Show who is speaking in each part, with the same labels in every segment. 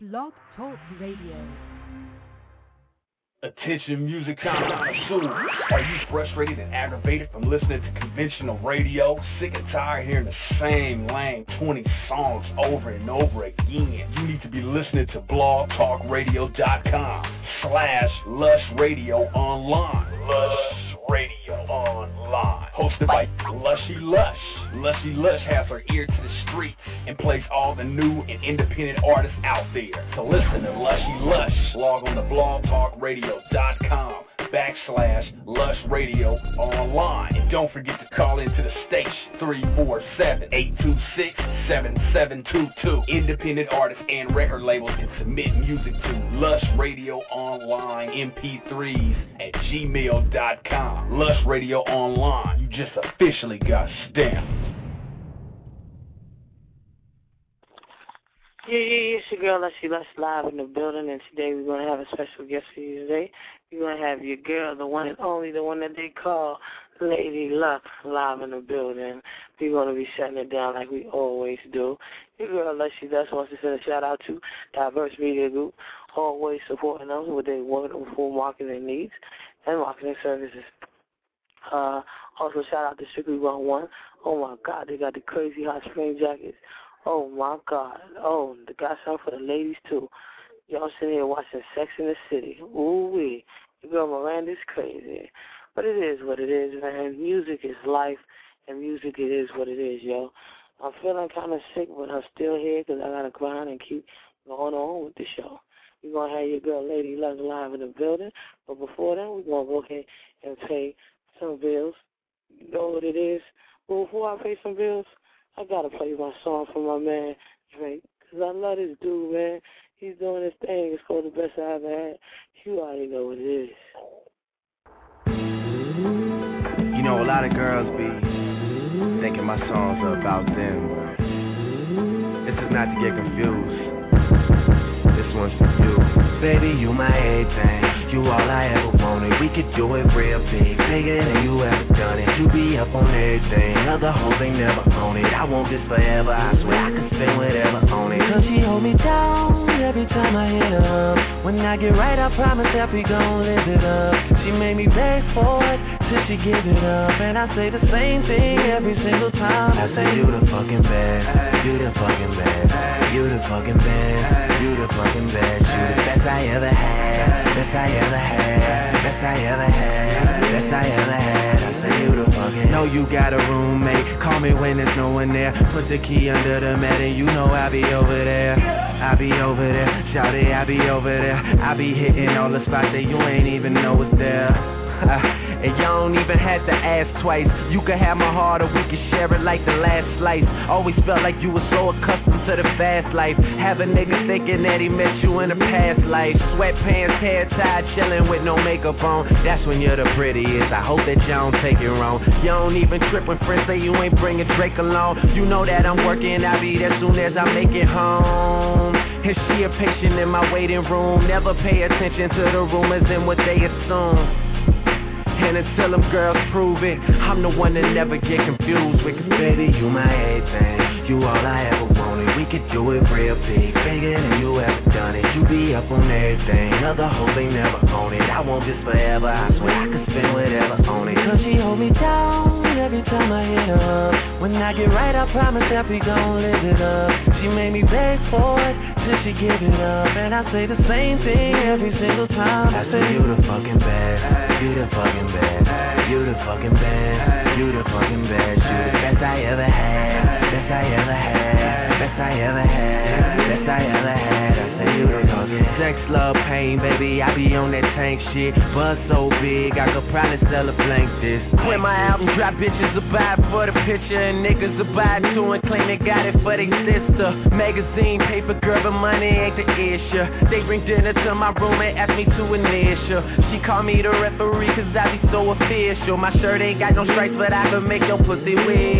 Speaker 1: Blog Talk Radio.
Speaker 2: Attention music connoisseurs. Are you frustrated and aggravated from listening to conventional radio? Sick and tired hearing the same lame 20 songs over and over again? You need to be listening to blogtalkradio.com/Lush Radio Online. Lush Radio Online. Hosted by Lushy Lush. Lushy Lush has her ear to the street and plays all the new and independent artists out there. So listen to Lushy Lush. Log on to blogtalkradio.com/Lush Radio Online. And don't forget to call into the station 347-826-7722. Independent artists and record labels can submit music to Lush Radio Online MP3s at gmail.com. Lush Radio Online. You just officially got stamped.
Speaker 3: Yeah, it's your girl Lushy Lush live in the building, and today we're going to have a special guest for you today. We're going to have your girl, the one and only, the one that they call Lady Luck, live in the building. We're going to be shutting it down like we always do. Your girl Lushy Lush wants to send a shout out to Diverse Media Group, always supporting us with their wonderful marketing needs and marketing services. Also, shout out to Strictly 101. Oh, my God, they got the crazy hot spring jackets. Oh, my God. Oh, they got some for the ladies, too. Y'all sitting here watching Sex in the City. Ooh-wee. Your girl Miranda's crazy. But it is what it is, man. Music is life, and music it is what it is, yo. I'm feeling kind of sick, but I'm still here because I got to grind and keep going on with the show. We're going to have your girl Lady Luck live in the building. But before that, we're going to go ahead and pay some bills. You know what it is? Well, before I pay some bills, I got to play my song for my man, Drake, because I love this dude, man. He's doing his thing. It's called The Best I Ever Had. You already know what it is.
Speaker 4: You know, a lot of girls be thinking my songs are about them. This is not to get confused. This one's for you. Baby, you my everything. You all I ever wanted. We could do it real big, bigger than you ever done it. You be up on everything. Other hoes ain't never on it. I want this forever. I swear I can spend whatever on it. Cause she hold me down every time I hit her up. When I get right, I promise that we gon' live it up. She made me beg for it till she give it up. And I say the same thing every single time. I say you the fucking best. You the fucking best. You the fucking best. You the fucking best. You the best I ever had. Best I ever had. Best I ever had. Best I ever had. I say you the fucking. Know you got a roommate. Call me when there's no one there. Put the key under the mat and you know I'll be over there. I be over there, shout it, I be over there. I be hitting all the spots that you ain't even know it's there. And you don't even have to ask twice. You can have my heart or we can share it like the last slice. Always felt like you were so accustomed to the fast life. Have a nigga thinking that he met you in a past life. Sweatpants, hair tied, chilling with no makeup on. That's when you're the prettiest. I hope that you don't take it wrong. You don't even trip when friends say you ain't bringing Drake along. You know that I'm working, I'll be there soon as I make it home. And she a patient in my waiting room. Never pay attention to the rumors and what they assume. And until them girls prove it, I'm the one that never get confused with. Cause baby, you my everything. You all I ever wanted. We could do it real big, bigger than you ever done it. You be up on everything. Other hoes ain't never on it. I want this forever. I swear I could spend whatever on it. Cause she hold me down every time I hit her up. When I get right, I promise that we gon' live it up. She made me beg for it till she give it up. And I say the same thing every single time. I say you the fucking best. You the fucking best. You the fucking best. You the fucking best. You the best I ever had. Best I ever had. Best I ever had. Best I ever had. I say you the fucking sex, love, pain, baby. I be on that tank shit. Buzz so big, I could probably sell a blank this. When my album drop, bitches will buy it for the picture, and niggas will buy it too and claim they got it for their sister. Magazine, paper, girl, but money ain't the issue. They bring dinner to my room and ask me to initial. She call me the referee cause I be so official. My shirt ain't got no stripes, but I can make your pussy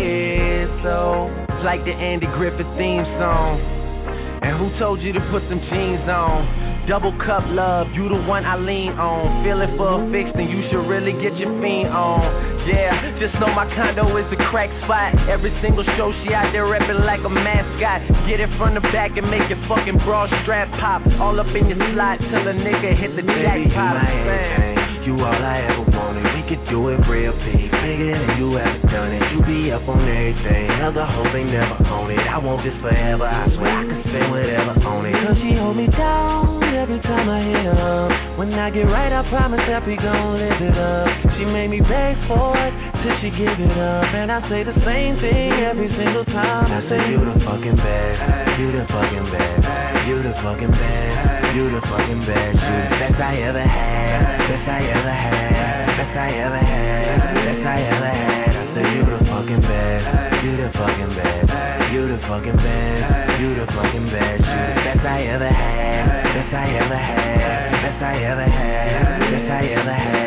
Speaker 4: whistle. It's like the Andy Griffith theme song. And who told you to put some jeans on? Double cup love, you the one I lean on. Feeling for a fix, then you should really get your fiend on. Yeah, just know my condo is a crack spot. Every single show she out there reppin' like a mascot. Get it from the back and make your fucking bra strap pop. All up in your slot till a nigga hit the jackpot.
Speaker 1: You all I ever wanted, we could do it real big, bigger than you ever done it. You be up on everything, other hoes ain't never on it. I want this forever, I swear I could spend whatever on it. Cause she hold me down every time I hit her. When I get right, I promise that we gon' live it up. She made me beg for it till she give it up, and I say the same thing every single time. I say you the fucking best, you the fucking best, you the fucking best, you the fucking best, you the best I ever had, best I ever had, best I ever had, best I ever had. I say you the fucking best, you the fucking best, you the fucking best, you the fucking best, you the best I ever had, best I ever had, best I ever had, best I ever had.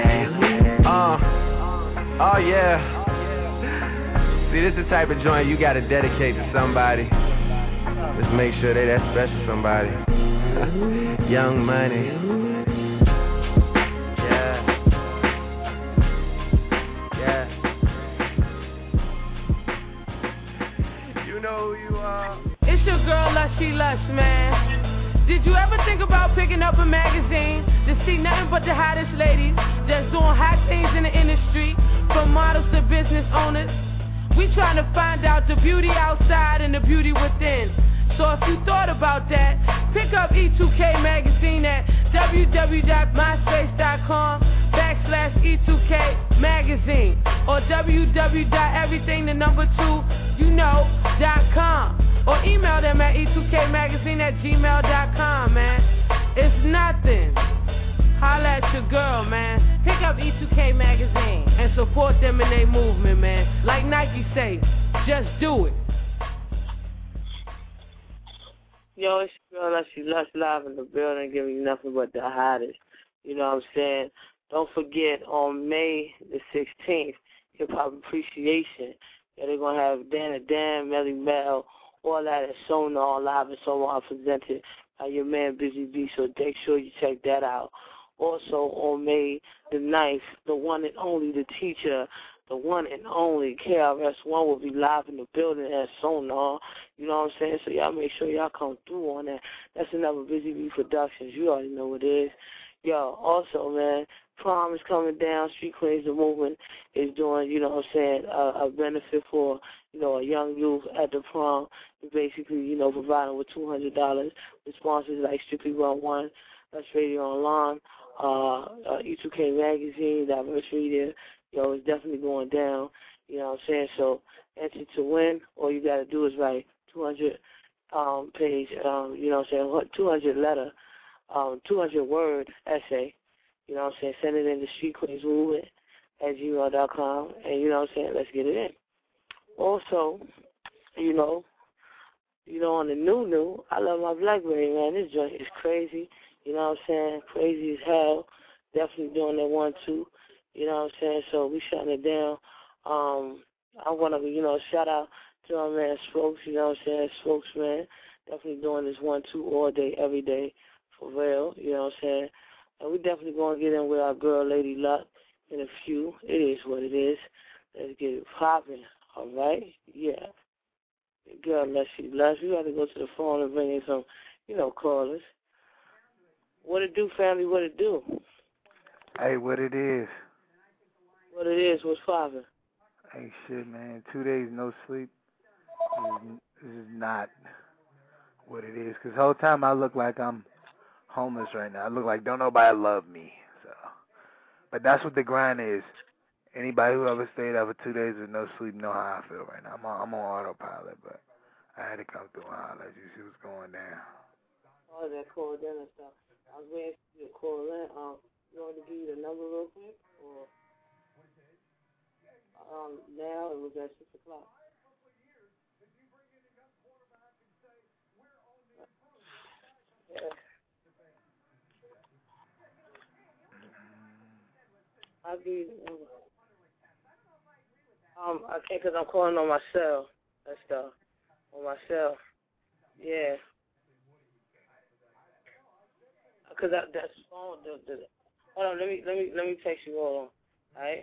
Speaker 4: Oh yeah. See, this is the type of joint you gotta dedicate to somebody. Just make sure they that special somebody. Young Money. Yeah. You know who you are.
Speaker 5: It's your girl Lushy Lush, man. Did you ever think about picking up a magazine to see nothing but the hottest ladies that's doing hot things in the industry, from models to business owners? We trying to find out the beauty outside and the beauty within. So if you thought about that, pick up E2K magazine at www.myspace.com/E2K magazine or www.everything2youknow.com or email them at E2Kmagazine@gmail.com, man. It's nothing. Holla at your girl, man. Pick up E2K magazine and support them in their movement, man. Like Nike say, just do it.
Speaker 3: Yo, it's your girl Lushy Lush live in the building, giving you nothing but the hottest. You know what I'm saying? Don't forget, on May the 16th, Hip Hop Appreciation. Yeah, they're going to have Dan, Melly Mel, all that at Sonar Live and Sonar presented by your man Busy B, so make sure you check that out. Also, on May the 9th, the one and only, the teacher, the one and only KRS-One will be live in the building at Sonar. You know what I'm saying? So y'all make sure y'all come through on that. That's another Busy B Productions. You already know what it is. Yo, also, man, prom is coming down. Street Queens, the movement is doing, you know what I'm saying, a benefit for, you know, a young youth at the prom. Basically, you know, providing with $200 with sponsors like Strictly Run One, Lush Radio Online, E2K Magazine, Diverse Media. Yo, it's definitely going down. You know what I'm saying? So, enter to win. All you got to do is write 200 page, you know what I'm saying, 200 letter, 200 word essay. You know what I'm saying? Send it in to Street Queens Movement at gmail.com. And, you know what I'm saying, let's get it in. Also, you know, on the new, I love my BlackBerry, man. This joint is crazy. You know what I'm saying? Crazy as hell. Definitely doing that 1-2. You know what I'm saying? So we shutting it down. I want to, you know, shout out to our man Spokes, you know what I'm saying? Spokes, man. Definitely doing this 1-2 all day, every day, for real. You know what I'm saying? And we definitely going to get in with our girl, Lady Luck, in a few. It is what it is. Let's get it popping, all right? Yeah. Girl, Lushy Lush. We got to go to the phone and bring in some, you know, callers. What it do, family? What it do?
Speaker 6: Hey, what it is?
Speaker 3: What it is? What's popping?
Speaker 6: Hey, shit, man. 2 days no sleep. This is not what it is. Because the whole time I look like I'm homeless right now. I look like don't nobody love me. So, but that's what the grind is. Anybody who ever stayed up for 2 days with no sleep know how I feel right now. I'm on autopilot, but I had to come through and holler at you, see what's going down.
Speaker 3: Oh, that called in and stuff. I was waiting for you to call in. You want to give you the number real quick? Or now it was at 6 o'clock. Yeah. I'll give you the number. I can't because I'm calling on my cell. That's stuff. On my cell. Yeah. I because that's phone. Hold on, let me text you. Hold on. All right.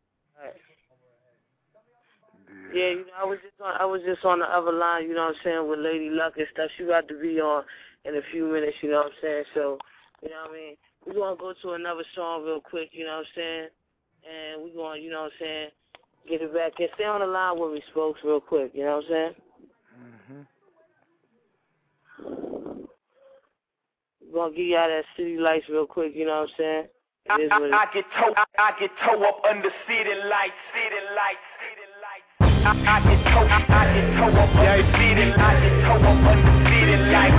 Speaker 3: Yeah, you know, I was just on the other line, you know what I'm saying, with Lady Luck and stuff. She about to be on in a few minutes, you know what I'm saying. So, you know what I mean, we're gonna go to another song real quick, you know what I'm saying, and we're gonna, you know what I'm saying, get it back and stay on the line with me, folks, real quick, you know what I'm saying. We're gonna give y'all that City Lights real quick, you know what I'm saying. I get toe up under city lights. I get toe up under city lights. I get toe up under city lights.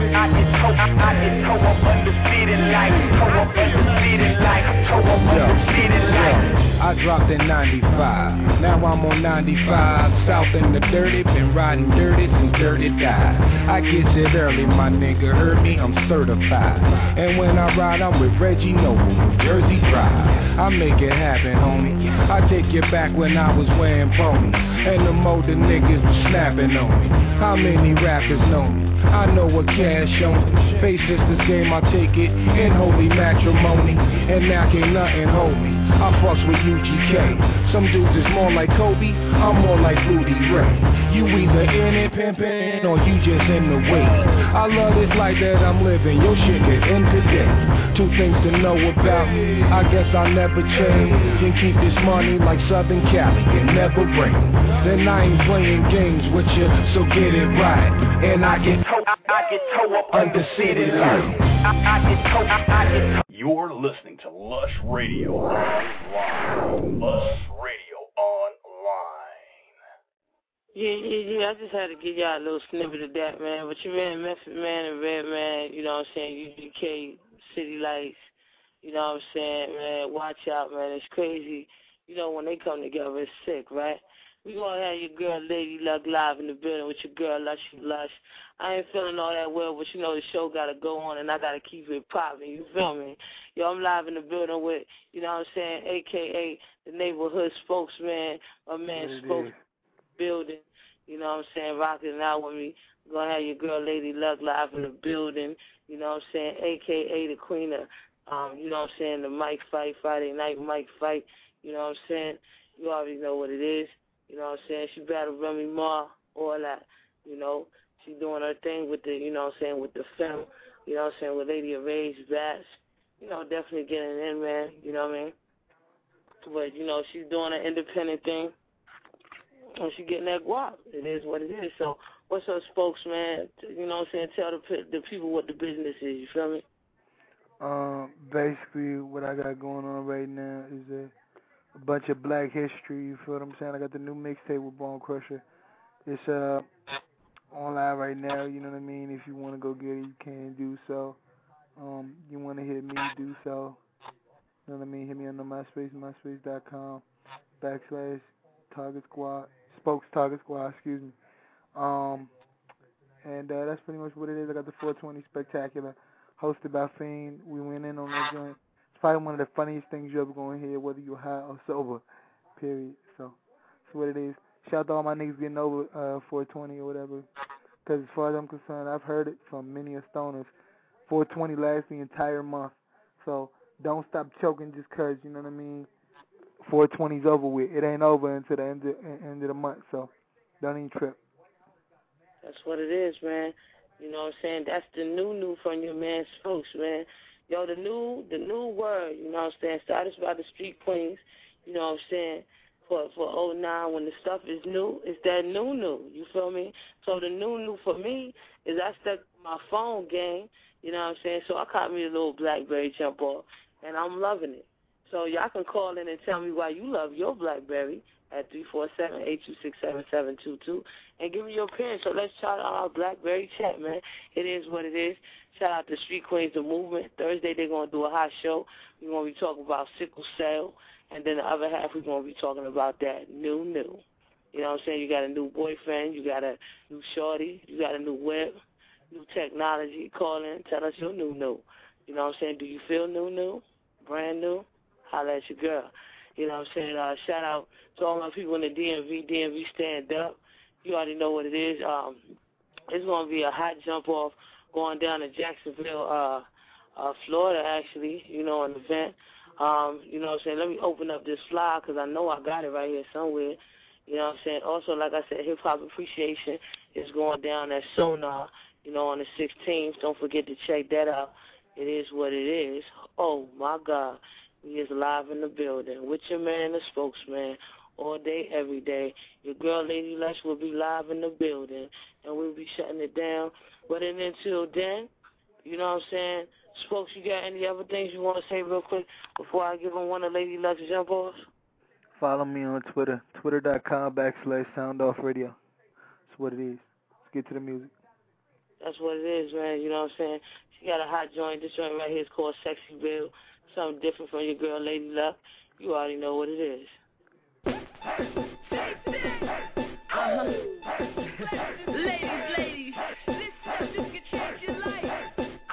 Speaker 7: I dropped in 95, now I'm on 95, south in the dirty, been riding dirty since dirty died. I get it early, my nigga heard me, I'm certified. And when I ride, I'm with Reggie Noble, New Jersey Drive. I make it happen, homie. I take you back when I was wearing ponies, and the more the niggas was snapping on me. How many rappers know me? I know what cash on me. Face this game, I take it in holy matrimony, and now can't nothing hold me. I fucks with UGK. Some dudes is more like Kobe, I'm more like Rudy Ray. You either in it pimpin' or you just in the way. I love this life that I'm living, your shit can end today. Two things to know about me, I guess I'll never change. Can keep this money like Southern Cali, it never rain. Then I ain't playing games with you, so get it right. And I get toe up under city lights.
Speaker 2: You're listening to Lush Radio Online. Lush Radio Online.
Speaker 3: Yeah. I just had to give y'all a little snippet of that, man. But your man, Method Man and Redman, you know what I'm saying, UGK, City Lights, you know what I'm saying, man, watch out, man. It's crazy. You know, when they come together, it's sick, right? We gonna have your girl Lady Luck live in the building with your girl Lush. I ain't feeling all that well, but you know the show gotta go on and I gotta keep it popping, you feel me? Yo, I'm live in the building with, you know what I'm saying, AKA the neighborhood spokesman, my man spokes building, you know what I'm saying, rocking it out with me. We're gonna have your girl Lady Luck live in the building, you know what I'm saying, AKA the queen of, you know what I'm saying, the mic fight, Friday night mic fight, you know what I'm saying? You already know what it is. You know what I'm saying? She battled Remy Ma, all that, you know. She doing her thing with the, you know what I'm saying, with the film, you know what I'm saying, with Lady of Rage, Bats, you know, definitely getting in, man, you know what I mean? But, you know, she's doing an independent thing, and she getting that guap. It is what it is. So, what's her spokesman, you know what I'm saying, tell the people what the business is, you feel me?
Speaker 6: Basically, what I got going on right now is a bunch of black history, you feel what I'm saying? I got the new mixtape with Bone Crusher. It's online right now, you know what I mean? If you want to go get it, you can do so. You want to hit me, do so. You know what I mean? Hit me on the MySpace, myspace.com /Target Squad, Spokes Target Squad, excuse me. And that's pretty much what it is. I got the 420 Spectacular, hosted by Fiend. We went in on that joint. Probably one of the funniest things you ever going to hear, whether you're high or sober, period. So, that's what it is. Shout out to all my niggas getting over 420 or whatever. Because as far as I'm concerned, I've heard it from many a stoners. 420 lasts the entire month. So, don't stop choking just because, you know what I mean, 420's over with. It ain't over until the end of the month. So, don't even trip.
Speaker 3: That's what it is, man. You know what I'm saying? That's the new from your man Spokes, man. Yo, the new word, you know what I'm saying, started by the Street Queens, you know what I'm saying, for 09, when the stuff is new, it's that new, you feel me? So the new for me is I stuck my phone game, you know what I'm saying, so I caught me a little BlackBerry jump off, and I'm loving it. So y'all can call in and tell me why you love your BlackBerry at 347-826-7722 and give me your opinion. So let's shout out our BlackBerry chat, man. It is what it is. Shout out to Street Queens, the movement. Thursday they're going to do a hot show. We're going to be talking about sickle cell, and then the other half we're going to be talking about that new. You know what I'm saying? You got a new boyfriend. You got a new shorty. You got a new whip, new technology. Call in. Tell us your new. You know what I'm saying? Do you feel new? Brand new? Holla at your girl. You know what I'm saying? Shout out to all my people in the DMV stand up. You already know what it is. It's going to be a hot jump off going down to Jacksonville Florida, actually, you know, an event. You know what I'm saying? Let me open up this flyer because I know I got it right here somewhere. You know what I'm saying? Also, like I said, Hip Hop Appreciation is going down at Sonar, you know, on the 16th. Don't forget to check that out. It is what it is. Oh, my God. We is live in the building with your man, the spokesman, all day, every day. Your girl, Lady Lush, will be live in the building, and we'll be shutting it down. But until then, you know what I'm saying? Spokes, you got any other things you want to say real quick before I give them one of Lady Luck's jump offs?
Speaker 6: Follow me on Twitter, twitter.com/soundoffradio. That's what it is. Let's get to the music.
Speaker 3: That's what it is, man. You know what I'm saying? She got a hot joint. This joint right here is called Sexy Bill. Something different from your girl, Lady Luck. You already know what it is.
Speaker 8: Ladies, this can change your life.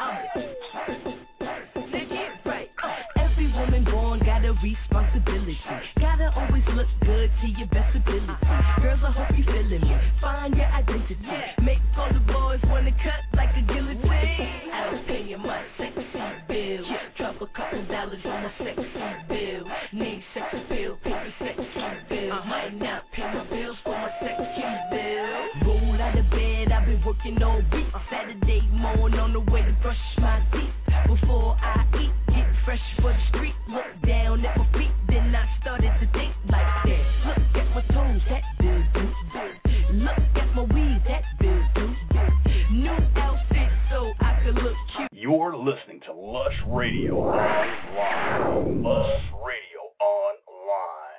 Speaker 8: Now get right. Every woman born got a responsibility. Gotta always look good to your best ability. Girls, I hope you feeling me. Find your identity. Make all the boys wanna cut like a guillotine. I was paying my sexy bill. Drop a couple dollars on my sexy bill. Need sex appeal, pay the sexy bill. Might not pay my bills for my sexy bill. Roll out of bed, I've been working all week. Saturday morning on the way to brush my teeth. Before I eat, get fresh for the street. Look down at my feet, then I started to think like that. Look at my toes, that do. Look at my weave, that do. New outfit so I could look cute.
Speaker 2: You're listening to Lush Radio Online. Lush Radio Online.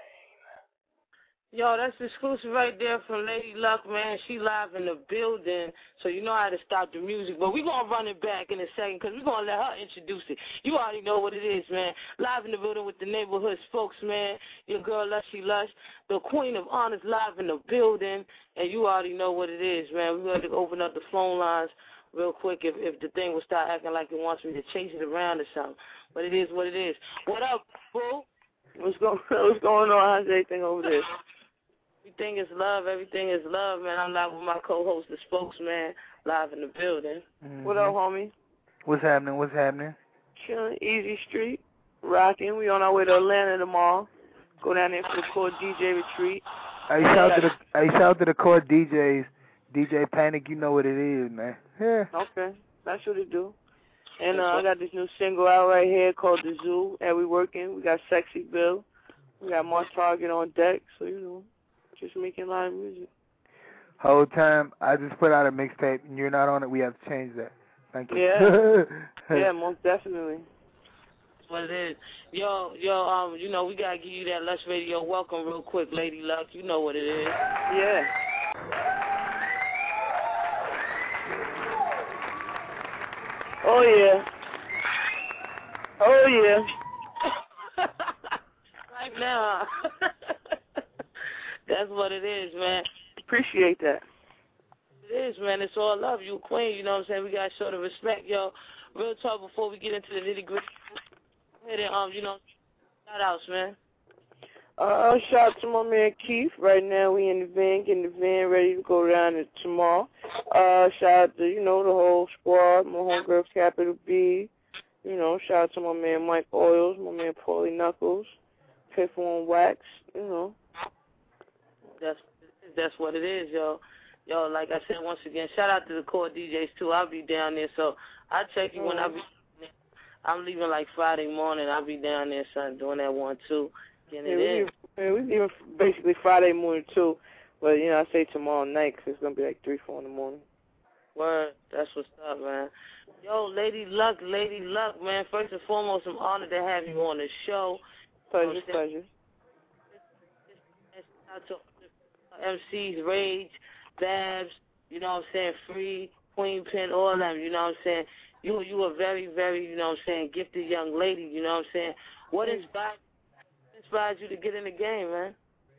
Speaker 3: Yo, that's exclusive right there from Lady Luck, man. She live in the building, so you know how to stop the music. But we're going to run it back in a second because we're going to let her introduce it. You already know what it is, man. Live in the building with the neighborhood spokesman, your girl Lushy Lush, the queen of honors live in the building, and you already know what it is, man. We're going to open up the phone lines real quick if the thing will start acting like it wants me to chase it around or something. But it is what it is. What up, boo? What's going on? How's everything over there? Everything is love. Everything is love, man. I'm live with my co-host, the spokesman, live in the building.
Speaker 6: Mm-hmm.
Speaker 3: What up, homie?
Speaker 6: What's happening?
Speaker 3: Chilling, Easy Street, rocking. We on our way to Atlanta tomorrow. Go down there for the Core DJ retreat.
Speaker 6: Hey, shout to the Core DJs. DJ Panic, you know what it is, man. Yeah.
Speaker 3: Okay, that's what it do. And I got this new single out right here called The Zoo, and we working. We got Sexy Bill. We got Mark Target on deck, so, you know, just making live music.
Speaker 6: Whole time, I just put out a mixtape, and you're not on it. We have to change that. Thank you.
Speaker 3: Yeah. Yeah, most definitely. That's what it is. Yo, you know, we got to give you that Lush Radio welcome real quick, Lady Luck. You know what it is. Yeah. Oh, yeah. Oh, yeah. Right now. That's what it is, man. Appreciate that. It is, man. It's all love. You a queen, you know what I'm saying? We got to show the respect, yo. Real talk before we get into the nitty-gritty. Go ahead and, you know, shout-outs, man. Shout out to my man Keith. Right now we in the van, ready to go down to tomorrow. Shout out to, you know, the whole squad, my homegirl Capital B. You know, shout out to my man Mike Oils, my man Paulie Knuckles, Piff on Wax, you know. That's what it is, yo. Yo, like I said, once again, shout out to the Core DJs, too. I'll be down there, so I'll check you when I be there. I'm leaving, like, Friday morning. I'll be down there, son, doing that one, too. We leaving basically Friday morning, too. But, you know, I say tomorrow night because it's going to be like 3, 4 in the morning. Word. That's what's up, man. Yo, Lady Luck, man. First and foremost, I'm honored to have you on the show. Pleasure. Shout out to MCs, Rage, Babs, you know what I'm saying, Free, Queen Pen, all of them, you know what I'm saying. You a very, very, you know what I'm saying, gifted young lady, you know what I'm saying. What inspired you to get in the game, man?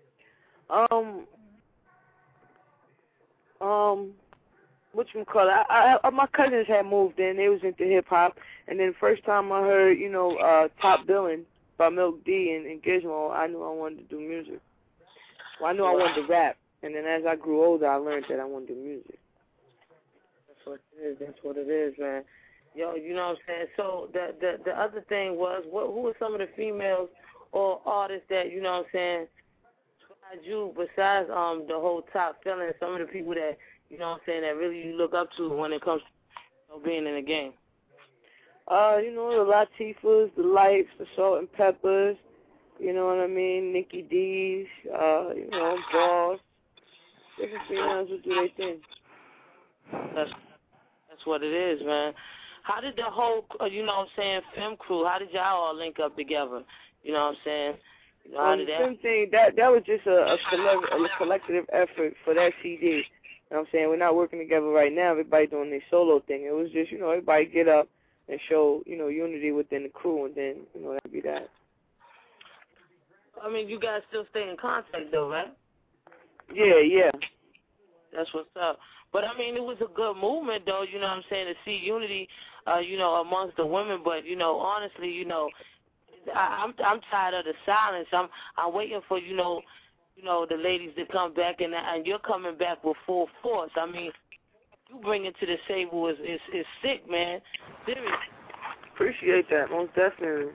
Speaker 3: My cousins had moved in. They was into hip-hop. And then first time I heard, you know, Top Billin' by Milk D and Gizmo, I knew I wanted to do music. Well, I knew I wanted to rap. And then as I grew older, I learned that I wanted to do music. That's what it is, man. Yo, you know know what I'm saying? So the other thing was, who were some of the females or artists that, you know what I'm saying, inspired you besides the whole Top Feeling, some of the people that, you know what I'm saying, that really you look up to when it comes to being in the game?
Speaker 9: You know, the Latifahs, the Lights, the Salt and Peppers, you know what I mean, Nikki D's, you know, Boss. Different females who do their thing.
Speaker 3: That's what it is, man. How did the whole, you know what I'm saying, Femme crew, how did y'all all link up together? You know what I'm saying? You know, how did that?
Speaker 9: Femme thing, that was just a collective effort for that CD. You know what I'm saying? We're not working together right now. Everybody doing their solo thing. It was just, you know, everybody get up and show, you know, unity within the crew, and then, you know, that'd be that.
Speaker 3: I mean, you guys still stay in contact, though, right?
Speaker 9: Yeah.
Speaker 3: That's what's up. But, I mean, it was a good movement, though, you know what I'm saying, to see unity, you know, amongst the women. But, you know, honestly, you know, I'm tired of the silence. I'm waiting for, you know, the ladies to come back, and you're coming back with full force. I mean, you bringing to the table is sick, man. Seriously.
Speaker 9: Appreciate that, most definitely.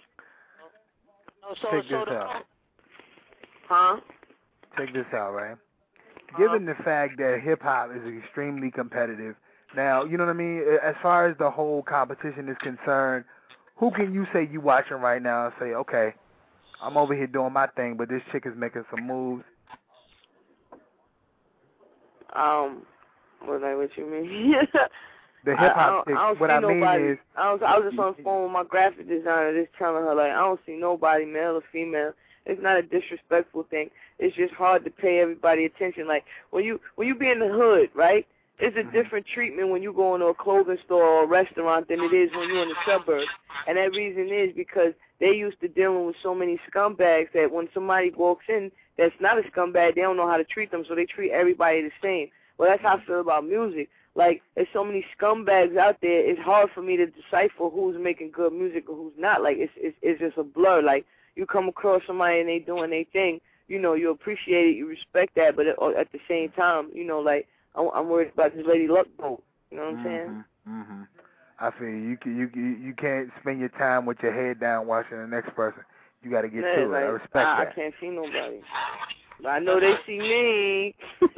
Speaker 6: Check this out.
Speaker 9: Huh?
Speaker 6: Check this out, right? Given the fact that hip-hop is extremely competitive, now, you know what I mean, as far as the whole competition is concerned, who can you say you watching right now and say, okay, I'm over here doing my thing, but this chick is making some moves?
Speaker 9: What you mean?
Speaker 6: The hip-hop chick, what I mean is...
Speaker 9: I was just on the phone with my graphic designer just telling her, like, I don't see nobody, male or female. It's not a disrespectful thing. It's just hard to pay everybody attention. Like, when you be in the hood, right, it's a different treatment when you go into a clothing store or a restaurant than it is when you're in the suburbs. And that reason is because they used to dealing with so many scumbags that when somebody walks in that's not a scumbag, they don't know how to treat them, so they treat everybody the same. Well, that's how I feel about music. Like, there's so many scumbags out there, it's hard for me to decipher who's making good music or who's not. Like, it's just a blur. Like, you come across somebody and they doing their thing, you know, you appreciate it, you respect that, but at the same time, you know, like, I'm worried about this Lady Luck boat. You know what I'm saying?
Speaker 6: Mm-hmm. I feel you can't spend your time with your head down watching the next person. You got to get to it. I respect that.
Speaker 9: I can't see nobody. But I know they see me.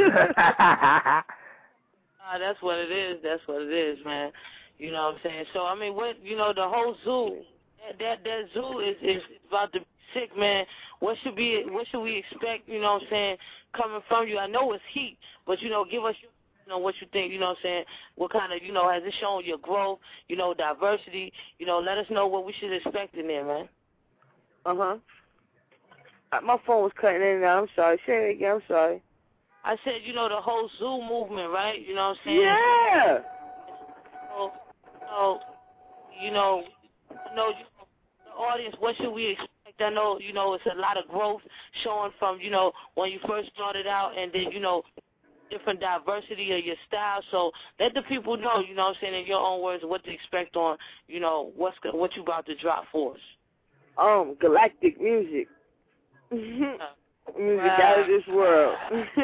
Speaker 3: That's what it is. That's what it is, man. You know what I'm saying? So, I mean, what, you know, the whole zoo, that zoo is about to be sick, man. What should we expect, you know what I'm saying, coming from you? I know it's heat, but, you know, give us, you know, what you think, you know what I'm saying, what kind of, you know, has it shown your growth, you know, diversity, you know, let us know what we should expect in there, man.
Speaker 9: Uh-huh. My phone was cutting in and out. I'm sorry. Say it again. I'm sorry.
Speaker 3: I said, you know, the whole zoo movement, right? You know what I'm saying?
Speaker 9: Yeah.
Speaker 3: So you know, the audience, what should we expect? I know, you know, it's a lot of growth showing from, you know, when you first started out, and then, you know, different diversity of your style. So let the people know, you know what I'm saying, in your own words, what to expect on, you know, what you about to drop for us.
Speaker 9: Galactic music. Music out of this world.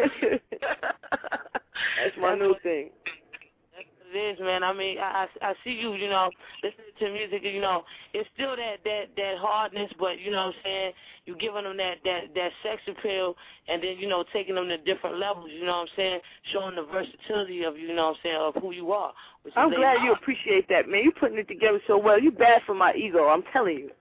Speaker 9: That's my new thing.
Speaker 3: That's what it is, man. I mean, I see you, you know, listening to music, you know, it's still that hardness, but, you know what I'm saying, you giving them that sex appeal, and then, you know, taking them to different levels, you know what I'm saying, showing the versatility of, you know what I'm saying, of who you are.
Speaker 9: I'm glad you appreciate that, man. You putting it together so well. You bad for my ego, I'm telling you.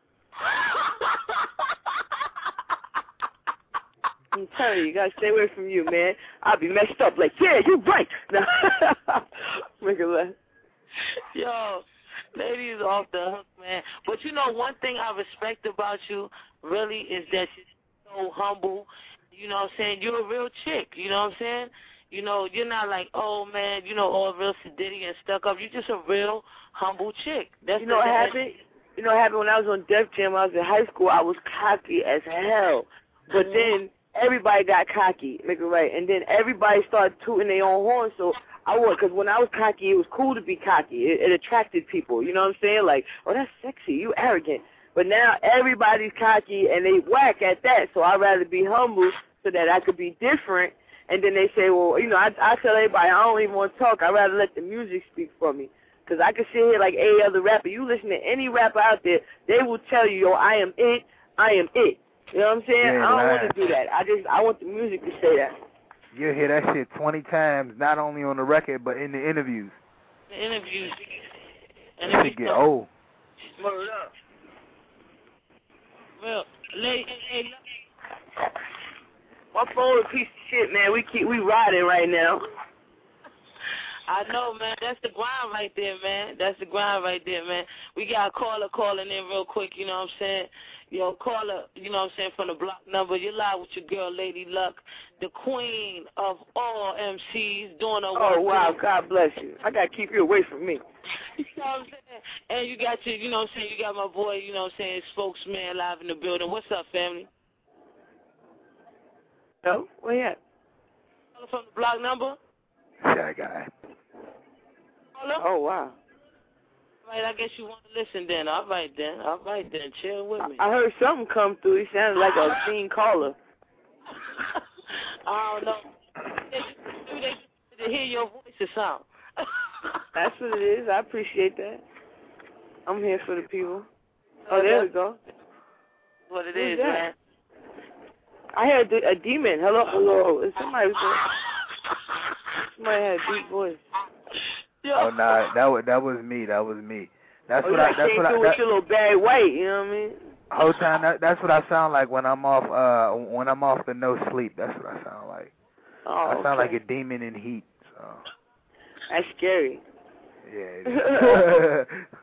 Speaker 9: I'm telling you, gotta stay away from you, man. I'll be messed up. Like, yeah, you're right. Make it laugh.
Speaker 3: Yo, ladies off the hook, man. But you know, one thing I respect about you really is that you're so humble. You know what I'm saying? You're a real chick. You know what I'm saying? You know, you're not like, oh man, you know, all real sedity and stuck up. You're just a real humble chick. That's
Speaker 9: you know what happened? You know what happened when I was on Def Jam? I was in high school. I was cocky as hell, but then everybody got cocky, make it right, and then everybody started tooting their own horn. So I was, because when I was cocky, it was cool to be cocky. It attracted people. You know what I'm saying? Like, oh, that's sexy. You arrogant. But now everybody's cocky and they whack at that. So I'd rather be humble so that I could be different. And then they say, well, you know, I tell everybody I don't even want to talk. I'd rather let the music speak for me. Because I can sit here like any other rapper. You listen to any rapper out there, they will tell you, yo, I am it. You know what I'm saying?
Speaker 6: Yeah,
Speaker 9: I don't want to do that. I want the music to say that.
Speaker 6: You'll hear that shit 20 times, not only on the record, but in the interviews.
Speaker 3: The interviews. And
Speaker 6: that shit get old.
Speaker 3: Word up. Well, hey,
Speaker 9: my phone is a piece of shit, man. We riding right now.
Speaker 3: I know, man. That's the grind right there, man. We got a caller calling in real quick, you know what I'm saying? Yo, caller, you know what I'm saying, from the block number. You're live with your girl, Lady Luck, the queen of all MCs, doing her work.
Speaker 9: Oh, wow. God bless you. I got to keep you away from me.
Speaker 3: You know what I'm saying? And you got your, you know what I'm saying, you got my boy, you know what I'm saying, spokesman live in the building. What's up, family?
Speaker 9: Hello? Where you at?
Speaker 3: Caller from the block number?
Speaker 6: Shy guy.
Speaker 3: Caller?
Speaker 9: Oh, wow.
Speaker 3: Right, I guess you want to listen then. All right then. Chill with me.
Speaker 9: I heard something come through. He sounded like a obscene caller.
Speaker 3: I don't know. Maybe they to hear your voice or something.
Speaker 9: That's what it is. I appreciate that. I'm here for the people. Oh, there we go.
Speaker 3: What it is, man.
Speaker 9: I heard a demon. Hello. Somebody had a deep voice.
Speaker 6: Oh nah, that was me. That's what I
Speaker 9: with your little Barry White, you know what I mean?
Speaker 6: Whole time that's what I sound like when I'm off the no sleep. That's what I sound like.
Speaker 9: Oh,
Speaker 6: I sound like a demon in heat. So.
Speaker 9: That's scary.
Speaker 6: Yeah.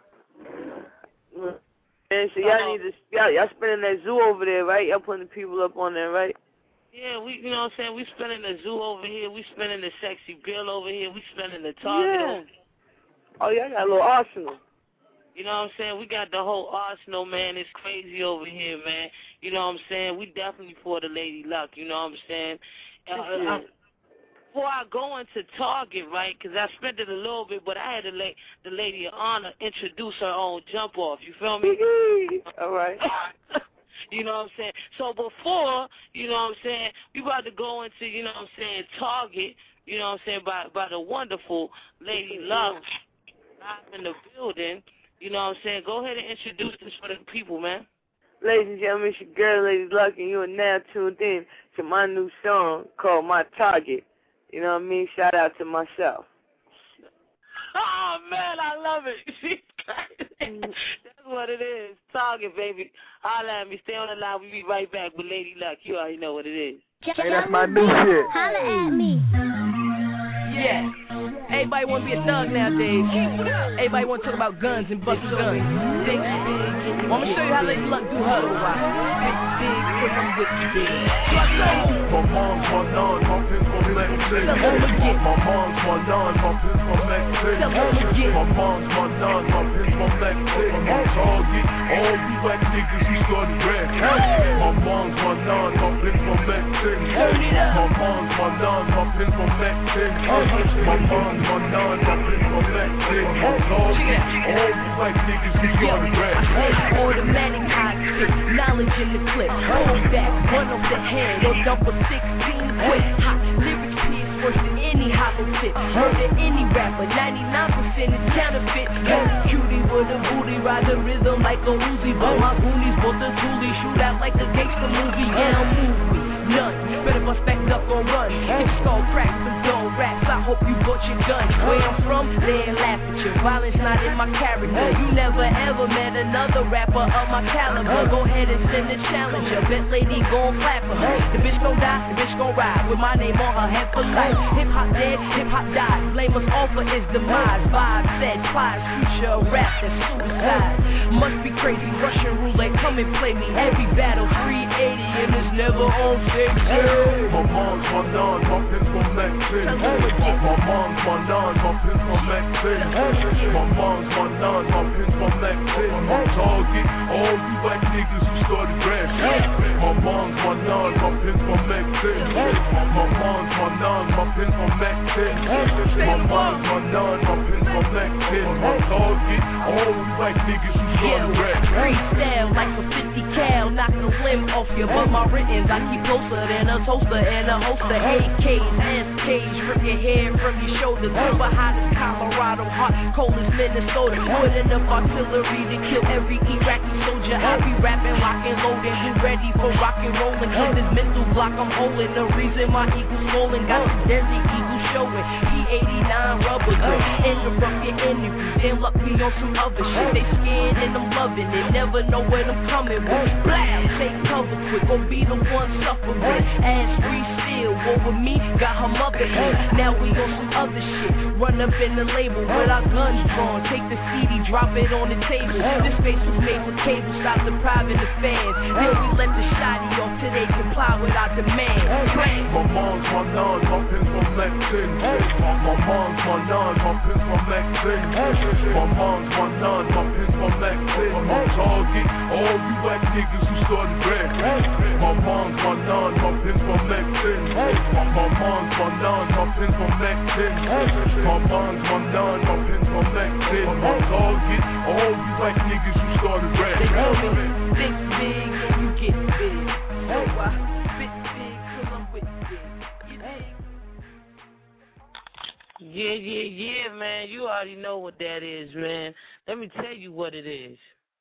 Speaker 9: And so y'all spinning that zoo over there, right? Y'all putting the people up on there, right?
Speaker 3: Yeah, you know what I'm saying? We spinning the zoo over here. We spinning the sexy bill over here. We spinning the target over here.
Speaker 9: Oh, y'all got a little arsenal.
Speaker 3: You know what I'm saying? We got the whole arsenal, man. It's crazy over here, man. You know what I'm saying? We definitely for the Lady Luck, you know what I'm saying? Before I go into Target, right, because I spent it a little bit, but I had the Lady of Honor introduce her own jump off. You feel me?
Speaker 9: All right.
Speaker 3: You know what I'm saying? So before, you know what I'm saying, we about to go into, you know what I'm saying, Target, you know what I'm saying, by the wonderful Lady Luck live in the building. You know what I'm saying? Go ahead and introduce this for the people, man.
Speaker 9: Ladies and gentlemen, it's your girl, Lady Luck, and you are now tuned in to my new song called My Target. You know what I mean? Shout out to myself.
Speaker 3: Oh, man, I love it. That's what it is. Target, baby. Holla at me. Stay on the line. We'll be right back with Lady Luck. You already know what it is.
Speaker 6: Hey, that's my new shit.
Speaker 8: Holla at me.
Speaker 10: Yeah. Everybody want to be a thug nowadays. Everybody want to talk about guns and busting guns. Well, I'm going to show you how Lady Luck do her. Big, pussy with big.
Speaker 11: My mom's my none, my pins from Mexico. My mom's my none, my pins from Mexico. My mom's my none, my pins from Mexico. My target, all you whack niggas who started rap. My mom's my none, my pins from Mexico. My mom's my none, my pins from Mexico. My mom's my none, my pins from Mexico. My target, all you whack niggas who started rap.
Speaker 10: Automatic high stick, knowledge in the clip. Hold back, one off the head, or dump a 16 quick. Hot lyrics pierce worse than any hollow tip. Murder any rapper, 99% is counterfeit. Cutie with a booty, ride the rhythm like a Uzi. But my goonies both a toolie, shoot out like a gangster movie. Yeah, don't move me, none. Better bust back up or run. It's skull cracks and dull raps. I hope you bought your gun. Where I'm from, they ain't laugh at you. Violence not in my character. You never ever met another rapper of my caliber. Go ahead and send a challenger. Bet lady gon' clap for her. The bitch gon' die, the bitch gon' ride. With my name on her head for life. Hip hop dead, hip hop died. Blame us all for his demise. Vibe said, Clyde's future rap that's suicide. Must be crazy, Russian roulette, come and play me. Every battle 380 and it's never on fake.
Speaker 11: My mom's my none, my pins from Mexico. My mom's my none, my pins from Mexico. My mom's my none, my pins from Mexico. My target, all you whack niggas who started rap. My mom's my none, my pins from Mexico. My mom's my none, my pins from Mexico. My mom's my none, my pins from Mexico. My target, all you whack niggas who started rap.
Speaker 10: Freestyle like a 50 cal, knock a a limb off you, but my writtens I keep closer than a toaster and a holster. AKs, SKs, rip your hair from your shoulders. Super hot as Colorado, hot cold as Minnesota. Put enough artillery to kill every Iraqi soldier. I be rapping, locking, loading, you ready for rock and rolling. Cause this mental block I'm holding, the reason my eagle's swollen. Got this deadly eagle showing, E89 rubber grip. Interrupt your interview, then luck me on some other shit. They scared and I'm loving it, never know when I'm coming with. Blast, take cover quick, gon' be the one suffering. Ass free still, over me, got her mother here. Now we on some other shit, run up in the label with our guns drawn. Take the CD, drop it on the table. This space was made for cable, stop depriving the fans. Then we let the shotty off till they comply with our demands.
Speaker 11: My mom's my nun, my pins my Mexican. My mom's my nun, my pins my Mexican. My mom's my nun, my pins my Mexican. My target, all you whack niggas who started red. My mom's my nun, my pins my Mexican. My mom's my nun, my pins my Mexican. My mom's my nun, my pins my Mexican. My target, all you whack niggas who started red.
Speaker 10: They tell me, think big and you get big. So I spit big cause I'm with big. You dig?
Speaker 3: Yeah, man. You already know what that is, man. Let me tell you what it is.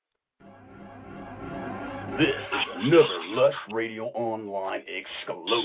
Speaker 2: This is another Lush Radio Online exclusive.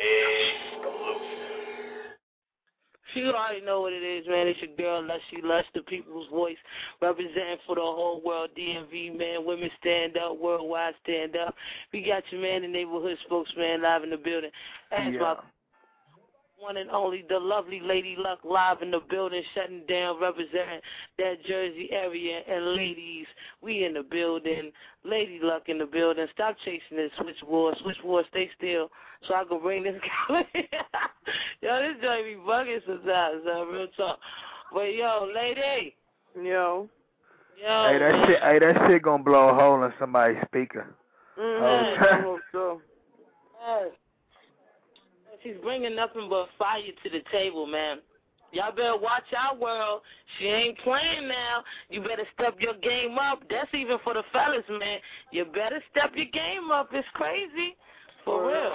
Speaker 3: You already know what it is, man. It's your girl, Lushy Lush, the people's voice, representing for the whole world, DMV, man. Women stand up, worldwide stand up. We got your man, the neighborhood spokesman, live in the building. That's my one and only, the lovely Lady Luck, live in the building, shutting down, representing that Jersey area. And ladies, we in the building. Lady Luck in the building. Stop chasing this switchboard. Switchboard, stay still so I can bring this guy. Yo, this joint be bugging sometimes, real talk. But yo, lady.
Speaker 9: Yo.
Speaker 6: Hey, that shit gonna blow a hole in somebody's speaker.
Speaker 9: I hope so.
Speaker 3: She's bringing nothing but fire to the table, man. Y'all better watch our world. She ain't playing now. You better step your game up. That's even for the fellas, man. You better step your game up. It's crazy. For real.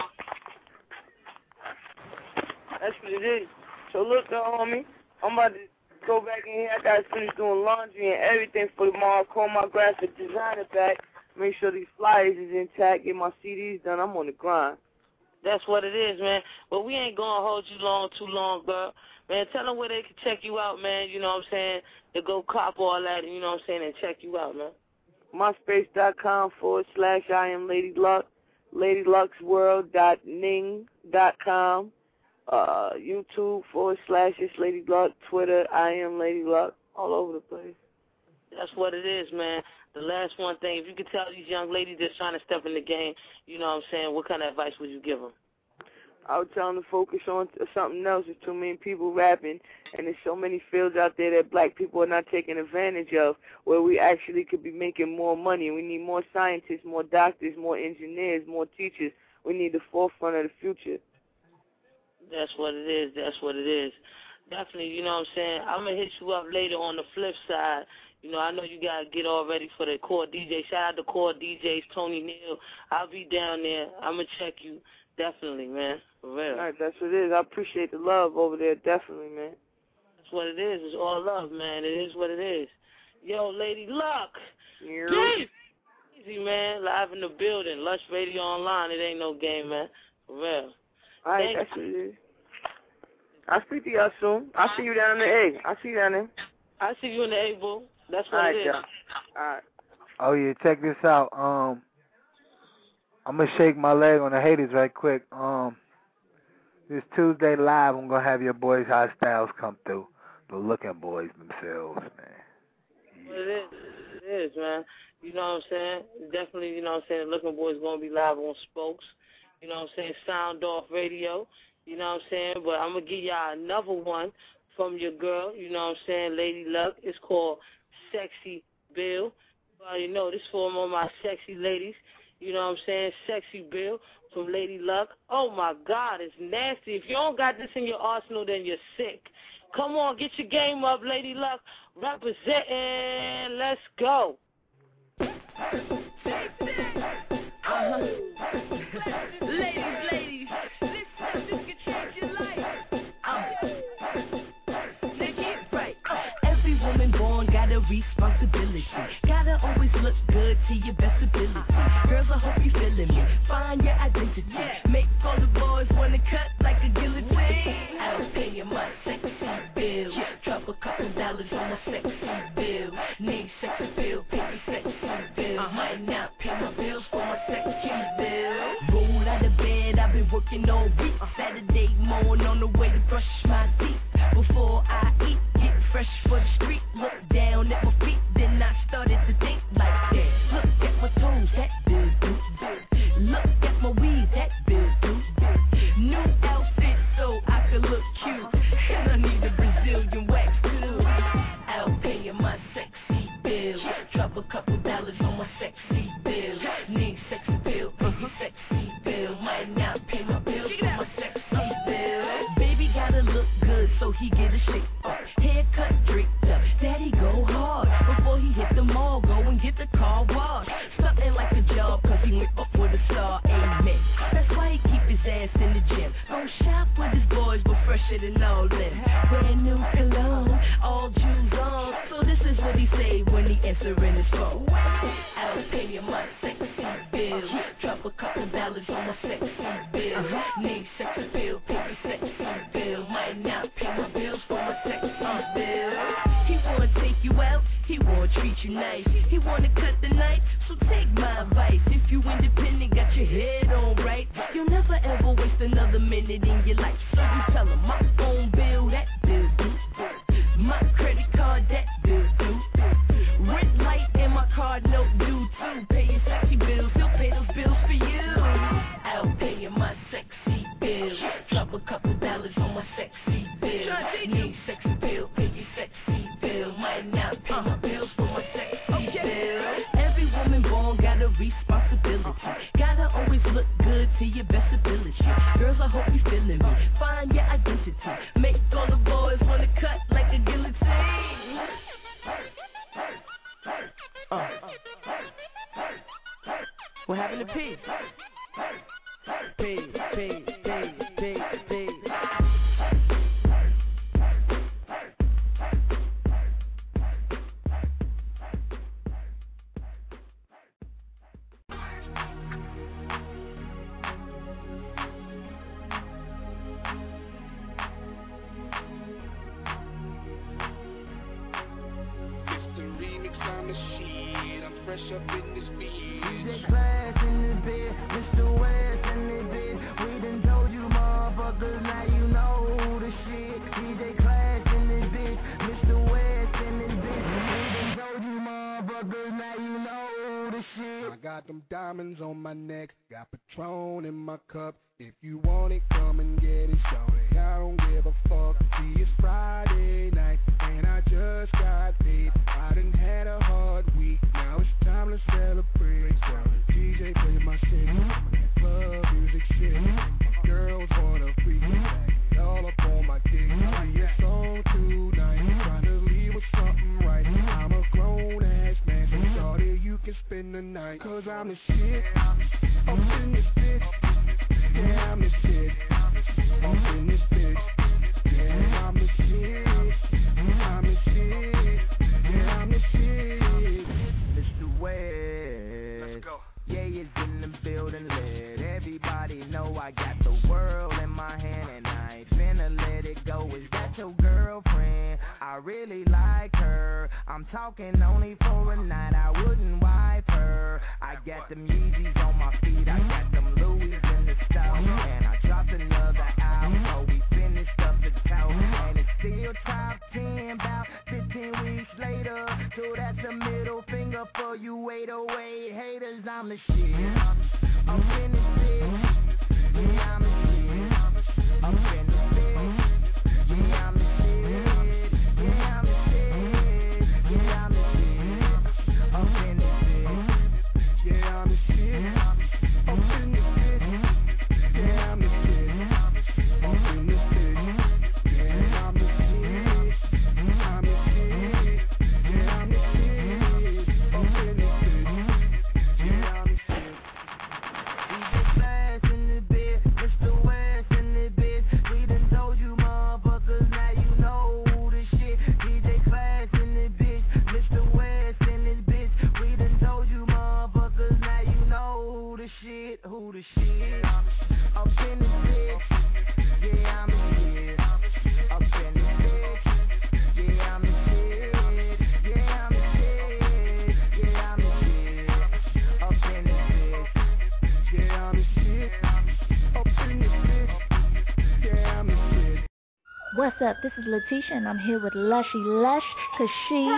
Speaker 9: That's what it is. So look, homie, I'm about to go back in here. I got to finish doing laundry and everything for tomorrow. Call my graphic designer back. Make sure these flyers is intact. Get my CDs done. I'm on the grind.
Speaker 3: That's what it is, man. But we ain't going to hold you too long, girl. Man, tell them where they can check you out, man. You know what I'm saying? To go cop all that, you know what I'm saying, and check you out, man.
Speaker 9: MySpace.com/I am Lady Luck. LadyLucksWorld.ning.com. YouTube/It's Lady Luck. Twitter, I am Lady Luck. All over the place.
Speaker 3: That's what it is, man. The last one thing, if you could tell these young ladies that's trying to step in the game, you know what I'm saying, what kind of advice would you give them?
Speaker 9: I would tell them to focus on something else. There's too many people rapping, and there's so many fields out there that black people are not taking advantage of, where we actually could be making more money. We need more scientists, more doctors, more engineers, more teachers. We need the forefront of the future.
Speaker 3: That's what it is. That's what it is. Definitely, you know what I'm saying. I'm going to hit you up later on the flip side. You know, I know you got to get all ready for the Core DJ. Shout out to Core DJs, Tony Neal. I'll be down there. I'm going to check you. Definitely, man. For real.
Speaker 9: All right, that's what it is. I appreciate the love over there. Definitely, man.
Speaker 3: That's what it is. It's all love, man. It is what it is. Yo, Lady Luck.
Speaker 9: Yeah.
Speaker 3: Easy, man. Live in the building. Lush Radio Online. It ain't no game, man. For real.
Speaker 9: All right, that's what it is. I'll speak to y'all soon. I'll see you down in the A. I'll see you down there.
Speaker 3: I'll see you in the A, boo. That's what it is.
Speaker 9: All right.
Speaker 6: Oh, yeah, check this out. I'm going to shake my leg on the haters right quick. This Tuesday live, I'm going to have your boys Hot Styles come through. The looking boys themselves, man.
Speaker 3: Well, it is, man. You know what I'm saying? Definitely, you know what I'm saying, the looking boys going to be live on Spokes. You know what I'm saying? Sound Off Radio. You know what I'm saying? But I'm going to give y'all another one from your girl. You know what I'm saying? Lady Luck. It's called Sexy Bill. Well, you know, this is for all my sexy ladies. You know what I'm saying? Sexy Bill from Lady Luck. Oh, my God, it's nasty. If you don't got this in your arsenal, then you're sick. Come on, get your game up, Lady Luck. Representing. Let's go.
Speaker 10: Ladies, this can change your life. Now get right. Every woman born got a responsibility. Gotta always look good to your best ability. Girls, I hope you feeling me. Find your identity. Make all the boys wanna cut like a guillotine. I'll pay you my sexy bill. Drop a couple dollars on my sexy bill. Need sex appeal, pay your sexy bill. Might not pay my bills for my sexy bill. Roll out of bed, I've been working all week. Saturday morning on the way to brush my teeth. Before I eat, get fresh for the street. Look down at my feet, then I started to think like that. Look at my toes, that bill do. Look at my weave, that bill do. New outfit so I can look cute. And I need a Brazilian wax too. I'll pay you my sexy bill. Drop a couple dollars on my sexy bill. Need sex appeal, pay your sexy bill. Might not pay my bills for my sexy bill. Baby gotta look good so he get a shake up. Haircut draped up, daddy go hard. Before he hit the mall, go and get the car washed. Something like a job cause he went up for the star, amen. That's why he keep his ass in the gym. Go shop with his boys but fresher than all them. Brand new cologne, all jewels on. So this is what he say when he answering his phone. I'll pay you my sexy bill. Drop a couple dollars on my sexy bill. Need sex appeal, pay your sexy bill. Might not pay my bills for my sexy bill. He wanna take you out, he wanna treat you nice. He wanna cut the night, so take my advice. If you independent, got your head on right, you'll never ever waste another minute in your life. So you tell him my phone bill, that bill do. My credit card, that bill do. Rent light and my card note due too. Pay your sexy bills, he'll pay those bills for you. I'll pay you my sexy bill. Drop a couple dollars on my sexy bill. Need sex appeal, pay your sexy bill. Might not pay my bills for my sexy bill. Every woman born got a responsibility. Gotta always look good to your best ability. Girls, I hope you feeling me. Find your identity. Make all the boys wanna cut like a guillotine. What happened to peace? Peace.
Speaker 12: Fresh up in this beat.
Speaker 13: DJ Class in the bed, Mr. West in the bed. We done told you motherfuckers, now you know the shit. DJ Class in the bitch, Mr. West in the bitch. We done told you motherfuckers, now you know the shit.
Speaker 7: I got them diamonds on my neck, got Patron in my cup. If you want it, come and get it, shorty. I don't give a fuck. See, it's Friday night, and I just got paid. I done had a hard week, now it's time to celebrate. So the DJ play my shit, club music shit. My girls wanna freak it, all up on my dick. See, it's on tonight, trying to leave with something right. I'm a grown ass man, so shorty, you can spend the night. Cause I'm the shit, I'm in this bitch. Yeah, I'm the shit. I'm in this bitch. Yeah, I'm the shit. I'm the shit. Yeah, I'm the shit.
Speaker 13: Mr. West. Let's go. Yeah, it's in the building. Let everybody know I got the world in my hand and I ain't finna let it go. Is that your girlfriend? I really like her. I'm talking only for a night. I wouldn't wipe her. I got them Yeezys on my feet. I got them Louis in the stove. And I dropped another album. So we finished up the toe. And it's still top 10 about 15 weeks later. So that's a middle finger for you 808 haters. I'm the shit. I'm finished bitch. Yeah, I'm the shit. I'm finished bitch. Yeah, I'm the shit. Yeah, I'm the shit. Yeah, I'm the shit. I'm finished bitch.
Speaker 7: Yeah, I'm the shit. I'm finished bitch. Yeah, I'm the shit. I'm finished bitch. Yeah, I'm the shit. I'm the shit. Yeah, I'm the shit. I'm finished bitch. Yeah, I'm the shit.
Speaker 14: What's up? This is Letitia, and I'm here with Lushy Lush, cause she's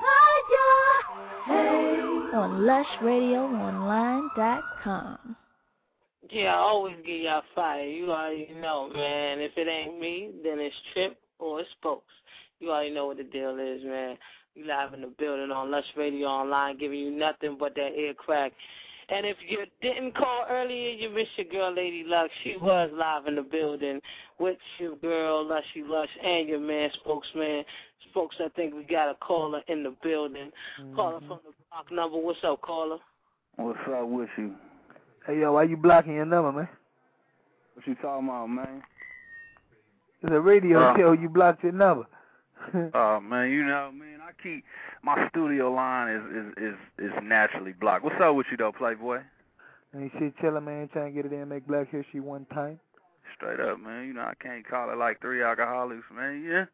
Speaker 14: on LushRadioOnline.com.
Speaker 3: Yeah, I always give y'all fire. You already know, man. If it ain't me, then it's Trip or it's Spokes. You already know what the deal is, man. We live in the building on Lush Radio Online, giving you nothing but that ear crack. And if you didn't call earlier, you missed your girl, Lady Luck. She was live in the building with your girl, Lushy Lush, and your man, Spokesman. Spokes, I think we got a caller in the building. Caller from the block number. What's up, caller?
Speaker 15: What's up with you?
Speaker 6: Hey, yo, why you blocking your number, man?
Speaker 15: What you talking about, man?
Speaker 6: It's a radio show. You blocked your number.
Speaker 15: Man, you know, man, I keep my studio line is naturally blocked. What's up with you though, Playboy?
Speaker 6: Ain't shit chillin', man. Trying to get it in, make Black History one time.
Speaker 15: Straight up, man. You know I can't call it like 3 alcoholics, man. Yeah.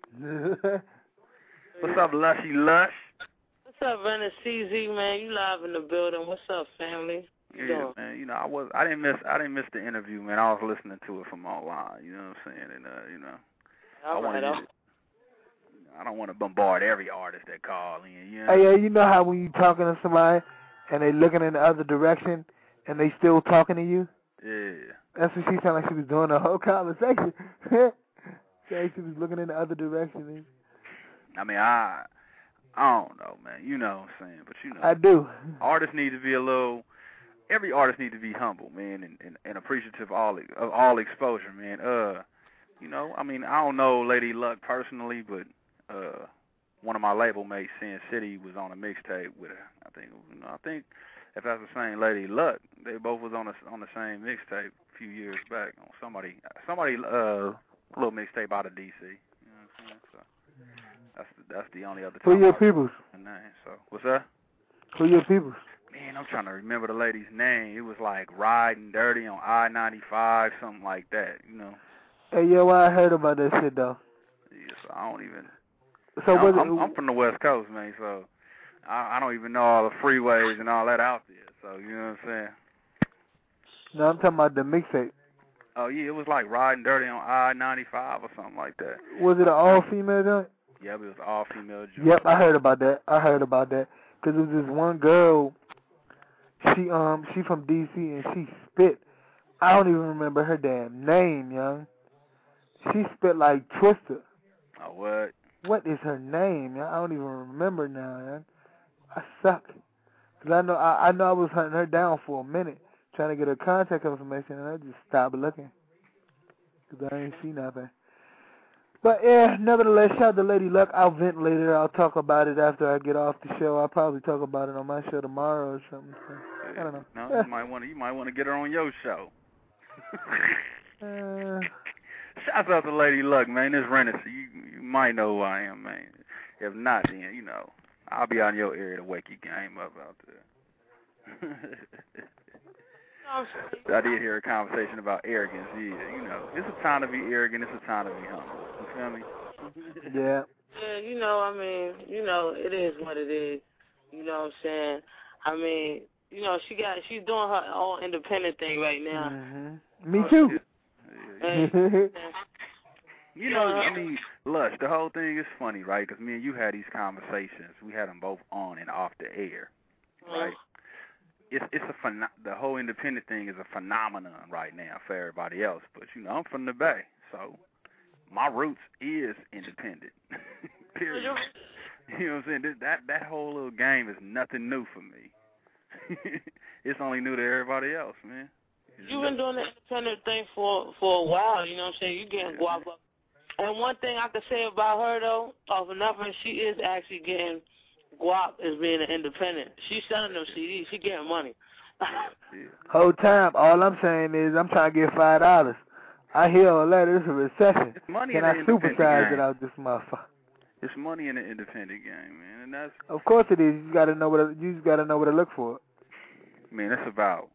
Speaker 15: What's up, Lushy Lush?
Speaker 3: What's up, Renner CZ, man? You live in the building. What's up, family?
Speaker 15: Yeah, man. You know I didn't miss the interview, man. I was listening to it from online. You know what I'm saying? And you know, I don't want to bombard every artist that call in. You know?
Speaker 6: Hey, yeah, you know how when you talking to somebody and they looking in the other direction and they still talking to you?
Speaker 15: Yeah.
Speaker 6: That's what she sounded like she was doing the whole conversation. She was looking in the other direction.
Speaker 15: I mean, I don't know, man. You know what I'm saying, but you know.
Speaker 6: I do.
Speaker 15: Artists need to be every artist needs to be humble, man, and appreciative of all exposure, man. You know, I mean, I don't know Lady Luck personally, but one of my label mates, Sin City, was on a mixtape with her. I think if that's the same Lady Luck, they both was on the same mixtape a few years back on somebody little mixtape out of DC. You know what I'm saying? So that's the only other time.
Speaker 6: Who your peoples?
Speaker 15: So what's that?
Speaker 6: Who your peoples?
Speaker 15: Man, I'm trying to remember the lady's name. It was like Riding Dirty on I-95, something like that. You know.
Speaker 6: Hey, yo, I heard about that shit though.
Speaker 15: Yeah, so I don't even.
Speaker 6: So
Speaker 15: I'm from the West Coast, man, so I don't even know all the freeways and all that out there. So you know what I'm saying?
Speaker 6: No, I'm talking about the mixtape.
Speaker 15: Oh yeah, it was like Riding Dirty on I-95 or something like that.
Speaker 6: Was it an all-female joint?
Speaker 15: Yeah, it was an all-female joint.
Speaker 6: Yep, I heard about that. Cause it was this one girl. She from DC and she spit. I don't even remember her damn name, young. She spit like Twister.
Speaker 15: Oh, what?
Speaker 6: What is her name? I don't even remember now, man. I suck. Cause I know I was hunting her down for a minute, trying to get her contact information, and I just stopped looking. Cause I ain't see nothing. But yeah, nevertheless, shout out to Lady Luck. I'll vent later. I'll talk about it after I get off the show. I'll probably talk about it on my show tomorrow or something. So, I don't know.
Speaker 15: No, you might want to get her on your show. Shout out to Lady Luck, man. This Renner, you might know who I am, man. If not, then you know I'll be out in your area to wake your game up out there. I did hear a conversation about arrogance. Yeah, you know, it's a time to be arrogant. It's a time to be humble. You feel me?
Speaker 6: Yeah.
Speaker 3: Yeah, you know, I mean, you know, it is what it is. You know what I'm saying? I mean, you know, she's doing her own independent thing right now.
Speaker 6: Mm-hmm. Me too.
Speaker 15: You know, I mean, Lush, the whole thing is funny, right? Because me and you had these conversations. We had them both on and off the air, right? The whole independent thing is a phenomenon right now for everybody else. But you know, I'm from the Bay, so my roots is independent. Period. You know what I'm saying? That whole little game is nothing new for me. It's only new to everybody else, man.
Speaker 3: You've been doing the independent thing for a while. You know what I'm saying? You getting guap up. And one thing I could say about her though, off of nothing, she is actually getting guap as being an independent. She's selling them CDs. She getting money.
Speaker 6: Whole time, all I'm saying is I'm trying to get $5. I hear all that. It's a recession. Can I supersize it out this motherfucker?
Speaker 15: It's money in the independent game, man, and that's.
Speaker 6: Of course it is. You just gotta know where to look for it.
Speaker 15: Man, it's about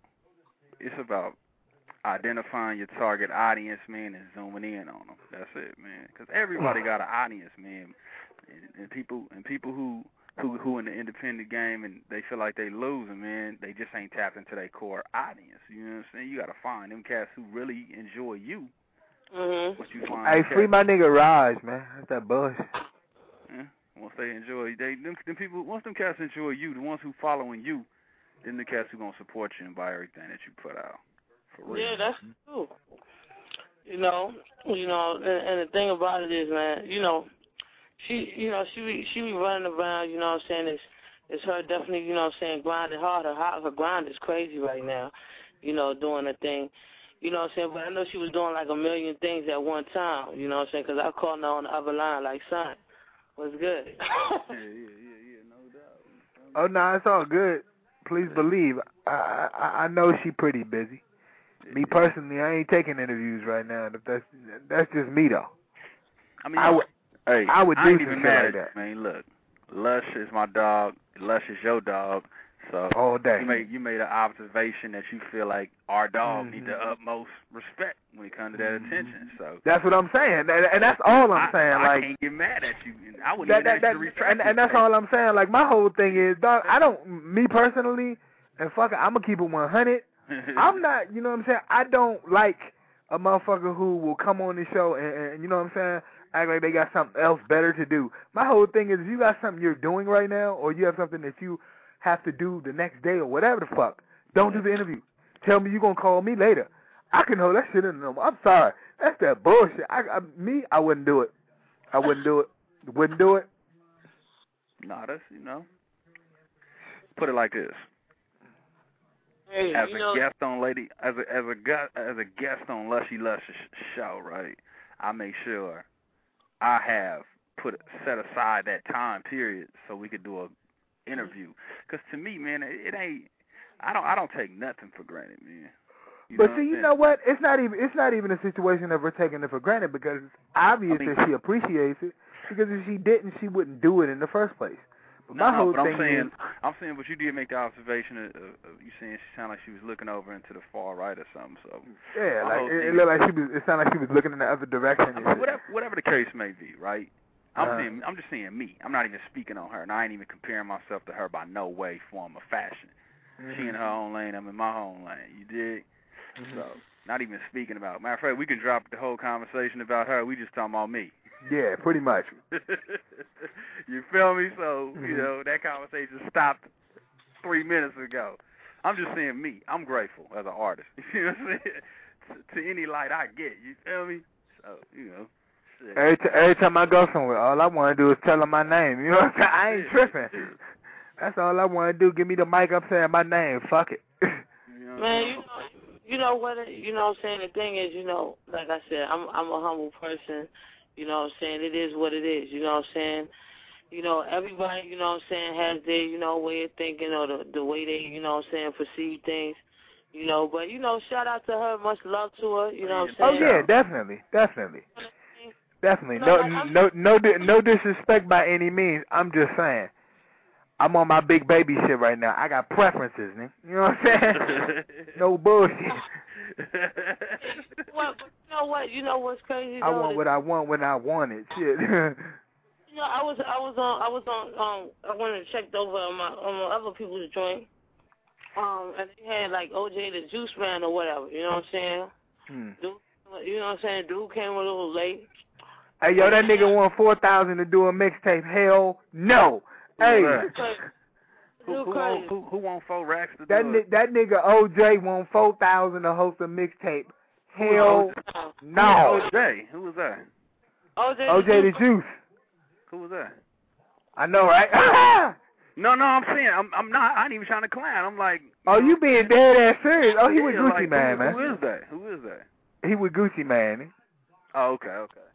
Speaker 15: identifying your target audience, man, and zooming in on them. That's it, man. Because everybody got an audience, man, and people who in the independent game and they feel like they losing, man, they just ain't tapped into their core audience. You know what I'm saying? You got to find them cats who really enjoy you
Speaker 3: Mm-hmm.
Speaker 15: What you find?
Speaker 6: Hey, free my nigga Raj, man. That's that bullshit.
Speaker 15: Yeah. Once they enjoy, them people, once them cats enjoy you, the ones who following you, then the cats who gonna support you and buy everything that you put out. For real.
Speaker 3: Yeah, that's true. You know, and the thing about it is, man, she be running around, you know what I'm saying, it's her definitely, you know what I'm saying, grinding hard. Her grind is crazy right now, doing her thing. You know what I'm saying? But I know she was doing like a million things at one time, you know what I'm saying? Because I called her on the other line like, son, what's good?
Speaker 15: yeah, no doubt.
Speaker 6: Oh, no, it's all good. Please believe. I know she pretty busy. Me personally, I ain't taking interviews right now. That's just me, though.
Speaker 15: I mean,
Speaker 6: I would
Speaker 15: I
Speaker 6: do
Speaker 15: ain't
Speaker 6: some
Speaker 15: even
Speaker 6: shit
Speaker 15: mad
Speaker 6: like
Speaker 15: at
Speaker 6: that.
Speaker 15: you, man. Look, Lush is my dog. Lush is your dog. So
Speaker 6: all day.
Speaker 15: You made an observation that you feel like our dog need the utmost respect when it comes to that attention. So
Speaker 6: that's what I'm saying, and that's all I'm saying.
Speaker 15: I can't get mad at you. I wouldn't even ask you to retract
Speaker 6: and that's all I'm saying. Like, my whole thing is, dog, me personally, and fuck it, I'm gonna keep it 100. I'm not, you know what I'm saying? I don't like a motherfucker who will come on the show and you know what I'm saying, act like they got something else better to do. My whole thing is, if you got something you're doing right now, or you have something that you have to do the next day or whatever the fuck, don't do the interview. Tell me you're going to call me later. I can hold that shit in them. I'm sorry. That's that bullshit. I wouldn't do it. I wouldn't do it. Wouldn't do it.
Speaker 15: Nah, that's, put it like this.
Speaker 3: Hey,
Speaker 15: as a guest on guest on Lushy Lush show, right? I make sure I have set aside that time period so we could do a interview. Because to me, man, it ain't. I don't take nothing for granted, man.
Speaker 6: But see, you know what? It's not even a situation of her taking it for granted, because it's obvious that she appreciates it. Because if she didn't, she wouldn't do it in the first place. But my whole thing is,
Speaker 15: I'm saying, but you did make the observation of you saying she sounded like she was looking over into the far right or something. So
Speaker 6: yeah, like it looked like she was. It sounded like she was looking in the other direction.
Speaker 15: I mean, whatever the case may be, right? I'm just saying me. I'm not even speaking on her, and I ain't even comparing myself to her by no way, form, or fashion. She in her own lane, I'm in my own lane. You dig? So not even speaking about. Matter of fact, we can drop the whole conversation about her. We just talking about me.
Speaker 6: Yeah, pretty much.
Speaker 15: You feel me? So, that conversation stopped 3 minutes ago. I'm just saying me. I'm grateful as an artist. You know what I'm saying? To any light I get. You feel me? So, shit.
Speaker 6: Every time I go somewhere, all I want to do is tell them my name. You know what I'm saying? I ain't tripping. That's all I want to do. Give me the mic up saying my name. Fuck it.
Speaker 3: Man, you know what I'm saying? The thing is, like I said, I'm a humble person. You know what I'm saying? It is what it is. You know what I'm saying? Everybody, you know what I'm saying, has their, way of thinking, or the way they, you know what I'm saying, perceive things. But, shout out to her. Much love to her. You know what I'm saying?
Speaker 6: Oh, yeah, definitely. No disrespect by any means. I'm just saying. I'm on my big baby shit right now. I got preferences, nigga. You know what I'm saying? No bullshit.
Speaker 3: You know what's crazy?
Speaker 6: I want what I want when I want it. Shit.
Speaker 3: I went and checked over on my other people's joint. And they had like OJ the Juice Man or whatever. You know what I'm saying? Dude, you know what I'm saying? Dude came a little late.
Speaker 6: Hey, yo, that nigga want $4,000 to do a mixtape. Hell no. Hey.
Speaker 15: Who want 4 racks to do it?
Speaker 6: That nigga OJ want $4,000 to host a mixtape. Hell no.
Speaker 15: OJ? Who was that?
Speaker 6: OJ the Juice.
Speaker 15: Who was that?
Speaker 6: I know, right?
Speaker 15: No, I'm saying I'm not. I ain't even trying to clown. I'm like.
Speaker 6: Oh, you being dead ass serious? Oh, he with Gucci
Speaker 15: like,
Speaker 6: Man, man.
Speaker 15: Who is that?
Speaker 6: He with Gucci Man.
Speaker 15: Oh, okay.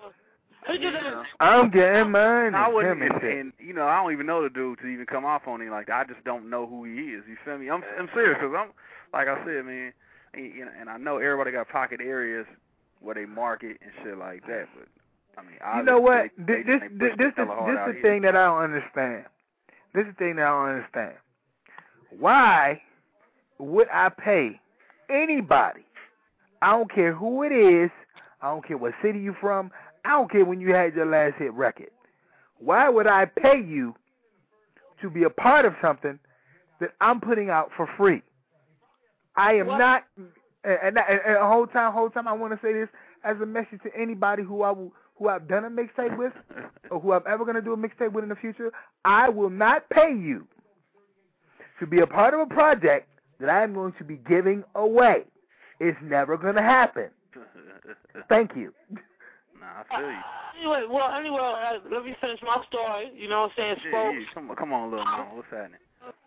Speaker 6: I'm getting mine.
Speaker 15: I wouldn't, and I don't even know the dude to even come off on him like that. I just don't know who he is. You feel me? I'm serious, because I'm, like I said, man, and I know everybody got pocket areas where they market and shit like that, but I mean,
Speaker 6: you know what? This the thing that I don't understand. This is the thing that I don't understand. Why would I pay anybody? I don't care who it is. I don't care what city you from. I don't care when you had your last hit record. Why would I pay you to be a part of something that I'm putting out for free? I am not, and the whole time I want to say this, as a message to anybody who I've done a mixtape with, or who I'm ever gonna do a mixtape with in the future. I will not pay you to be a part of a project that I am going to be giving away. It's never gonna happen. Thank you.
Speaker 15: Nah, I feel you.
Speaker 3: Anyway, let me finish my story. You know what I'm saying, folks?
Speaker 15: Yeah. Come on, little mama. What's happening?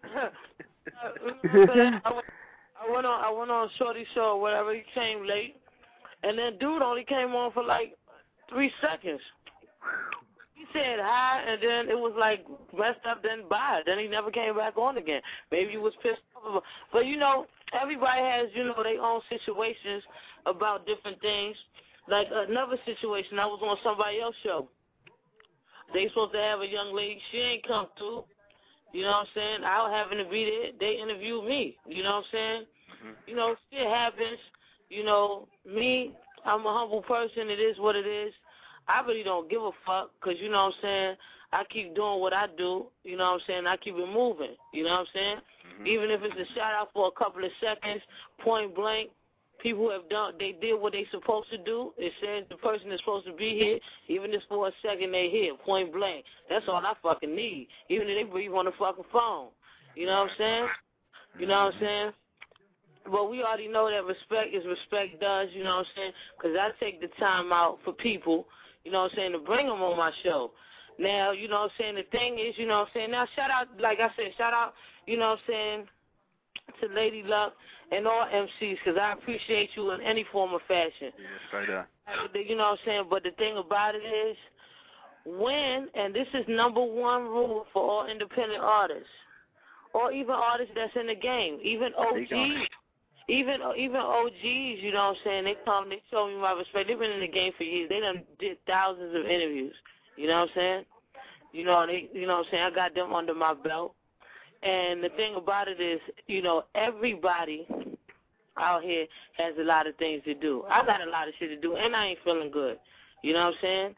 Speaker 3: I went on Shorty's show or whatever. He came late, and then dude only came on for like 3 seconds. He said hi, and then it was like messed up, then bye. Then he never came back on again. Maybe he was pissed off. But, you know, everybody has, you know, their own situations about different things. Like another situation, I was on somebody else's show. They supposed to have a young lady. She ain't come through. You know what I'm saying? I happened to be there. They interviewed me. You know what I'm saying? Mm-hmm. You know, shit happens. You know, me, I'm a humble person. It is what it is. I really don't give a fuck because, you know what I'm saying, I keep doing what I do. You know what I'm saying? I keep it moving. You know what I'm saying? Mm-hmm. Even if it's a shout-out for a couple of seconds, point blank, people have done, they did what they supposed to do. It says the person is supposed to be here. Even if for a second they here, point blank. That's all I fucking need. Even if they breathe on the fucking phone. You know what I'm saying? You know what I'm saying? But we already know that respect is respect does, you know what I'm saying? Because I take the time out for people, you know what I'm saying, to bring them on my show. Now, you know what I'm saying, the thing is, you know what I'm saying, now shout out, like I said, shout out, you know what I'm saying, to Lady Luck and all MCs, because I appreciate you in any form of fashion.
Speaker 15: Yeah, straight up.
Speaker 3: You know what I'm saying? But the thing about it is, when, and this is number one rule for all independent artists, or even artists that's in the game, even OGs, even OGs, you know what I'm saying, they come, they show me my respect. They've been in the game for years. They done did thousands of interviews, you know what I'm saying? You know what I'm saying? I got them under my belt. And the thing about it is, you know, everybody out here has a lot of things to do. I got a lot of shit to do, and I ain't feeling good. You know what I'm saying?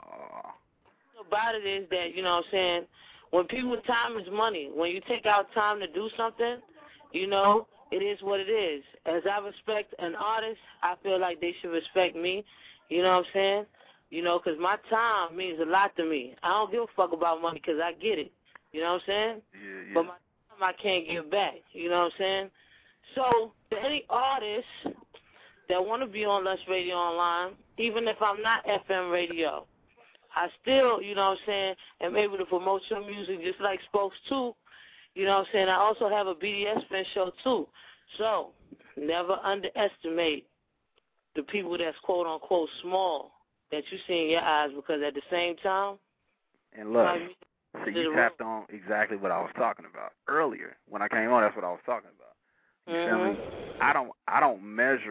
Speaker 3: The thing about it is that, you know what I'm saying, when people, time is money. When you take out time to do something, you know, it is what it is. As I respect an artist, I feel like they should respect me. You know what I'm saying? You know, because my time means a lot to me. I don't give a fuck about money because I get it. You know what I'm saying?
Speaker 15: Yeah.
Speaker 3: But my time I can't give back. You know what I'm saying? So, to any artists that want to be on Lush Radio Online, even if I'm not FM radio, I still, you know what I'm saying, am able to promote your music just like Spokes too. You know what I'm saying? I also have a BDS Spin show too. So, never underestimate the people that's quote-unquote small that you see in your eyes, because at the same time,
Speaker 15: and look, so you tapped on exactly what I was talking about earlier. When I came on, that's what I was talking about. You feel me? I don't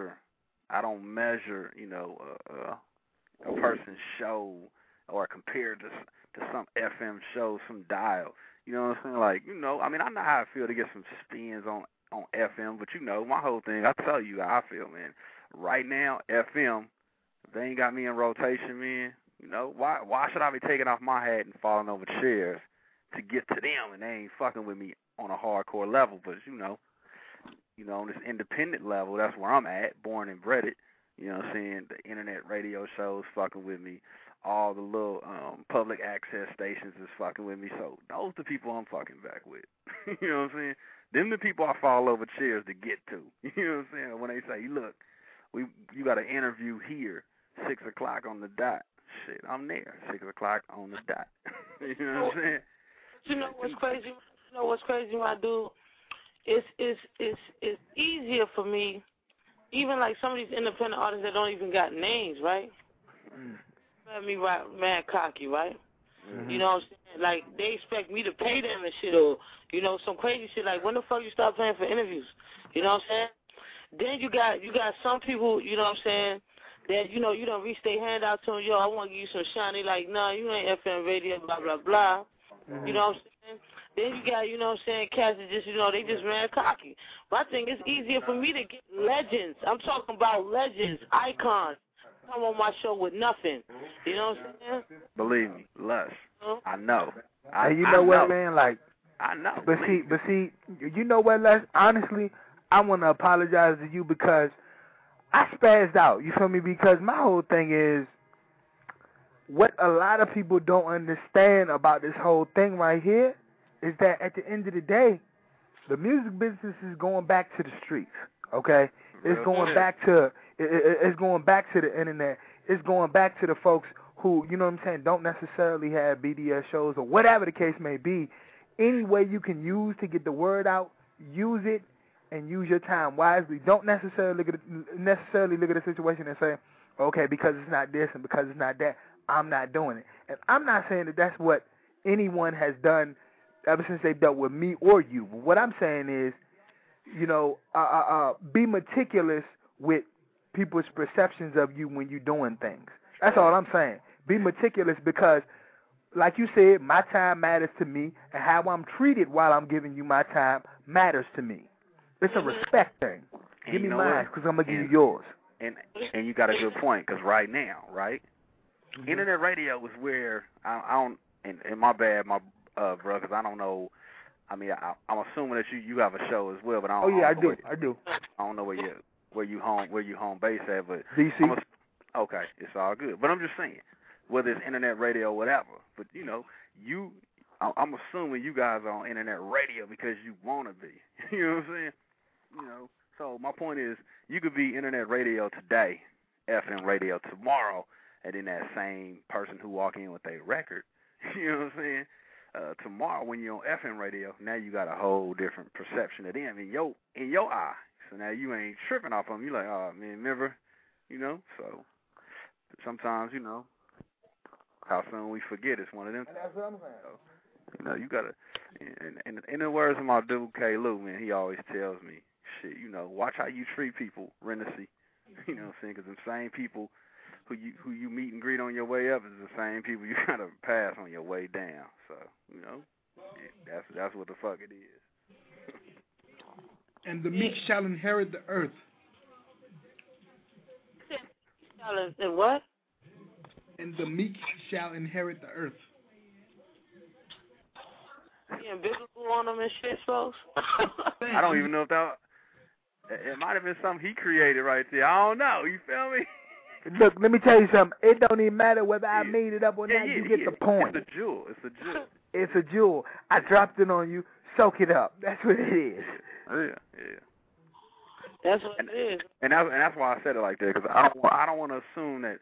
Speaker 15: measure, you know, a person's show or compare to some FM show, some dial. You know what I'm saying? Like, you know, I mean, I know how I feel to get some spins on FM, but you know, my whole thing, I tell you how I feel, man. Right now, FM, if they ain't got me in rotation, man, you know, why should I be taking off my hat and falling over chairs to get to them, and they ain't fucking with me on a hardcore level? But, you know, on this independent level, that's where I'm at, born and bred it. You know what I'm saying? The internet radio shows fucking with me. All the little public access stations is fucking with me. So those the people I'm fucking back with. You know what I'm saying? Them the people I fall over chairs to get to. You know what I'm saying? When they say, look, you got an interview here, 6 o'clock on the dot. Shit, I'm there, 6 o'clock on the dot. You know what I'm saying?
Speaker 3: You know what's crazy? You know what's crazy, my dude? It's easier for me, even like some of these independent artists that don't even got names, right? Let me mad cocky, right? Mm-hmm. You know what I'm saying? Like, they expect me to pay them and shit, or, you know, some crazy shit. Like, when the fuck you start paying for interviews? You know what I'm saying? Then you got some people, you know what I'm saying, that, you know, you don't reach their hand out to them, yo, I want to give you some shine. They like, no, you ain't FM radio, blah, blah, blah. Mm-hmm. You know what I'm saying? Then you got, you know what I'm saying, cats that just, you know, they just mad cocky. But I think it's easier for me to get legends. I'm talking about legends, icons. Come on my show with nothing. You know what I'm saying?
Speaker 15: Believe me, Lush. I know.
Speaker 6: You know what, man? Like,
Speaker 15: I know.
Speaker 6: But see, you know what, Lush? Honestly, I want to apologize to you because I spazzed out, you feel me? Because my whole thing is, what a lot of people don't understand about this whole thing right here is that at the end of the day, the music business is going back to the streets, okay? It's going back to it's going back to the internet. It's going back to the folks who, you know what I'm saying, don't necessarily have BDS shows or whatever the case may be. Any way you can use to get the word out, use it, and use your time wisely. Don't necessarily look at the situation and say, okay, because it's not this and because it's not that, I'm not doing it. And I'm not saying that that's what anyone has done ever since they've dealt with me or you. But what I'm saying is, you know, be meticulous with people's perceptions of you when you're doing things. That's all I'm saying. Be meticulous because, like you said, my time matters to me, and how I'm treated while I'm giving you my time matters to me. It's a respect thing. Give me mine because I'm going to give you yours.
Speaker 15: And you got a good point because right now, right, internet radio is where I don't, and my bad, bro, because I don't know. I mean, I'm assuming that you have a show as well, but I don't.
Speaker 6: Oh yeah,
Speaker 15: I do. I don't know where you home base at, but
Speaker 6: DC.
Speaker 15: Okay, it's all good. But I'm just saying, whether it's internet radio or whatever, but you know, I'm assuming you guys are on internet radio because you want to be. You know what I'm saying? You know. So my point is, you could be internet radio today, FM radio tomorrow, and then that same person who walk in with a record, you know what I'm saying? Tomorrow when you're on FM radio, now you got a whole different perception of them in your eye. So now you ain't tripping off them. You like, oh man, remember, you know? So sometimes, you know, how soon we forget it's one of them.
Speaker 6: And that's what I'm saying.
Speaker 15: So, you know, you gotta. And in the words of my dude K. Lou, man, he always tells me, shit, you know, watch how you treat people, Renaissance. You know what I'm saying? Because the same people who you meet and greet on your way up is the same people you gotta pass on your way down. So, you know, that's what the fuck it is.
Speaker 16: And the meek shall inherit the earth.
Speaker 3: And what?
Speaker 16: And the meek shall inherit the earth.
Speaker 3: Yeah, biblical on them and shit, folks.
Speaker 15: I don't even know if that. It might have been something he created right there. I don't know. You feel me?
Speaker 6: Look, let me tell you something. It don't even matter whether I made it up or not. You get the point.
Speaker 15: It's a jewel.
Speaker 6: It's a jewel. I dropped it on you. Soak it up. That's what it is.
Speaker 15: Yeah.
Speaker 3: That's what it is.
Speaker 15: And that's why I said it like that, because I don't want to assume that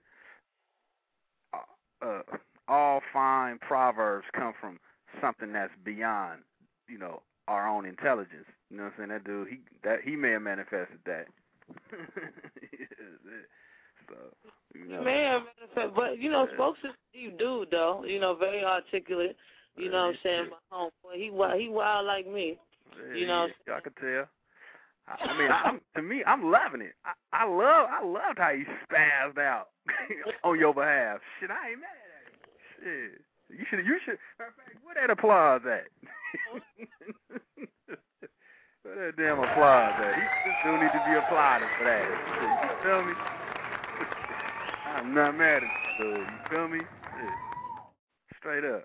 Speaker 15: all fine proverbs come from something that's beyond, you know, our own intelligence. You know what I'm saying? That dude, he may have manifested that. So, you know.
Speaker 3: He may have manifested, but you know, Spokes is a deep dude though. You know, very articulate. You know what I'm saying? My homeboy, he wild like me. You know.
Speaker 15: I could tell. I mean, I'm loving it. I loved how you spazzed out on your behalf. Shit, I ain't mad at you. Shit. You should. Matter of fact, where that applause at? Where that damn applause at? This dude need to be applauded for that. You feel me? I'm not mad at you, dude. You feel me? Yeah. Straight up.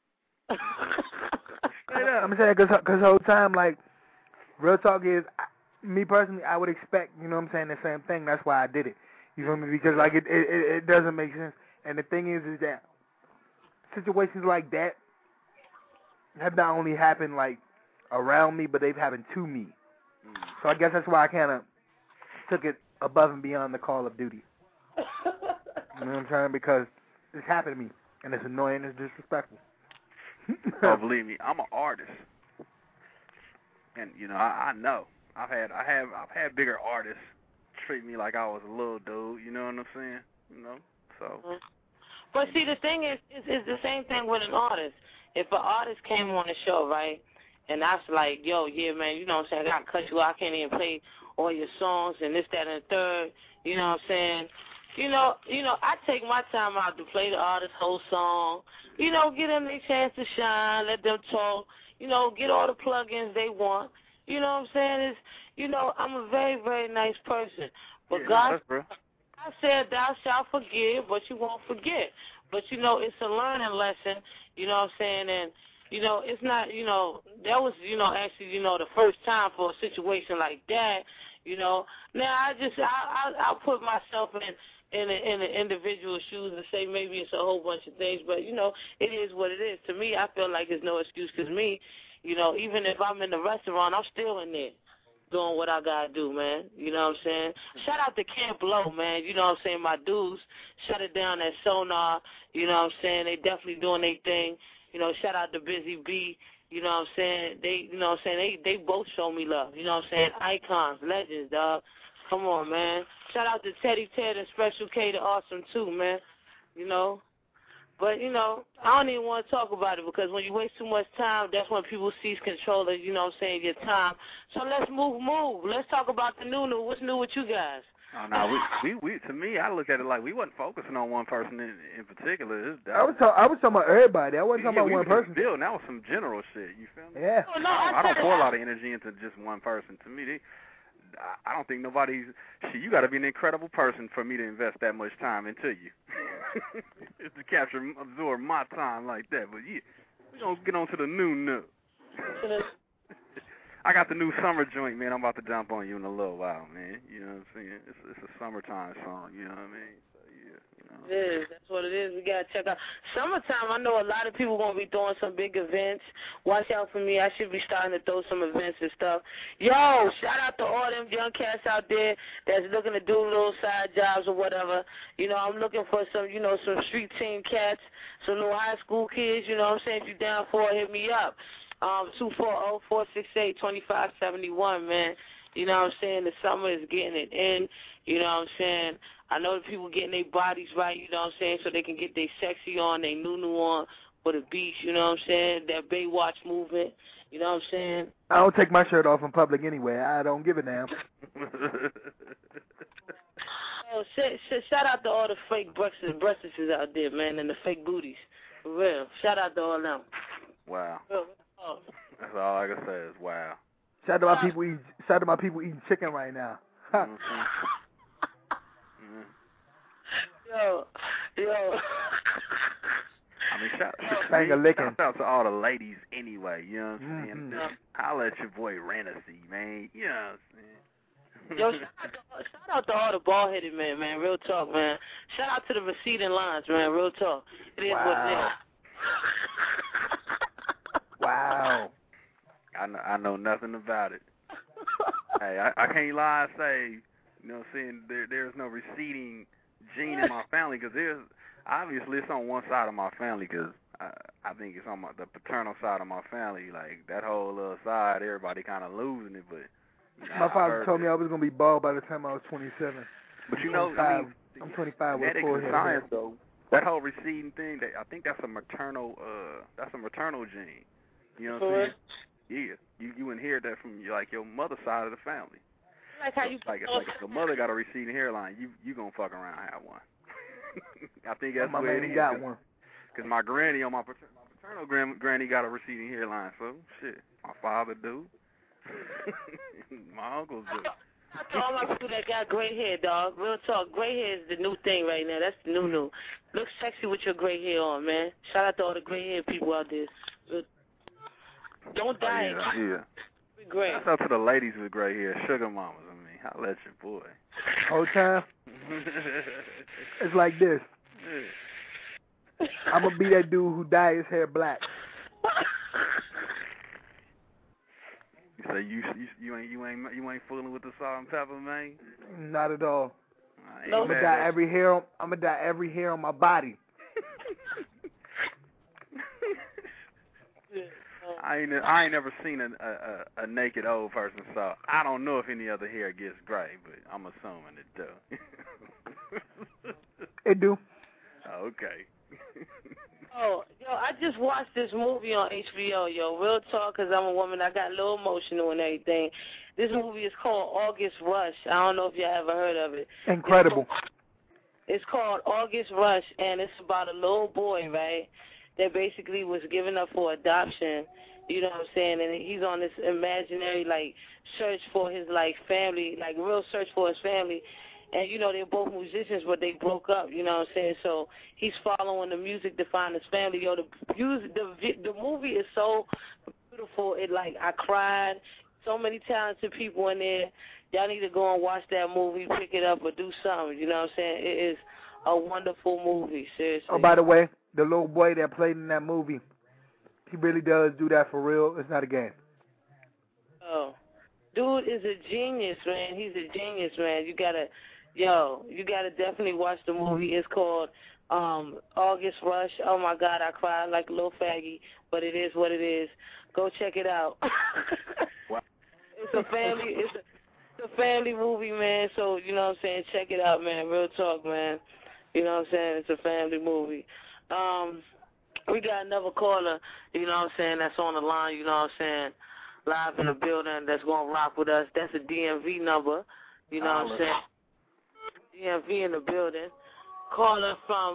Speaker 15: Straight up.
Speaker 6: I'm saying, because the whole time, like, real talk is, me personally, I would expect, you know what I'm saying, the same thing. That's why I did it. You feel me? Because, like, it doesn't make sense. And the thing is that situations like that have not only happened, like, around me, but they've happened to me. So I guess that's why I kind of took it above and beyond the Call of Duty. You know what I'm saying? Because it's happened to me, and it's annoying, it's disrespectful.
Speaker 15: Oh, believe me, I'm an artist, and you know I know I've had bigger artists treat me like I was a little dude. You know what I'm saying? You know, so.
Speaker 3: But see, the thing is, it's the same thing with an artist. If an artist came on the show, right, and I was like, yo, yeah, man, you know what I'm saying, I got to cut you out, I can't even play all your songs and this, that, and the third, you know what I'm saying? You know, I take my time out to play the artist's whole song, you know, give them their chance to shine, let them talk, you know, get all the plugins they want. You know what I'm saying? It's, you know, I'm a very, very nice person. But God said, thou shalt forgive, but you won't forget. But, you know, it's a learning lesson, you know what I'm saying? And, you know, it's not, you know, that was, you know, actually, you know, the first time for a situation like that, you know. Now, I'll put myself in the individual shoes and say maybe it's a whole bunch of things, but, you know, it is what it is. To me, I feel like there's no excuse because me, you know, even if I'm in the restaurant, I'm still in there doing what I got to do, man. You know what I'm saying? Shout out to Camp Low, man. You know what I'm saying? My dudes shut it down at Sonar. You know what I'm saying? They definitely doing their thing. You know, shout out to Busy B. You know what I'm saying? They, you know what I'm saying? They both show me love. You know what I'm saying? Icons, legends, dog. Come on, man. Shout out to Teddy Ted and Special K, the awesome too, man. You know? But, you know, I don't even want to talk about it because when you waste too much time, that's when people seize control of, you know what I'm saying, your time. So let's move. Let's talk about the new. What's new with you guys?
Speaker 15: Oh, no, we to me, I look at it like we wasn't focusing on one person in particular.
Speaker 6: I was talking about everybody. I wasn't talking about one person.
Speaker 15: Still, that was some general shit. You feel me?
Speaker 6: Yeah.
Speaker 3: Oh, no,
Speaker 15: I don't pour a lot of energy into just one person. To me, I don't think nobody's. You got to be an incredible person for me to invest that much time into you. to absorb my time like that. But yeah, we gonna get on to the new. I got the new summer joint, man. I'm about to jump on you in a little while, man. You know what I'm saying? It's a summertime song. You know what I mean? So yeah, you know.
Speaker 3: It is. That's what it is. We gotta check out summertime. I know a lot of people gonna be throwing some big events. Watch out for me. I should be starting to throw some events and stuff. Yo, shout out to all them young cats out there that's looking to do little side jobs or whatever. You know, I'm looking for some, you know, some street team cats, some little high school kids. You know what I'm saying? If you down for it, hit me up. 240-468-2571, man. You know what I'm saying? The summer is getting it in. You know what I'm saying? I know the people getting their bodies right, you know what I'm saying, so they can get their sexy on, their new on for the beach, you know what I'm saying? That Baywatch movement, you know what I'm saying?
Speaker 6: I don't take my shirt off in public anyway. I don't give a damn.
Speaker 3: Oh, shout out to all the fake breasts out there, man, and the fake booties. For real. Shout out to all them.
Speaker 15: Wow.
Speaker 3: Oh.
Speaker 15: That's all I can say is wow.
Speaker 6: Shout out to my people eating chicken right now.
Speaker 3: Yo.
Speaker 15: I mean, shout out to all the ladies anyway, you know what I'm saying? Holla at your boy Renaissance, man. You know what I'm saying?
Speaker 3: Yo, shout out to all the bald-headed men, man. Real talk, man. Shout out to the receding lines, man. Real talk. It is what it is.
Speaker 6: Wow.
Speaker 15: I know nothing about it. Hey, I can't lie and say, you know what I'm saying, there's no receding gene in my family because obviously it's on one side of my family because I think it's on the paternal side of my family. Like, that whole little side, everybody kind of losing it, but... You know,
Speaker 6: my father told me I was going to be bald by the time I was 27.
Speaker 15: But you know, I mean,
Speaker 6: I'm 25 with a full head.
Speaker 15: Science, though, that whole receding thing, I think that's a maternal gene. You know what I'm saying? Yeah, you inherit that from your mother's side of the family.
Speaker 3: Like how you
Speaker 15: like if the mother got a receding hairline, you gonna fuck around and have one. I think that's
Speaker 6: my
Speaker 15: where
Speaker 6: man
Speaker 15: it is.
Speaker 6: Got one.
Speaker 15: Cause my granny my paternal granny got a receding hairline, so shit. My father do. My uncles do.
Speaker 3: To all my people that got gray hair, dog. Real talk. Gray hair is the new thing right now. That's the new. Look sexy with your gray hair on, man. Shout out to all the gray hair people out there. Don't die.
Speaker 15: Oh, yeah.
Speaker 3: Great.
Speaker 15: Shout out to the ladies with gray hair, sugar mamas. I mean, holla at your boy.
Speaker 6: Whole time. It's like this.
Speaker 15: Yeah.
Speaker 6: I'm gonna be that dude who dye his hair black.
Speaker 15: So you ain't fooling with the salt and pepper, man?
Speaker 6: Not at all. I'm
Speaker 3: No.
Speaker 6: gonna dye every hair on my body.
Speaker 15: I ain't never seen a naked old person, so I don't know if any other hair gets gray, but I'm assuming it does.
Speaker 6: It do.
Speaker 15: Okay.
Speaker 3: Oh, yo, I just watched this movie on HBO, yo. Real talk, because I'm a woman. I got a little emotional and everything. This movie is called August Rush. I don't know if y'all ever heard of it.
Speaker 6: Incredible.
Speaker 3: It's called August Rush, and it's about a little boy, right, that basically was given up for adoption, you know what I'm saying, and he's on this imaginary, search for his, family, real search for his family, And, you know, they're both musicians, but they broke up, you know what I'm saying? So he's following the music to find his family. Yo, the movie is so beautiful. I cried. So many talented people in there. Y'all need to go and watch that movie, pick it up, or do something. You know what I'm saying? It is a wonderful movie, seriously.
Speaker 6: Oh, by the way, the little boy that played in that movie, he really does do that for real. It's not a game.
Speaker 3: Oh. Dude is a genius, man. He's a genius, man. You gotta definitely watch the movie. It's called August Rush. Oh my God, I cried like a little faggy, but it is what it is. Go check it out. It's a family movie, man. So you know what I'm saying. Check it out, man. Real talk, man. You know what I'm saying. It's a family movie. We got another caller. You know what I'm saying. That's on the line. You know what I'm saying. Live in the building. That's gonna rock with us. That's a DMV number. You know what I'm saying. DMV in the building. Caller from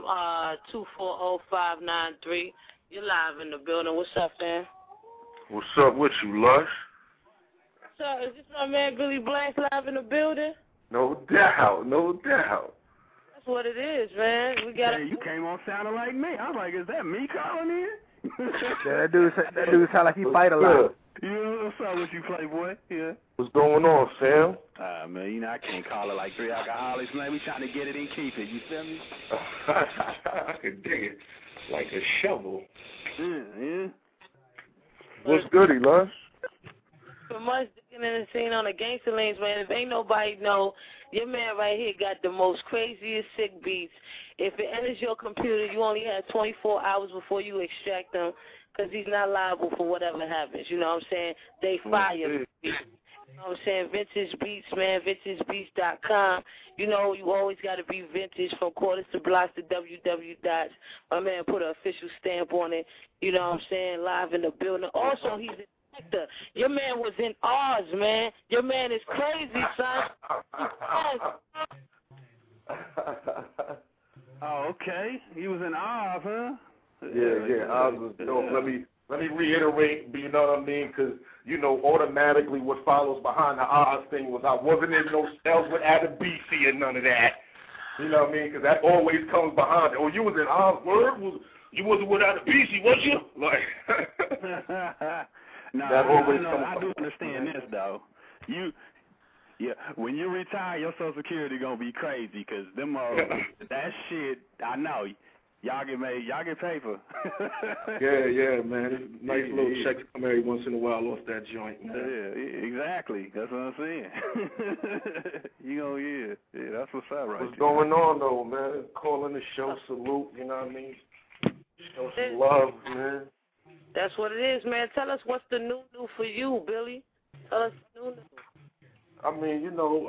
Speaker 3: 240593. You're live in the building. What's up, man?
Speaker 17: What's up with you, Lush?
Speaker 3: What's up? Is this my man Billy Blank live in the building?
Speaker 17: No doubt, no doubt.
Speaker 3: That's what it is, man. We got.
Speaker 18: Hey, you came on sounding like me. I was like, is that me calling in?
Speaker 6: Yeah, that dude sound like he fight a lot.
Speaker 18: You know what's up with you, Playboy? Yeah.
Speaker 17: What's going on, Sam?
Speaker 18: Man, you know I can't call it like 3 alcoholics, man. We trying to get it and keep it. You feel me?
Speaker 17: I can dig it like a shovel.
Speaker 18: Yeah.
Speaker 17: What's goody, Lush?
Speaker 3: So much digging in the scene on the gangster lanes, man. If ain't nobody know, your man right here got the most craziest sick beats. If it enters your computer, you only have 24 hours before you extract them, because he's not liable for whatever happens. You know what I'm saying? They fire. You know what I'm saying? Vintage Beats, man. VintageBeats.com. You know, you always got to be vintage from quarters to blocks to WW dots. My man put an official stamp on it. You know what I'm saying? Live in the building. Also, he's an actor. Your man was in Oz, man. Your man is crazy, son.
Speaker 18: Oh, okay. He was in Oz, huh?
Speaker 17: Yeah. Oz was dope. Let me reiterate, you know what I mean? Because, you know, automatically what follows behind the Oz thing was I wasn't in no cells with Adam BC and none of that. You know what I mean? Because that always comes behind it. Oh, you was in Oz, word? You wasn't with Adam BC, was you? Like,
Speaker 18: no,
Speaker 17: that always
Speaker 18: I do understand this, though. When you retire, your Social Security gonna be crazy, because that shit, I know. Y'all get paper.
Speaker 17: yeah, man. Nice little checks come every once in a while off that joint, man.
Speaker 18: Yeah, exactly. That's what I'm saying. That's what's up, right?
Speaker 17: What's going on, though, man? Calling the show, salute, you know what I mean? Show some love, man.
Speaker 3: That's what it is, man. Tell us what's the new for you, Billy. Tell us the new.
Speaker 17: I mean,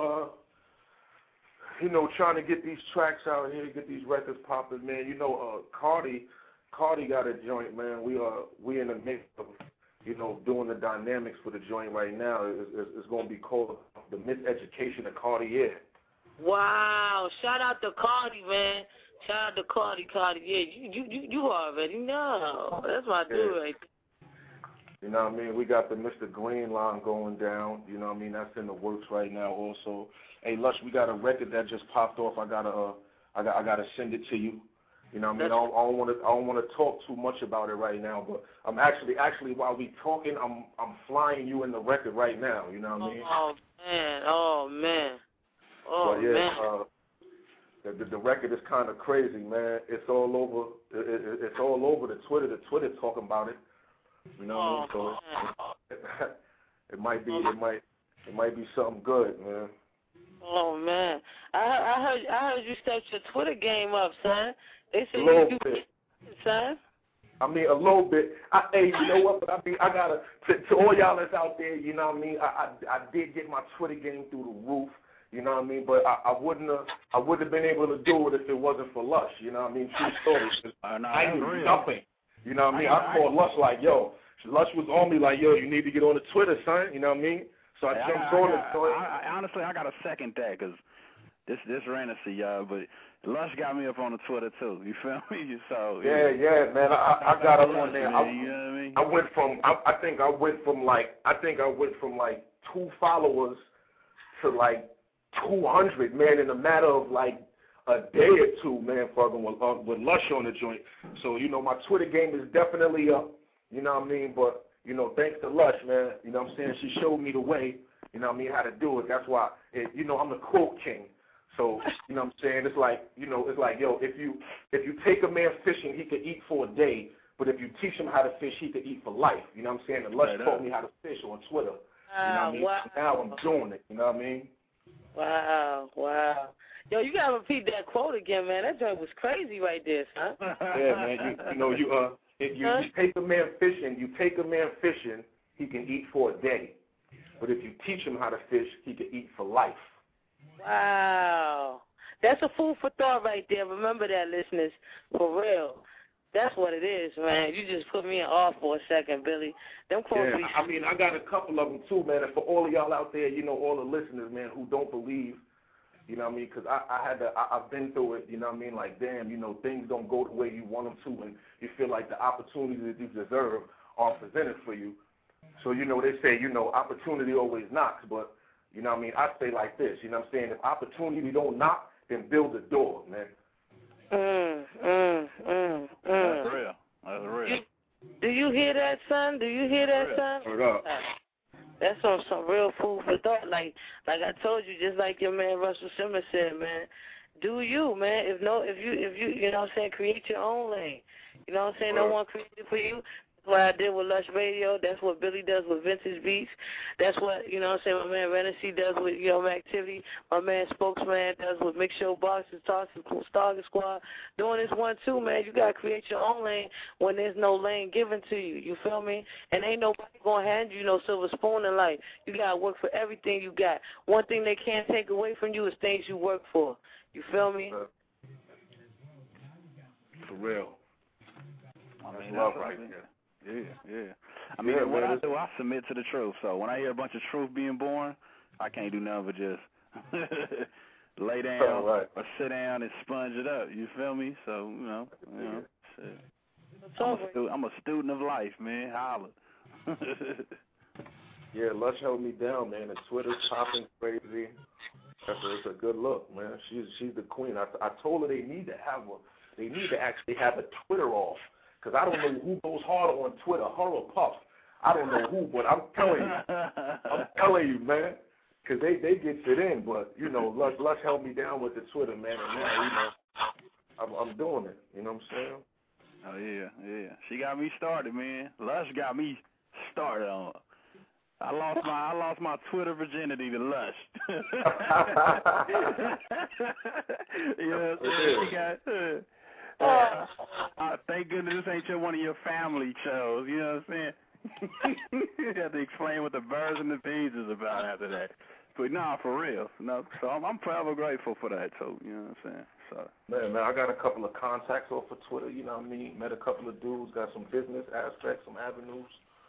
Speaker 17: trying to get these tracks out here, get these records popping, man. Cardi got a joint, man. We in the mix of, doing the dynamics for the joint right now. It's going to be called The Miseducation of Cartier.
Speaker 3: Wow! Shout out to Cardi, man. Shout out to Cardi. Yeah, you already know. That's my dude right there.
Speaker 17: You know what I mean? We got the Mr. Green line going down. You know what I mean? That's in the works right now also. Hey, Lush, we got a record that just popped off. I gotta send it to you. You know what I mean? I don't want to talk too much about it right now, but I'm actually while we talking, I'm flying you in the record right now. You know what I mean?
Speaker 3: Oh man.
Speaker 17: The record is kind of crazy, man. It's all over. It's all over the Twitter. The Twitter talking about it. You know what I mean? So it might be something good, man.
Speaker 3: Oh man, I heard you stepped your Twitter game up, son. They said
Speaker 17: you bit.
Speaker 3: Son.
Speaker 17: I mean, a little bit. Hey, you know what? But I mean, I gotta to all y'all that's out there. You know what I mean? I did get my Twitter game through the roof. You know what I mean? But I wouldn't have been able to do it if it wasn't for Lush. You know what I mean? True story. I knew nothing. You know what I mean? I called Lush like, yo. Lush was on me like, yo, you need to get on the Twitter, son. You know what I mean? So I jumped on it.
Speaker 18: Honestly, I got to second that, because this ran to y'all, but Lush got me up on the Twitter too. You feel me? So
Speaker 17: yeah, man. I got up on there.
Speaker 18: You know what I mean?
Speaker 17: I went from I think I went from like 2 followers to like 200, man, in a matter of like a day or two, man, fucking with Lush on the joint. So, you know, my Twitter game is definitely up, you know what I mean? But, you know, thanks to Lush, man, you know what I'm saying? She showed me the way, you know what I mean, how to do it. That's why, you know, I'm the quote king. So, you know what I'm saying? It's like, you know, it's like, yo, if you take a man fishing, he could eat for a day. But if you teach him how to fish, he could eat for life. You know what I'm saying? And Lush taught me how to fish on Twitter. You know what I mean?
Speaker 3: Wow.
Speaker 17: Now I'm doing it. You know what I mean?
Speaker 3: Wow. Yo, you gotta repeat that quote again, man. That joint was crazy right there, son.
Speaker 17: Yeah, man. If you take a man fishing, he can eat for a day. But if you teach him how to fish, he can eat for life.
Speaker 3: Wow. That's a food for thought right there. Remember that, listeners. For real. That's what it is, man. You just put me in awe for a second, Billy. Them quotes.
Speaker 17: Yeah, I mean, I got a couple of them too, man. And for all of y'all out there, you know, all the listeners, man, who don't believe, you know what I mean? Because I've been through it, you know what I mean? Like, damn, you know, things don't go the way you want them to, and you feel like the opportunities that you deserve are presented for you. So, you know, they say, you know, opportunity always knocks, but, you know what I mean? I say like this, you know what I'm saying? If opportunity don't knock, then build the door, man.
Speaker 15: That's real. That's real.
Speaker 3: Do you hear that, son? Do you hear that, son?
Speaker 17: Hold up.
Speaker 3: That's some real food for thought. Like I told you, just like your man Russell Simmons said, man. Do you, man? If you know what I'm saying, create your own lane. You know what I'm saying? No one created for you. That's what I did with Lush Radio. That's what Billy does with Vintage Beats. That's what, you know what I'm saying, my man Renaissance does with, you know, Activity. My man Spokesman does with Mix Show Boxes, Talks, Starger Squad. Doing this one, too, man. You got to create your own lane when there's no lane given to you. You feel me? And ain't nobody going to hand you no silver spoon in life. You got to work for everything you got. One thing they can't take away from you is things you work for. You feel me?
Speaker 17: For real.
Speaker 15: I mean, love right there. Yeah. I mean, what I do, I submit to the truth. So when I hear a bunch of truth being born, I can't do nothing but just lay down or sit down and sponge it up. You feel me? So, you know shit. I'm a student of life, man. Holla.
Speaker 17: Yeah, Lush held me down, man. And Twitter's popping crazy. It's a good look, man. She's the queen. I told her they need to actually have a Twitter off. Because I don't know who goes harder on Twitter, her or Puff. I don't know who, but I'm telling you, man. Because they get it in, but, you know, Lush held me down with the Twitter, man. And now, you know, I'm doing it. You know what I'm saying?
Speaker 15: Oh, yeah. She got me started, man. Lush got me started on. I lost my Twitter virginity to Lush. You know what I'm saying? Thank goodness this ain't one of your family shows. You know what I'm saying? You have to explain what the birds and the bees is about after that. But nah, for real. No, so I'm forever grateful for that. So you know what I'm saying. So
Speaker 17: man, I got a couple of contacts off of Twitter. You know what I mean? Met a couple of dudes. Got some business aspects, some avenues.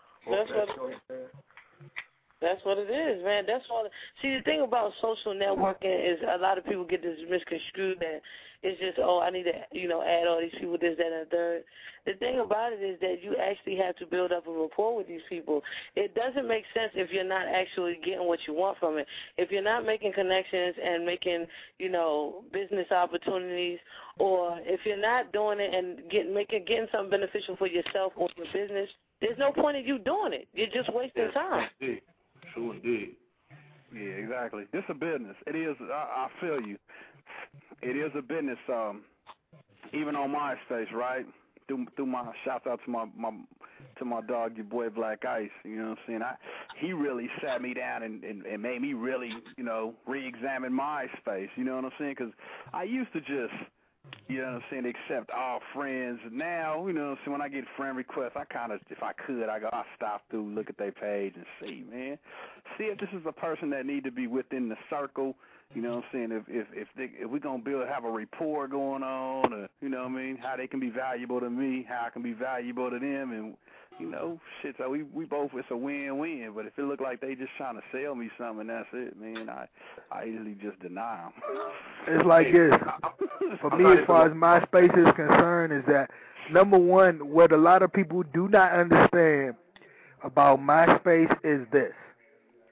Speaker 3: That's what it is, man. That's all. See, the thing about social networking is a lot of people get this misconstrued that it's just, I need to, you know, add all these people, this, that, and the third. The thing about it is that you actually have to build up a rapport with these people. It doesn't make sense if you're not actually getting what you want from it. If you're not making connections and making, you know, business opportunities, or if you're not doing it and getting something beneficial for yourself or your business, there's no point in you doing it. You're just wasting time.
Speaker 17: True indeed.
Speaker 15: Yeah, exactly. It's a business. It is. I feel you. It is a business. Even on MySpace, right? Through my shout out to my dog, your boy Black Ice. You know what I'm saying? He really sat me down and made me really, you know, re-examine MySpace. You know what I'm saying? Because I used to just, you know what I'm saying, accept all friends. Now, you know what I'm saying, when I get friend requests, I kind of, if I could, I stop through, look at their page and see, man. See if this is a person that need to be within the circle. You know what I'm saying? If we're going to have a rapport going on, or, you know what I mean, how they can be valuable to me, how I can be valuable to them, and, you know, shit, so we both, it's a win-win. But if it look like they just trying to sell me something, that's it, man, I easily just deny them.
Speaker 6: It's like this. For me, as far as MySpace is concerned, is that, number one, what a lot of people do not understand about MySpace is this.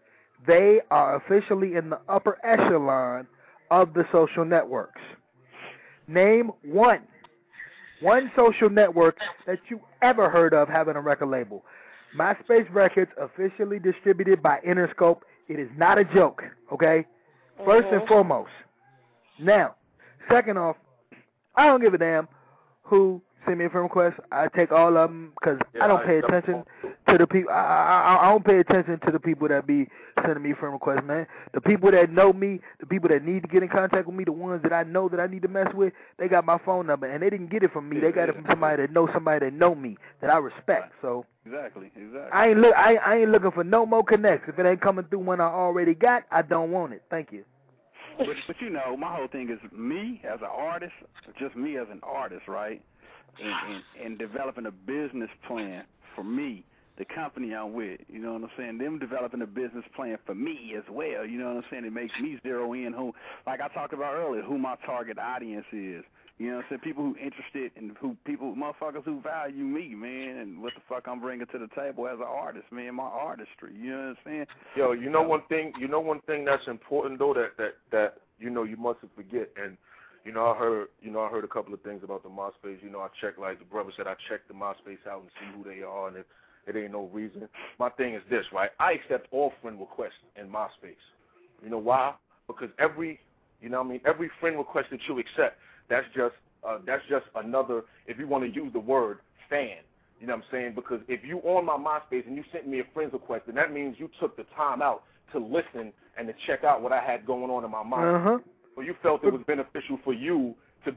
Speaker 6: they are officially in the upper echelon of the social networks. Name one social network that you ever heard of having a record label. MySpace Records, officially distributed by Interscope. It is not a joke, okay? First and foremost. Now, second off, I don't give a damn who send me a friend request. I take all of them because I don't pay attention to the people. I don't pay attention to the people that be sending me friend requests, man. The people that know me, the people that need to get in contact with me, the ones that I know that I need to mess with, they got my phone number, and they didn't get it from me. They got it from somebody that know me, that I respect. So
Speaker 15: exactly.
Speaker 6: I ain't looking for no more connects. If it ain't coming through one I already got, I don't want it. Thank you.
Speaker 15: But you know, my whole thing is me as an artist, just me as an artist, right? And developing a business plan for me, the company I'm with, you know what I'm saying? Them developing a business plan for me as well, you know what I'm saying? It makes me zero in who, like I talked about earlier, who my target audience is. You know what I'm saying? People who interested and motherfuckers who value me, man, and what the fuck I'm bringing to the table as an artist, man, my artistry. You know what I'm saying?
Speaker 17: Yo, you know one thing that's important though that you know you mustn't forget. And I heard a couple of things about the MySpace. I checked, like the brother said, I checked the MySpace out and see who they are, and it ain't no reason. My thing is this, right? I accept all friend requests in MySpace. You know why? Because every friend request that you accept, that's just another, if you want to use the word, fan. You know what I'm saying? Because if you on my MySpace and you sent me a friend request, then that means you took the time out to listen and to check out what I had going on in my mind. So you felt it was beneficial for you to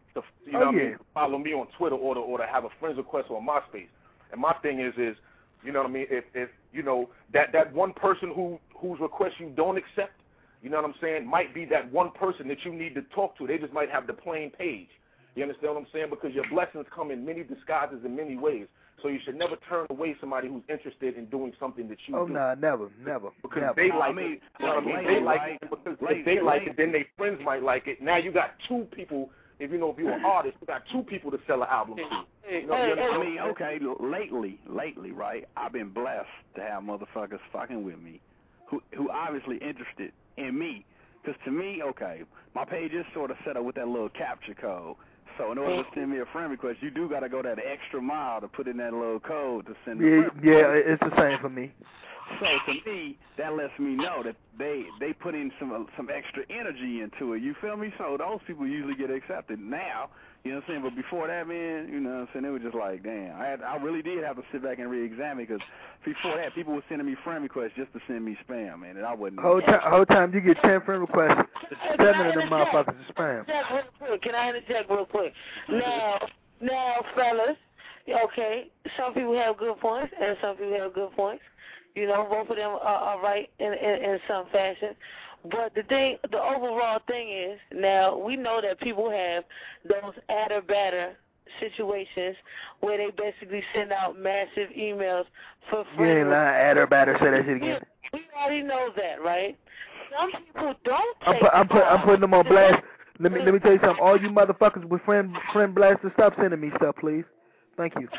Speaker 17: follow me on Twitter or to have a friend request on MySpace. And my thing is you know what I mean? If you know that one person whose request you don't accept, you know what I'm saying, might be that one person that you need to talk to. They just might have the plain page. You understand what I'm saying? Because your blessings come in many disguises in many ways. So you should never turn away somebody who's interested in doing something that you do.
Speaker 6: Oh, no, never.
Speaker 17: Because they like it. You know what I mean? They like it because if they like it, then their friends might like it. Now you got two people. If you're an artist, you got two people to sell an album to. You know,
Speaker 15: I mean, okay, lately, right, I've been blessed to have motherfuckers fucking with me who obviously interested in me. Because to me, okay, my page is sort of set up with that little capture code. So in order to send me a friend request, you do got to go that extra mile to put in that little code to send the friend request.
Speaker 6: Yeah, it's the same for me.
Speaker 15: So to me, that lets me know that they put in some extra energy into it. You feel me? So those people usually get accepted now. You know what I'm saying? But before that, man, you know what I'm saying, it was just like, damn. I really did have to sit back and re-examine because before that, people were sending me friend requests just to send me spam, man, and I wouldn't.
Speaker 6: Whole time you get 10 friend requests, 7 of them motherfuckers are spam.
Speaker 3: Can I interject real quick? Now, fellas, okay, some people have good points and some people have good points. You know, both of them are right in some fashion. But the overall thing is, now we know that people have those adder-batter situations where they basically send out massive emails for free.
Speaker 6: You ain't lying, adder-batter, say that shit again.
Speaker 3: We already know that, right? Some people don't take
Speaker 6: I'm putting them on blast. Let me tell you something. All you motherfuckers with friend blasters, stop sending me stuff, please. Thank you.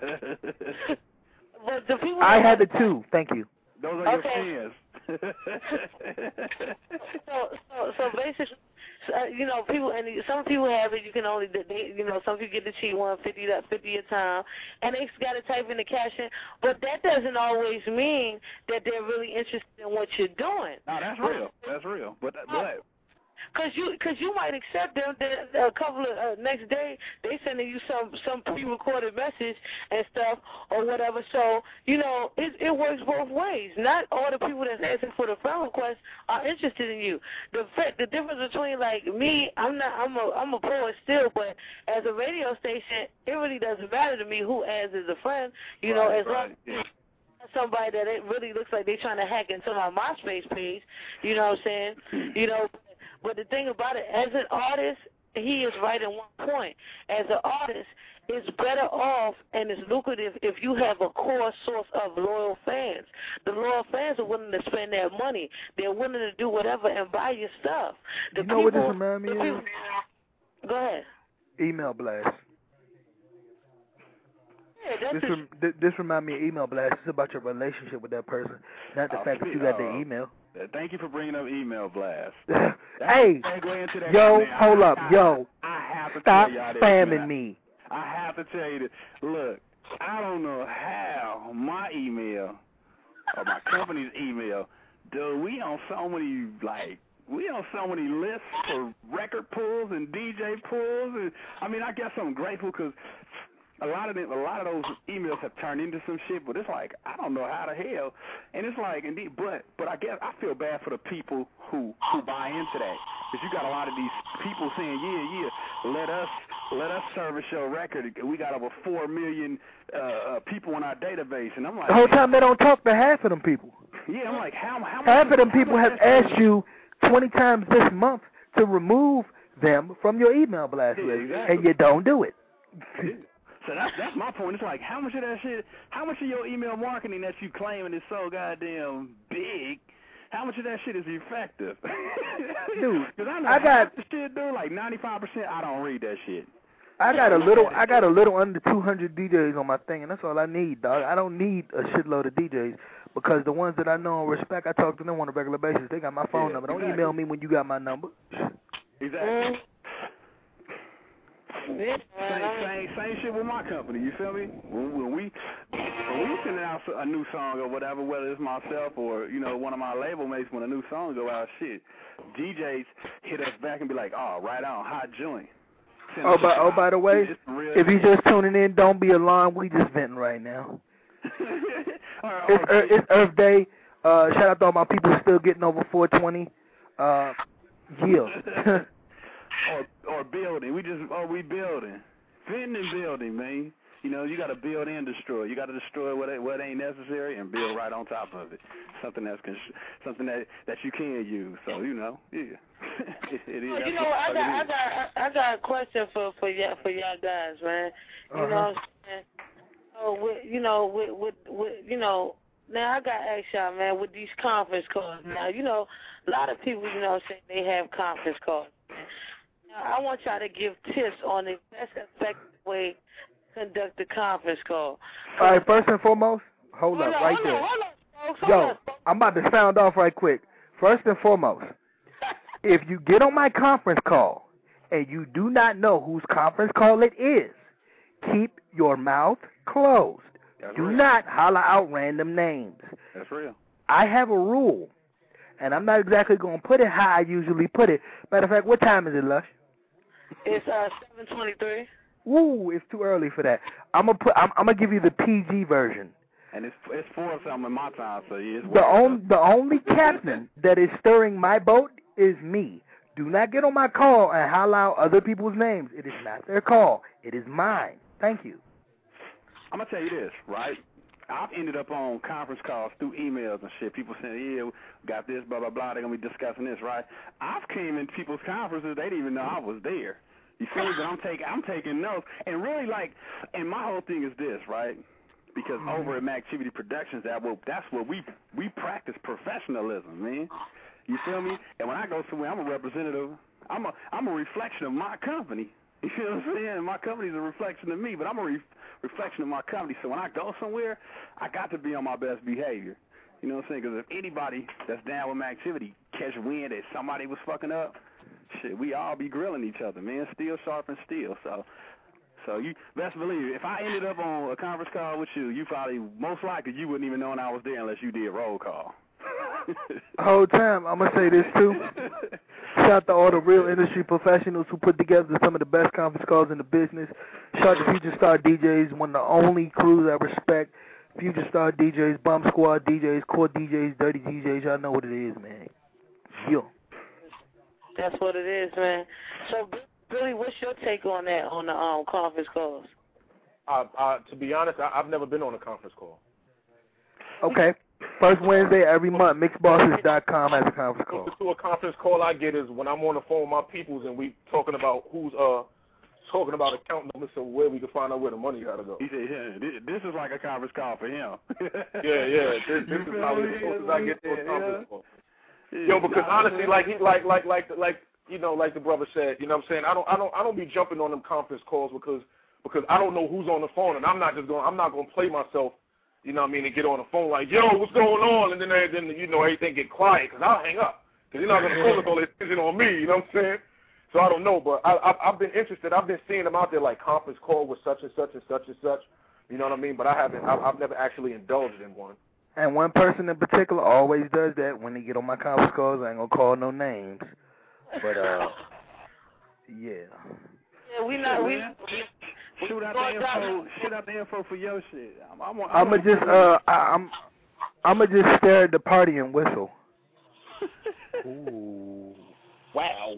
Speaker 3: But the people
Speaker 6: I had the two. Thank you.
Speaker 15: Those are your friends.
Speaker 3: So basically, you know, some people have it. You can only, some people get the cheap one, $50 a time, and they got to type in the caption. But that doesn't always mean that they're really interested in what you're doing.
Speaker 15: No, that's real. That's real. But
Speaker 3: Cause you might accept them. Then a couple of next day they sending you some pre-recorded message and stuff or whatever. So you know it works both ways. Not all the people that's asking for the friend request are interested in you. The difference between like me, I'm a poet still, but as a radio station, it really doesn't matter to me who adds as a friend. You know, as long as somebody that it really looks like they're trying to hack into my MySpace page. You know what I'm saying? You know. But the thing about it, as an artist, he is right in one point. As an artist, it's better off and it's lucrative if you have a core source of loyal fans. The loyal fans are willing to spend their money. They're willing to do whatever and buy your stuff.
Speaker 6: You know what this reminds me of?
Speaker 3: Go ahead.
Speaker 6: Email blast. This remind me of email blast. It's about your relationship with that person, not the fact that you got the email.
Speaker 18: Thank you for bringing up email blast.
Speaker 6: Hey, yo, hold up, yo.
Speaker 18: I have to
Speaker 6: stop
Speaker 18: tell y'all this,
Speaker 6: spamming
Speaker 18: man.
Speaker 6: me.
Speaker 18: I have to tell you this. Look, I don't know how my email or my company's email, dude, we on so many lists for record pulls and DJ pulls, and I mean, I guess I'm grateful because a lot of those emails have turned into some shit, but it's like I don't know how the hell, and it's like indeed, but I guess I feel bad for the people who buy into that, because you got a lot of these people saying, yeah, let us service your record. We got over 4 million people in our database, and I'm like,
Speaker 6: the whole time they don't talk to half of them people.
Speaker 18: Yeah, I'm like, how
Speaker 6: half of them people have asked you 20 times this month to remove them from your email blast list,
Speaker 18: exactly.
Speaker 6: And you don't do it.
Speaker 18: So that's my point. It's like, how much of that shit, how much of your email marketing that you claiming is so goddamn big, how much of that shit is effective?
Speaker 6: Dude,
Speaker 18: because I know
Speaker 6: I got
Speaker 18: the shit, dude, like 95%, I don't read that shit.
Speaker 6: I got a little under 200 DJs on my thing, and that's all I need, dog. I don't need a shitload of DJs, because the ones that I know and respect, I talk to them on a regular basis. They got my phone number. Don't email me when you got my number.
Speaker 18: Exactly. Same shit with my company, you feel me? When we send out a new song or whatever, whether it's myself or, you know, one of my label mates, when a new song go out, shit, DJs hit us back and be like, oh, right on, hot joint.
Speaker 6: By the way, if you just tuning in, don't be alarmed. We just venting right now. It's Earth Day. Shout out to all my people still getting over 420. Yeah.
Speaker 18: or building. We building. Venting and building, man. You know, you got to build and destroy. You got to destroy what ain't necessary and build right on top of it. Something that you can use. So, you know, yeah. It is.
Speaker 3: You know, I got a question for y'all guys, man. You know what I'm saying? So, now I got to ask y'all, man, with these conference calls. Now, you know, a lot of people, you know, say they have conference calls. Now, I want y'all to give tips on the best effective way to conduct the conference call.
Speaker 6: All right, first and foremost, hold up right there. Yo, I'm about to sound off right quick. First and foremost, if you get on my conference call and you do not know whose conference call it is, keep your mouth closed. Do not holler out random names.
Speaker 18: That's real.
Speaker 6: I have a rule, and I'm not exactly going to put it how I usually put it. Matter of fact, what time is it, Lush?
Speaker 3: It's 7:23.
Speaker 6: Woo, it's too early for that. I'm gonna give you the PG version.
Speaker 18: And it's 4 something in my time, so yeah.
Speaker 6: The only captain that is stirring my boat is me. Do not get on my call and holler out other people's names. It is not their call. It is mine. Thank you.
Speaker 18: I'm gonna tell you this, right? I've ended up on conference calls through emails and shit. People saying, yeah, we got this, blah, blah, blah. They're going to be discussing this, right? I've came in people's conferences. They didn't even know I was there. You feel me? But I'm taking notes. And really, like, and my whole thing is this, right? Because over at Activity Productions, that's what we practice professionalism, man. You feel me? And when I go somewhere, I'm a representative. I'm a reflection of my company. You feel what I'm saying? My company's a reflection of me, but I'm a reflection of my company. So when I go somewhere, I got to be on my best behavior. You know what I'm saying? Because if anybody that's down with my activity catch wind that somebody was fucking up, shit, we all be grilling each other, man. Steel sharpens steel. So you best believe, if I ended up on a conference call with you, probably most likely you wouldn't even know I was there unless you did roll call.
Speaker 6: The whole time, I'm going to say this too. Shout out to all the real industry professionals who put together some of the best conference calls in the business. Shout out to Future Star DJs, one of the only crews I respect. Future Star DJs, Bomb Squad DJs, Core DJs, Dirty DJs. Y'all know what it is, man. Yo.
Speaker 3: That's what it is, man. So, Billy, what's your take on that, on the conference calls?
Speaker 17: To be honest, I've never been on a conference call.
Speaker 6: Okay. First Wednesday every month, mixbosses.com has a conference call.
Speaker 17: To a conference call I get is when I'm on the phone with my peoples and we talking about talking about account numbers so where we can find out where the money got to go.
Speaker 18: He said, yeah, this is like a conference call for him.
Speaker 17: yeah. This is how as close as I get to a conference call. Yo, because honestly, like the brother said, you know what I'm saying? I don't be jumping on them conference calls because because I don't know who's on the phone, and I'm not going to play myself, you know what I mean, and get on the phone like, yo, what's going on, and then you know, everything get quiet, because I'll hang up, because you're not going to focus all this attention on me, you know what I'm saying? So I don't know, but I've been interested. I've been seeing them out there like conference call with such and such and such and such, you know what I mean? But I've never actually indulged in one.
Speaker 6: And one person in particular always does that when they get on my conference calls. I ain't going to call no names. But, yeah.
Speaker 3: Yeah, we not, we
Speaker 18: shoot out the info for your shit.
Speaker 6: I'ma just stare at the party and whistle.
Speaker 17: Ooh. Wow.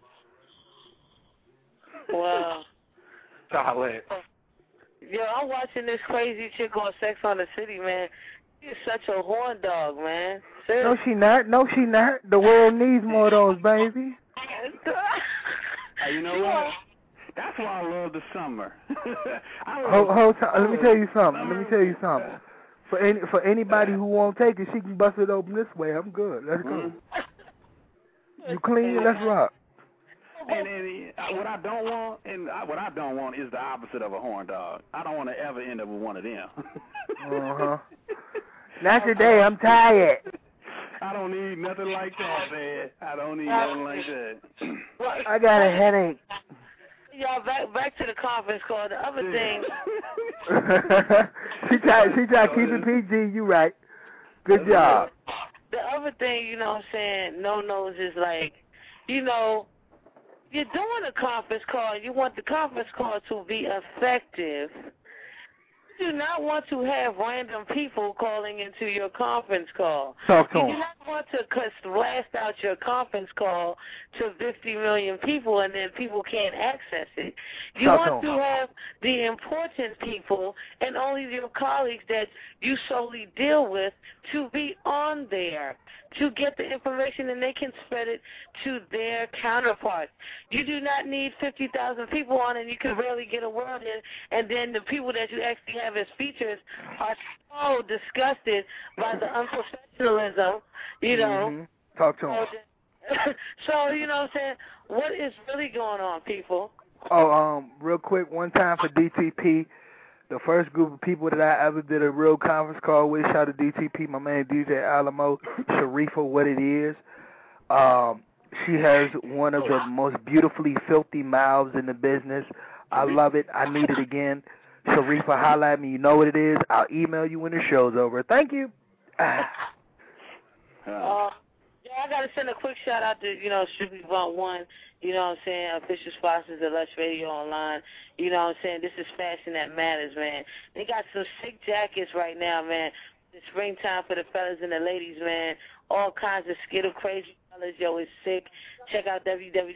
Speaker 3: Wow.
Speaker 17: Solid.
Speaker 3: Yo, I'm watching this crazy chick on Sex on the City, man. She's such a horn dog, man.
Speaker 6: No, she not. No, she not. The world needs more of those, baby.
Speaker 18: You know what? That's why I love the summer.
Speaker 6: Let me tell you something. For anybody who won't take it, she can bust it open this way. I'm good. Let's go. You clean? Let's rock.
Speaker 18: And what I don't want is the opposite of a horn dog. I don't want to ever end up with one of them.
Speaker 6: Not today. I'm tired.
Speaker 18: I don't need nothing like that, man. I don't need nothing like that.
Speaker 6: I got a headache.
Speaker 3: Y'all, back to the conference call. The other thing.
Speaker 6: she tried to keep it PG. You right. Good job.
Speaker 3: The other thing, you know what I'm saying, no-nos is like, you know, you're doing a conference call. You want the conference call to be effective. You do not want to have random people calling into your conference call.
Speaker 6: Talk to
Speaker 3: you
Speaker 6: them.
Speaker 3: do not want to blast out your conference call to 50 million people and then people can't access it. You want to have the important people and only your colleagues that you solely deal with to be on there to get the information, and they can spread it to their counterparts. You do not need 50,000 people on, and you can barely get a word in, and then the people that you actually have as features are so disgusted by the unprofessionalism, you know.
Speaker 6: Mm-hmm. Talk to them.
Speaker 3: So, you know what I'm saying, what is really going on, people?
Speaker 6: Oh, real quick, one time for DTP, the first group of people that I ever did a real conference call with, shout out to DTP, my man DJ Alamo, Sharifa, what it is. She has one of the most beautifully filthy mouths in the business. I love it. I need it again. Sharifa, holla at me. You know what it is. I'll email you when the show's over. Thank you.
Speaker 3: I got to send a quick shout out to, you know, Strictly Blunt One, you know what I'm saying, official sponsors of Lush Radio Online. You know what I'm saying? This is fashion that matters, man. They got some sick jackets right now, man. It's springtime for the fellas and the ladies, man. All kinds of skittle crazy colors, yo, it's sick. Check out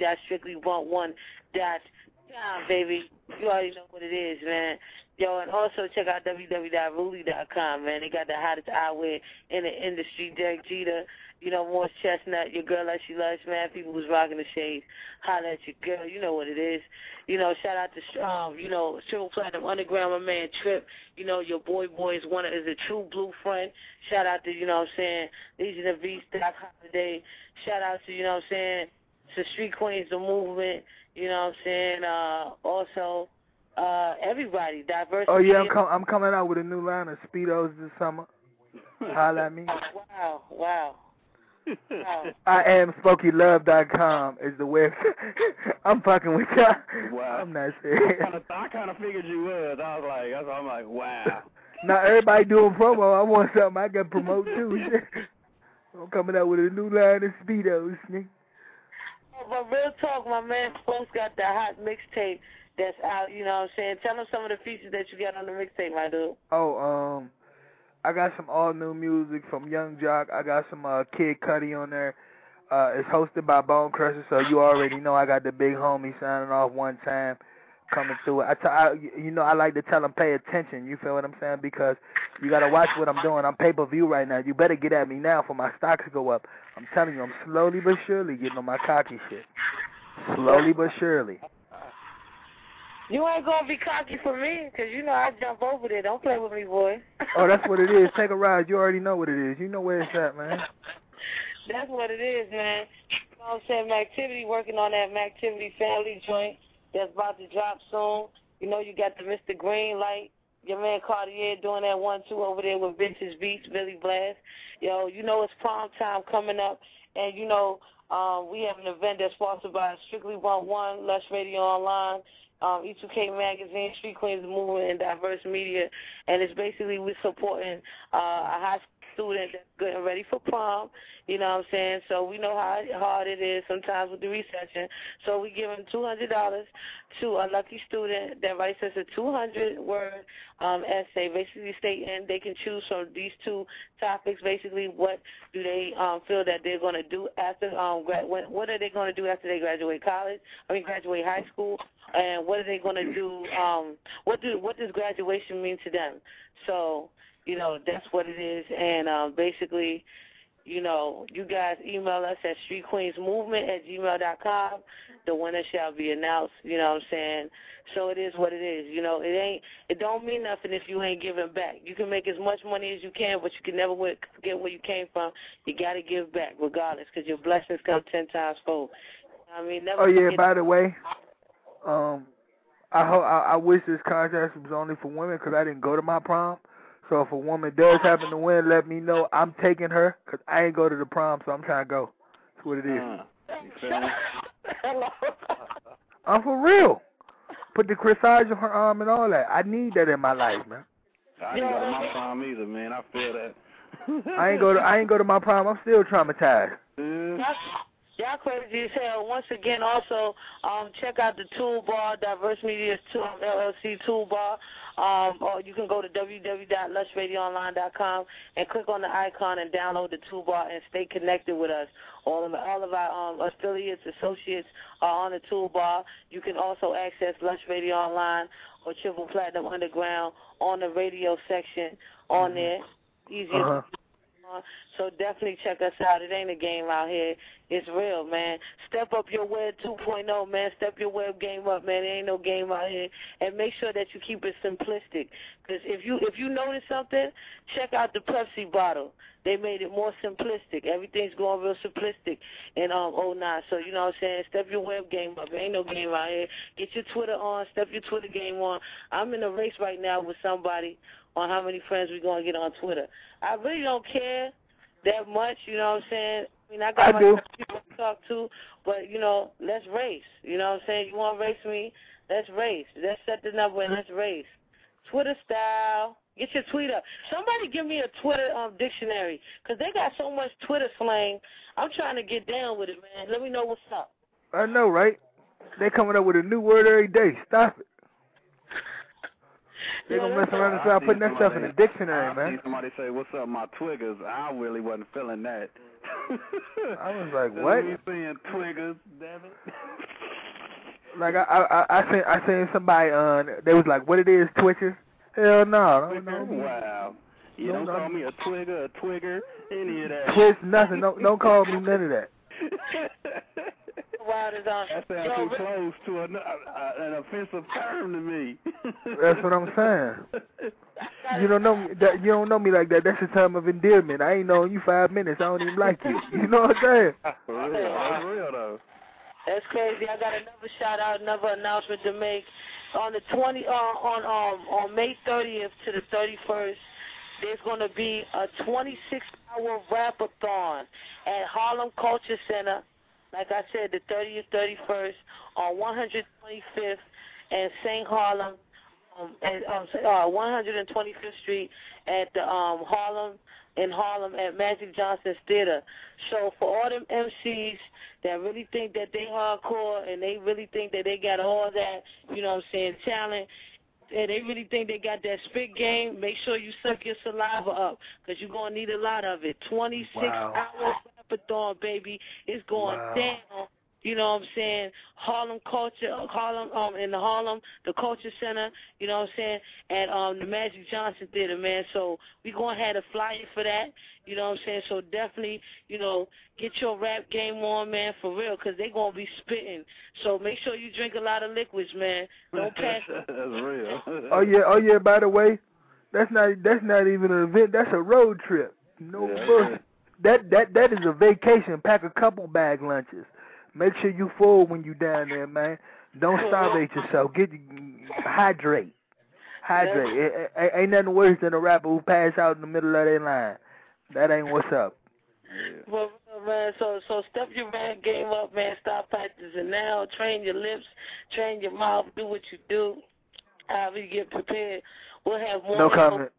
Speaker 3: www.strictlyblunt1.com, baby. You already know what it is, man. Yo, and also check out www.ruly.com, man. They got the hottest eyewear in the industry. Derek Jeter, you know, Morris Chestnut, your girl Lushy Lush, man. People was rocking the shades. Holla at your girl. You know what it is. You know, shout out to, you know, Triple Platinum Underground, my man Trip. You know, your boy is a true blue friend. Shout out to, you know what I'm saying, Legion of Beast, Doc Holiday. Shout out to, you know what I'm saying, to Street Queens, the movement. You know what I'm saying. Also, everybody, diversity.
Speaker 6: Oh, yeah, I'm coming out with a new line of Speedos this summer. Holla at me.
Speaker 3: Wow.
Speaker 6: I am SmokeyLove.com is the website. I'm fucking with y'all.
Speaker 18: Wow.
Speaker 6: I'm not serious.
Speaker 18: I kind of figured you was. I'm like, wow.
Speaker 6: Now everybody doing promo. I want something I can promote too. I'm coming out with a new line of Speedos, nigga.
Speaker 3: But real talk, my man Spokes got that hot mixtape that's out, you know what I'm saying? Tell them some of the features that you got on the mixtape, my dude.
Speaker 6: Oh, I got some all-new music from Young Jock. I got some Kid Cudi on there. It's hosted by Bone Crusher, so you already know I got the big homie signing off one time coming through it. I like to tell them pay attention, you feel what I'm saying? Because you got to watch what I'm doing. I'm pay-per-view right now. You better get at me now for my stocks to go up. I'm telling you, I'm slowly but surely getting on my cocky shit. Slowly but surely.
Speaker 3: You ain't going to be cocky for me, because you know I jump over there. Don't play with me, boy.
Speaker 6: Oh, that's what it is. Take a ride. You already know what it is. You know where it's at, man.
Speaker 3: That's what it is, man. You know what I'm saying? Mactivity working on that Mactivity family joint that's about to drop soon. You know, you got the Mr. Green Light. Your man Cartier doing that 1-2 over there with Vintage Beats, Billy Blast. Yo, you know it's prom time coming up, and you know we have an event that's sponsored by Strictly 1-1, Lush Radio Online, E2K Magazine, Street Queens Movement, and Diverse Media, and it's basically we're supporting a high school student that's getting ready for prom, you know what I'm saying? So we know how hard it is sometimes with the reception. So we give them $200 to a lucky student that writes us a 200-word essay, basically stating they can choose from these two topics. Basically, what do they feel that they're going to do after what are they going to do after they graduate graduate high school, and what are they going to do? What does graduation mean to them? So, you know, that's what it is. And basically, you know, you guys email us at streetqueensmovement@gmail.com. The winner shall be announced, you know what I'm saying? So it is what it is. You know, it don't mean nothing if you ain't giving back. You can make as much money as you can, but you can never forget where you came from. You got to give back regardless, because your blessings come 10 times fold. I mean, never
Speaker 6: by the way, I wish this contest was only for women because I didn't go to my prom. So if a woman does happen to win, let me know. I'm taking her because I ain't go to the prom, so I'm trying to go. That's what it is. I'm for real. Put the corsage on her arm and all that. I need that in my life, man.
Speaker 18: I didn't go to my prom either, man. I feel that.
Speaker 6: I ain't go to my prom. I'm still traumatized.
Speaker 3: Y'all crazy as hell. Once again, also, check out the Toolbar, Diverse Media's LLC Toolbar. Or you can go to www.lushradioonline.com and click on the icon and download the Toolbar and stay connected with us. All of our affiliates, associates are on the Toolbar. You can also access Lush Radio Online or Triple Platinum Underground on the radio section on there. Easier. So definitely check us out. It ain't a game out here. It's real, man. Step up your web 2.0, man. Step your web game up, man. There ain't no game out here. And make sure that you keep it simplistic. Because if you notice something, check out the Pepsi bottle. They made it more simplistic. Everything's going real simplistic in 09. So, you know what I'm saying? Step your web game up. There ain't no game out here. Get your Twitter on. Step your Twitter game on. I'm in a race right now with somebody on how many friends we're going to get on Twitter. I really don't care that much, you know what I'm saying? I mean, I got my people to talk to, but, you know, let's race. You know what I'm saying? You want to race me? Let's race. Let's set the number and let's race. Twitter style. Get your tweet up. Somebody give me a Twitter dictionary, because they got so much Twitter slang. I'm trying to get down with it, man. Let me know what's up.
Speaker 6: I know, right? They coming up with a new word every day. Stop it. They're going to mess around and start putting that stuff in the dictionary, man.
Speaker 18: I seen somebody say, what's up, my twiggers? I really wasn't feeling that.
Speaker 6: I was like, what?
Speaker 18: You saying twiggers, damn it?
Speaker 6: Like, I seen somebody, they was like, what it is, Twitches? Hell no.
Speaker 18: Wow. You don't call me a twigger, a twigger, any of that.
Speaker 6: Twist, nothing. Don't call me none of that.
Speaker 18: That sounds too close to an offensive term to me.
Speaker 6: That's what I'm saying. You don't know me. You don't know me like that. That's a term of endearment. I ain't known you 5 minutes. I don't even like you. You know what I'm saying?
Speaker 18: For real. That's real though.
Speaker 3: That's crazy. I got another shout out, another announcement to make. On the on May 30th to the 31st, there's going to be a 26-hour rap-a-thon at Harlem Culture Center. Like I said, the 30th, 31st on 125th and St. Harlem, at 125th Street at the Harlem at Magic Johnson's Theater. So for all them MCs that really think that they hardcore and they really think that they got all that, you know what I'm saying, talent, and they really think they got that spit game, make sure you suck your saliva up, because you're going to need a lot of it. 26 hours rap-a-thon, baby. It's going down. You know what I'm saying? Harlem, in the Harlem, the Culture Center, you know what I'm saying, and the Magic Johnson Theater, man. So we going to have a flyer for that, you know what I'm saying? So definitely, you know, get your rap game on, man, for real, because they going to be spitting. So make sure you drink a lot of liquids, man. Don't pass.
Speaker 18: That's real.
Speaker 6: Oh, yeah, by the way, that's not even an event. That's a road trip. No bullshit. That is a vacation. Pack a couple bag lunches. Make sure you full when you down there, man. Don't starvate yourself. Hydrate. Ain't nothing worse than a rapper who pass out in the middle of their line. That ain't what's up.
Speaker 3: Well, man, so step your man game up, man. Stop practicing now. Train your lips, train your mouth. Do what you do. However you get prepared. We'll have more.
Speaker 6: No comment.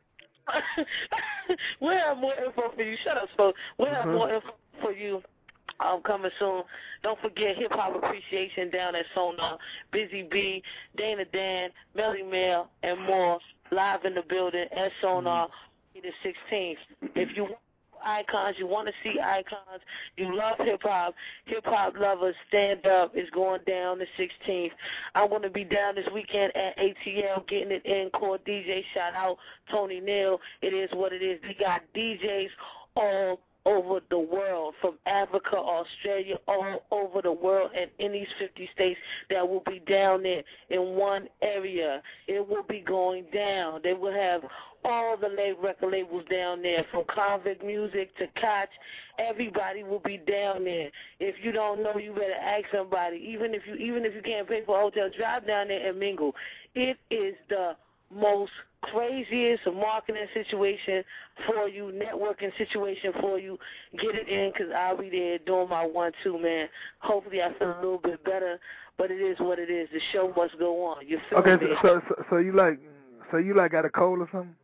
Speaker 3: We'll have more info for you. Shut up, folks. We'll have more info for you. Coming soon. Don't forget Hip Hop Appreciation down at Sonar. Busy B, Dana Dan, Melly Mel, and more live in the building at Sonar the 16th. If you want icons, you want to see icons, you love hip-hop lovers, stand up. It's going down the 16th. I'm going to be down this weekend at ATL getting it in. Core DJ, shout out Tony Neal. It is what it is. They got DJs all over the world, from Africa, Australia, all over the world, and in these 50 states that will be down there in one area. It will be going down. They will have all the record labels down there, from Convict Music to Koch. Everybody will be down there. If you don't know, you better ask somebody. Even if you can't pay for a hotel, drive down there and mingle. It is the most craziest marketing situation for you, networking situation for you. Get it in, because I'll be there doing my 1-2, man. Hopefully I feel a little bit better, but it is what it is. The show must go on. You feel me?
Speaker 6: Okay, so you got a cold or something?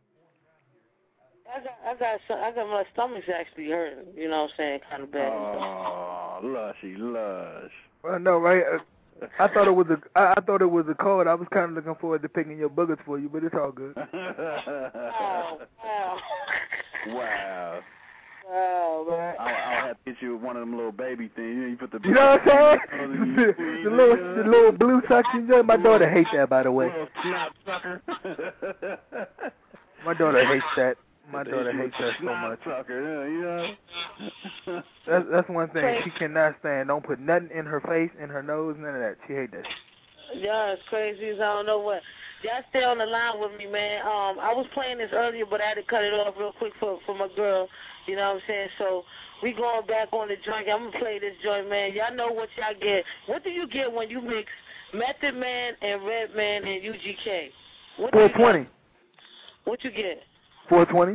Speaker 3: I got my stomach's actually hurting. You know what I'm saying? Kind of bad.
Speaker 18: Oh, lushy lush.
Speaker 6: Well, no, right? I thought it was a cold. I was kind of looking forward to picking your boogers for you, but it's all good.
Speaker 3: Wow.
Speaker 18: Oh, man. I'll have to get you one of them little baby things. You put the.
Speaker 6: You know what I'm saying? the little blue suction. My daughter hates that, by the way.
Speaker 18: Snot sucker.
Speaker 6: My daughter hates that. My daughter hates that so much.
Speaker 18: Sucker, you know?
Speaker 6: That's one thing she cannot stand. Don't put nothing in her face, in her nose, none of that. She hates that.
Speaker 3: Yeah, it's crazy as I don't know what. Y'all stay on the line with me, man. I was playing this earlier, but I had to cut it off real quick for my girl. You know what I'm saying? So we going back on the joint. I'm going to play this joint, man. Y'all know what y'all get. What do you get when you mix Method Man and Redman and UGK?
Speaker 6: 420.
Speaker 3: What you get?
Speaker 6: 420.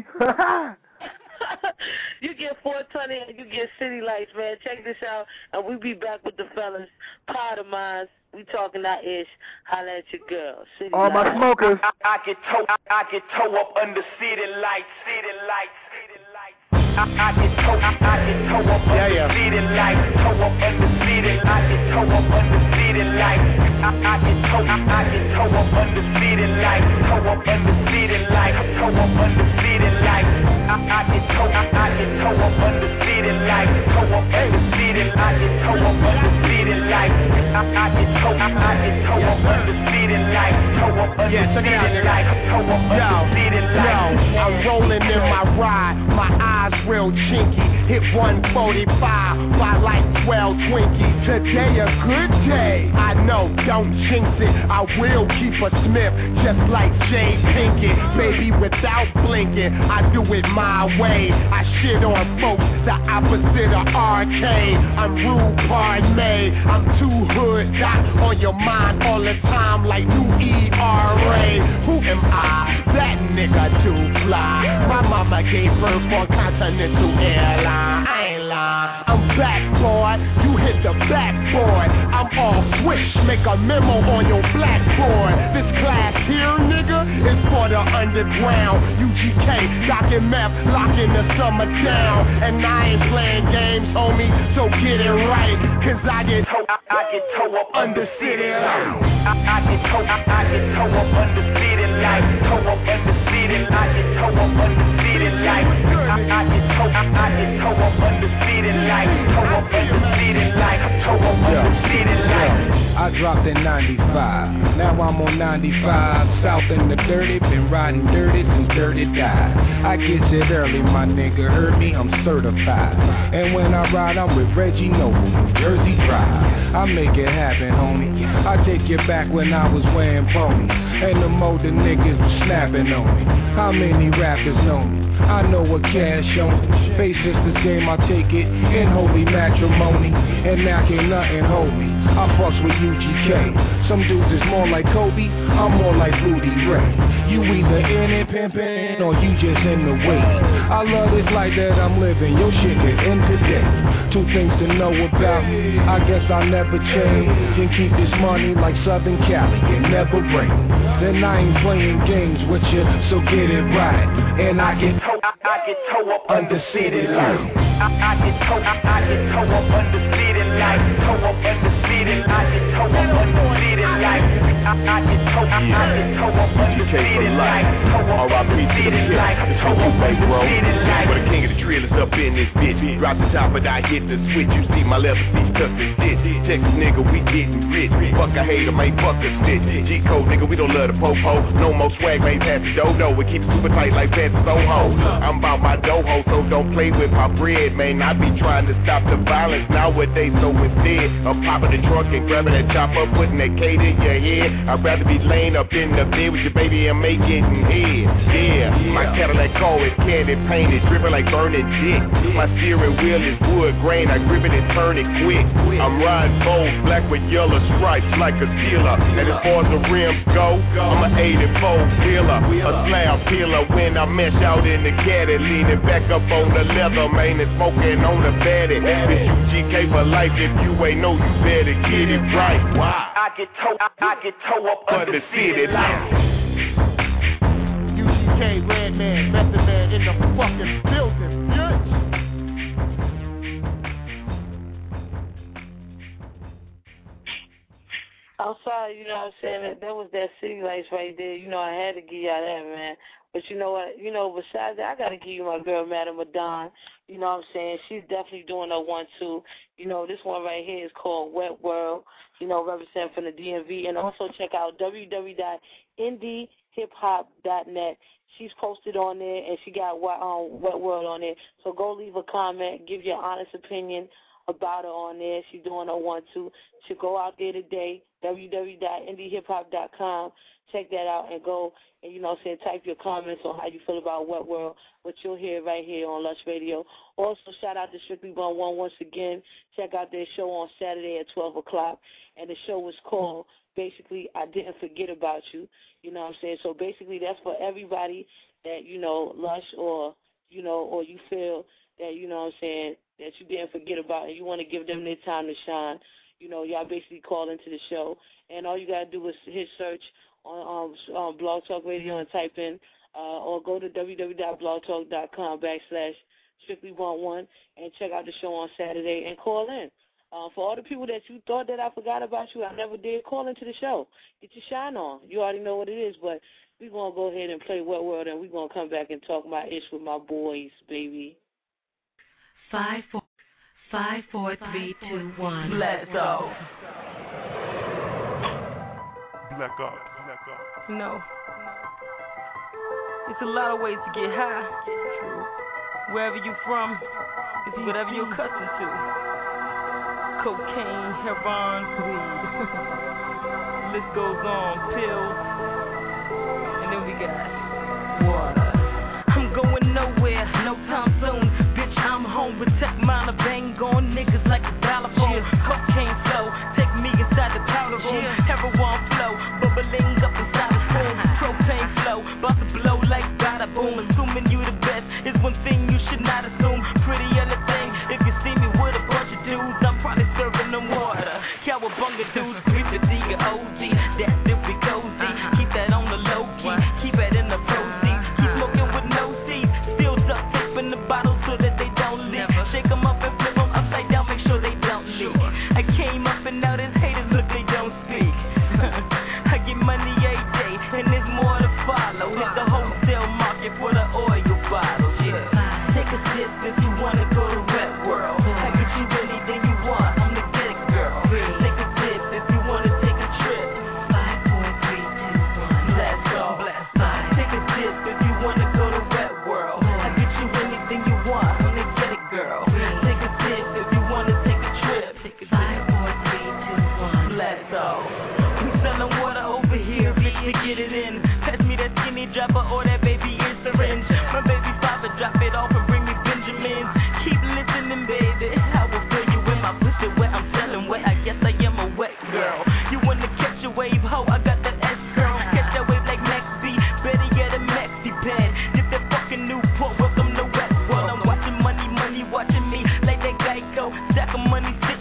Speaker 3: You get 420 and you get City Lights, man. Check this out, and we be back with the fellas. Part of mine. We talking that ish. Holla at your girl. City
Speaker 6: all
Speaker 3: Lights.
Speaker 6: my smokers.
Speaker 11: I get toe up under city lights. I get toe up under city lights. Toe up under city lights. I get toe up under city lights. I get toe up under city lights. Toe up under city lights. Toe up under city lights. I get toe up under city lights. Toe up under city lights. I get toe up under city lights. I get toe up under city lights. Toe up under city lights. Toe up under city lights.
Speaker 19: I'm rolling in my ride. My eyes real chinky. Hit 145 by like 12 Twinkies. Today a good day. I know, don't jinx it. I will keep a Smith just like Jay Pinkett. Baby, without blinking, I do it my way. I shit on folks the opposite of arcade. I'm rude, pardon me. I'm too hood, got on your mind all the time like new ERA. Who am I? That nigga too fly. My mama gave birth on Continental Airline. I ain't lying. I'm back, boy. You hit the backboard. I'm all switch. Make a memo on your blackboard. This class here, nigga, is for the underground. UGK, Doc and Meth, locking the summer down. And I ain't playing games, homie, so get it right. Cause I get toe up under city lights. I get toe up under city lights. Toe up under city lights. I get toe up under city lights. I get toe up under city lights. Toe up under city lights. Toe up under city lights.
Speaker 7: I dropped in 95, now I'm on 95, south in the dirty, been riding dirty since dirty died. I get it early, my nigga heard me, I'm certified. And when I ride, I'm with Reggie Noble, New Jersey Drive. I make it happen, homie. I take you back when I was wearing ponies, and the more the niggas was snapping on me. How many rappers know me? I know what cash on. Face this game, I take it in holy matrimony. And now can't nothing hold me. I fucks with UGK. Some dudes is more like Kobe, I'm more like Rudy Ray. You either in it pimpin' or you just in the way. I love this life that I'm living, your shit could end today. Two things to know about, I guess I'll never change. Can keep this money like Southern Cali, it never rain. Then I ain't playing games with you, so get it right. And I get toe up under city light. I get toe up under city light. Toe up under city light. I get toe up under city light. I get toe up under city light. R.I.P. to the light. Toe up under city light.
Speaker 20: For the king of the drill is up in this bitch. Drop the top but I hit the switch. You see my level seats tucked and stitch. Texas nigga, we getting rich. Fuck a hater, man, fuck a stitch. G-code nigga, we don't love the po-po. No more swag, man, pass the dodo. We keep it super tight like Pastor Soho. I'm about my doho, so don't play with my bread, man. I be trying to stop the violence nowadays, so instead of popping the trunk and grabbing that chopper, putting that K in your head, I'd rather be laying up in the bed with your baby and make getting head. Yeah, my Cadillac car is candy painted, dripping like burning dick. My steering wheel is wood grain, I grip it and turn it quick. I'm riding bold, black with yellow stripes like a sealer. And as far as the rims go, I'm an 84 wheeler, a slab peeler. When I mesh out in the caddy, leaning back up on the leather, man, and smoking on the batty. Bitch, UGK for life, if you ain't know, you better get it right. Why? I get toe up under city lights.
Speaker 19: UGK, Redman, Method Man in the fucking building, yes.
Speaker 3: Outside, you know what I'm saying? That was that City Lights right there. You know, I had to give y'all that, man. But you know what? You know, besides that, I got to give you my girl, Madam Madon. You know what I'm saying? She's definitely doing her 1-2. You know, this one right here is called Wet World, you know, representing from the DMV. And also check out www.indiehiphop.net. She's posted on there, and she got Wet World on there. So go leave a comment, give your honest opinion about her on there. She's doing her 1-2. So go out there today, www.indiehiphop.com. Check that out and go and, you know what I'm saying, type your comments on how you feel about Wet World, which you'll hear right here on Lush Radio. Also, shout out to Strictly Bun One once again. Check out their show on Saturday at 12 o'clock. And the show was called, basically, I Didn't Forget About You. You know what I'm saying? So basically that's for everybody that, you know, Lush or, you know, or you feel that, you know what I'm saying, that you didn't forget about and you want to give them their time to shine. You know, y'all basically call into the show. And all you got to do is hit search on Blog Talk Radio and type in or go to www.blogtalk.com/strictly11 and check out the show on Saturday and call in. For all the people that you thought that I forgot about you, I never did, call into the show. Get your shine on. You already know what it is, but we're going to go ahead and play Wet World, and we're going to come back and talk my ish with my boys, baby.
Speaker 8: 5, 4, 3, 2, 1.
Speaker 5: Let's go.
Speaker 11: Black out.
Speaker 5: No. It's a lot of ways to get high. True. Wherever you from, it's whatever you're accustomed to. Cocaine, heroin, weed. List goes on, pills. And then we got water. I'm going nowhere, no time soon. Bitch, I'm home, protect mine, a bang on niggas like a dollar phone. Cocaine flow, take me inside the powder room. Heroin flow, bubbling up inside the spoon. Propane flow, about to blow like bada boom. Assuming you the best is one thing you should not assume. Pretty anything, if you see me with a bunch of dudes, I'm probably serving them water. Cowabunga dudes, 350 OG, that's if we cozy. Keep that on the low key, keep it in the proceeds. Keep smoking with no seeds, still duct tape in the bottle so that they don't leak. Shake them up and flip them upside down, make sure they don't leak. I came up and now there's haters, look, they don't speak. I get money every day, and there's more to follow. Hit the wholesale market for the oil bottles, yeah. Take a sip if you wanna go to Wet World. I get you anything you want, I'm the get it girl. Take a sip if you wanna take a trip. 5, 4, 3, 2, 1. Let's go. Take a sip if you wanna go to Wet World. I get you anything you want, I'm the get it girl. Take a sip if you wanna take a trip. 5, 4, 3, 2,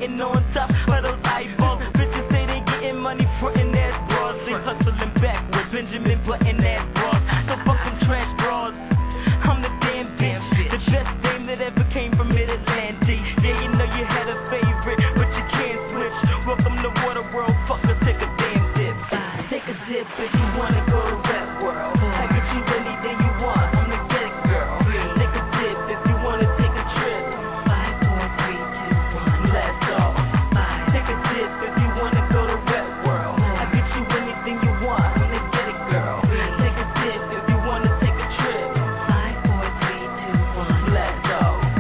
Speaker 8: sitting on top of those eyeballs. Bitches say they getting money frontin' ass bras. They hustling backwards, Benjamin Button ass bras. So fuck them trash bras. I'm the damn bitch, the best dame that ever came from Mid-Atlantic. Yeah, you know you had a favorite, but you can't switch. Welcome to Waterworld, fucker, take a damn dip. Take a dip if you wanna go to Wet World. I get you anything you want, I'm the get it girl. Take a dip if you wanna take a trip. 5, 4, 3, 2, 1, let's go. Take a dip if you wanna go to Wet World. I get you anything you want, I'm the get it girl. Take a dip if you wanna take a trip. 5, 4, 3, 2, 1, let's go.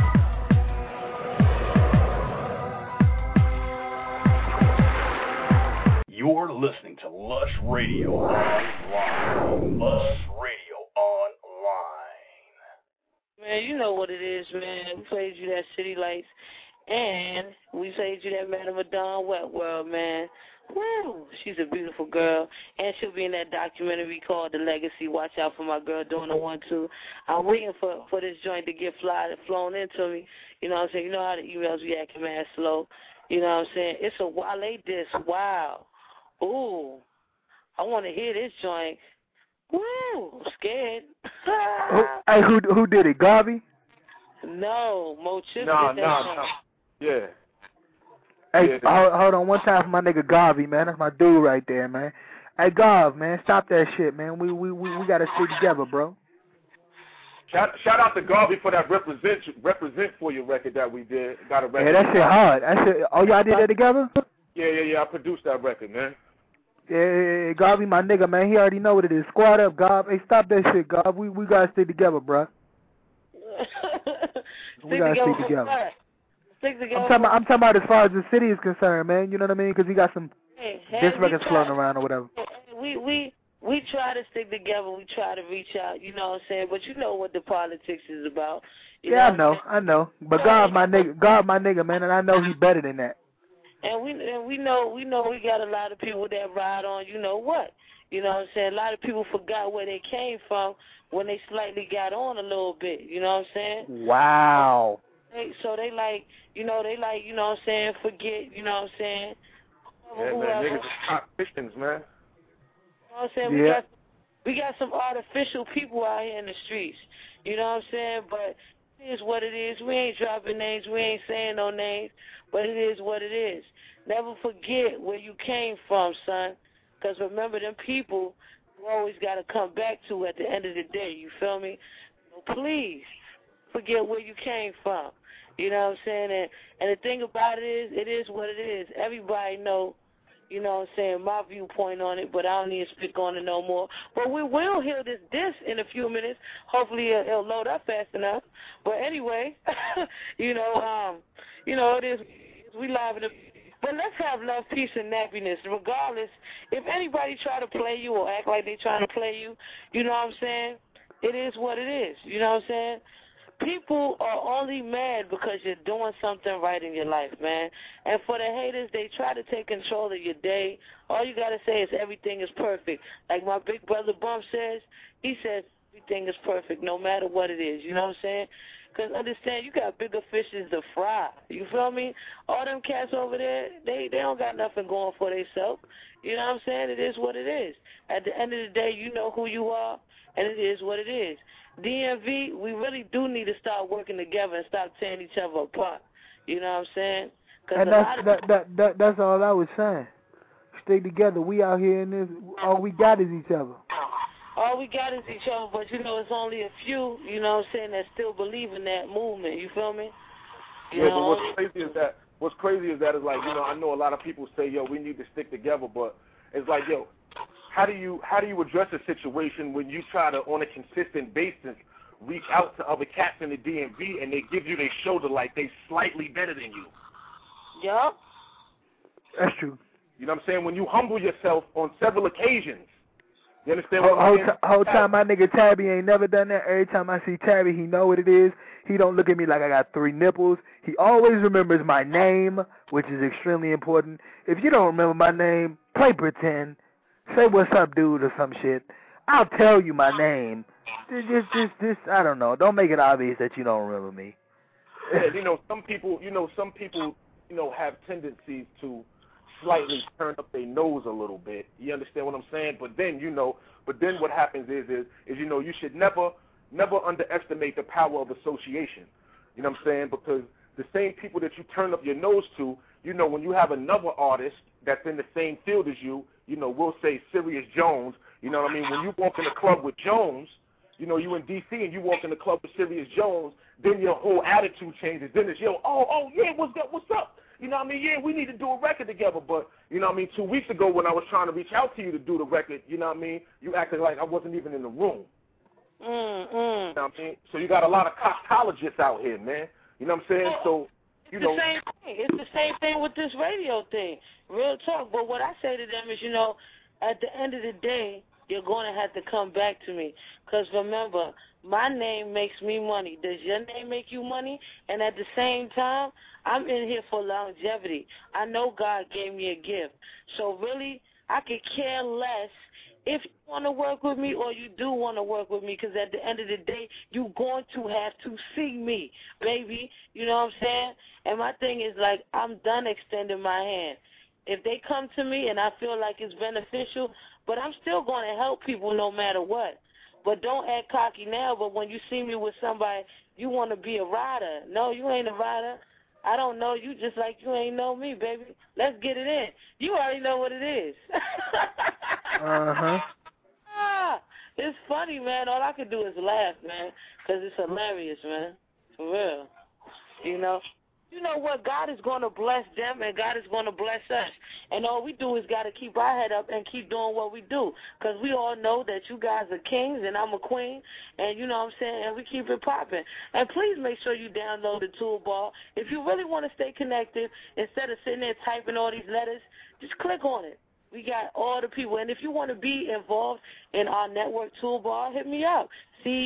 Speaker 2: You're listening to Lush Radio Online. Lush Radio Online.
Speaker 3: Man, you know what it is, man. We played you that City Lights, and we played you that Madame Madonna Wet World, man. Woo! She's a beautiful girl, and she'll be in that documentary called The Legacy. Watch out for my girl doing the 1-2. I'm waiting for this joint to get flown into me. You know what I'm saying? You know how the emails be acting mad slow. You know what I'm saying? It's a Wale diss. Wow. Ooh. I want to hear this joint. Woo! I'm scared.
Speaker 6: Hey, who did it? Garvey?
Speaker 3: No, Mo Chips
Speaker 17: No.
Speaker 3: did that joint.
Speaker 17: Yeah.
Speaker 6: Hey, hold on one time for my nigga Garvey, man. That's my dude right there, man. Hey, Garv, man, stop that shit, man. We gotta stick together, bro.
Speaker 17: Shout out to Garvey for that represent for you record that we did. Got a record.
Speaker 6: Yeah, that shit hard. That shit. Oh, y'all did that together?
Speaker 17: Yeah. I produced that record, man.
Speaker 6: Yeah, Garvey, my nigga, man. He already know what it is. Squad up, Garv. Hey, stop that shit, Garv. We gotta stick together, bro. We gotta stick together. I'm talking about as far as the city is concerned, man. You know what I mean? Because he got some diss records floating around or whatever.
Speaker 3: We try to stick together. We try to reach out. You know what I'm saying? But you know what the politics is about.
Speaker 6: Yeah, I know. But God, my nigga, man, and I know he better than that.
Speaker 3: And we know we got a lot of people that ride on. You know what? You know what I'm saying? A lot of people forgot where they came from when they slightly got on a little bit. You know what I'm saying?
Speaker 6: Wow.
Speaker 3: So they like, you know what I'm saying, forget, you know what I'm saying?
Speaker 17: Yeah, man, niggas are top Christians, man.
Speaker 3: You know what I'm saying?
Speaker 6: Yeah.
Speaker 3: We got some artificial people out here in the streets. You know what I'm saying? But it is what it is. We ain't dropping names. We ain't saying no names. But it is what it is. Never forget where you came from, son. Because remember, them people you always got to come back to at the end of the day. You feel me? So please forget where you came from. You know what I'm saying? And the thing about it is what it is. Everybody know, you know what I'm saying, my viewpoint on it, but I don't need to speak on it no more. But we will hear this disc in a few minutes. Hopefully it'll load up fast enough. But anyway, it is, we live in the... But let's have love, peace, and nappiness. Regardless, if anybody try to play you or act like they trying to play you, you know what I'm saying? It is what it is. You know what I'm saying? People are only mad because you're doing something right in your life, man. And for the haters, they try to take control of your day. All you got to say is everything is perfect. Like my big brother Bump says, he says everything is perfect no matter what it is. You know what I'm saying? Because understand, you got bigger fishes to fry. You feel me? All them cats over there, they don't got nothing going for themselves. You know what I'm saying? It is what it is. At the end of the day, you know who you are, and it is what it is. DMV, we really do need to start working together and stop tearing each other apart. You know what I'm saying?
Speaker 6: And that's all I was saying. Stay together. We out here in this. All we got is each other.
Speaker 3: All we got is each other, but you know it's only a few. You know what I'm saying, that still believe in that movement. You feel me?
Speaker 17: But what's crazy is that is like, you know, I know a lot of people say, yo, we need to stick together, but it's like, yo, how do you address a situation when you try to, on a consistent basis, reach out to other cats in the DMV and they give you their shoulder like they slightly better than you?
Speaker 3: Yup.
Speaker 6: That's true.
Speaker 17: You know what I'm saying? When you humble yourself on several occasions, you understand what I'm saying?
Speaker 6: Whole time my nigga Tabby ain't never done that. Every time I see Tabby, he know what it is. He don't look at me like I got 3 nipples. He always remembers my name, which is extremely important. If you don't remember my name, play pretend. Say what's up, dude, or some shit. I'll tell you my name. Just, I don't know. Don't make it obvious that you don't remember me.
Speaker 17: Yeah, some people, have tendencies to slightly turn up their nose a little bit. You understand what I'm saying? But then, what happens is you should never underestimate the power of association. You know what I'm saying? Because the same people that you turn up your nose to, when you have another artist that's in the same field as you, we'll say Sirius Jones, you know what I mean? When you walk in the club with Jones, you in D.C. and you walk in the club with Sirius Jones, then your whole attitude changes. Then it's, oh, yeah, what's up? You know what I mean? Yeah, we need to do a record together. But, 2 weeks ago when I was trying to reach out to you to do the record, you know what I mean? You acted like I wasn't even in the room. You know what I mean? So you got a lot of cockologists out here, man. You know what I'm saying? So,
Speaker 3: It's the same thing. It's the same thing with this radio thing. Real talk. But what I say to them is, at the end of the day, you're going to have to come back to me. Because remember, my name makes me money. Does your name make you money? And at the same time, I'm in here for longevity. I know God gave me a gift. So really, I could care less if you want to work with me or you do want to work with me, because at the end of the day, you're going to have to see me, baby. You know what I'm saying? And my thing is, like, I'm done extending my hand. If they come to me and I feel like it's beneficial, but I'm still going to help people no matter what. But don't act cocky now, but when you see me with somebody, you want to be a rider. No, you ain't a rider. I don't know you just like you ain't know me, baby. Let's get it in. You already know what it is. It's funny, man. All I can do is laugh, man, because it's hilarious, man. For real. You know what? God is going to bless them, and God is going to bless us. And all we do is got to keep our head up and keep doing what we do, because we all know that you guys are kings and I'm a queen, and you know what I'm saying, and we keep it popping. And please make sure you download the toolbar. If you really want to stay connected, instead of sitting there typing all these letters, just click on it. We got all the people. And if you want to be involved in our network toolbar, hit me up.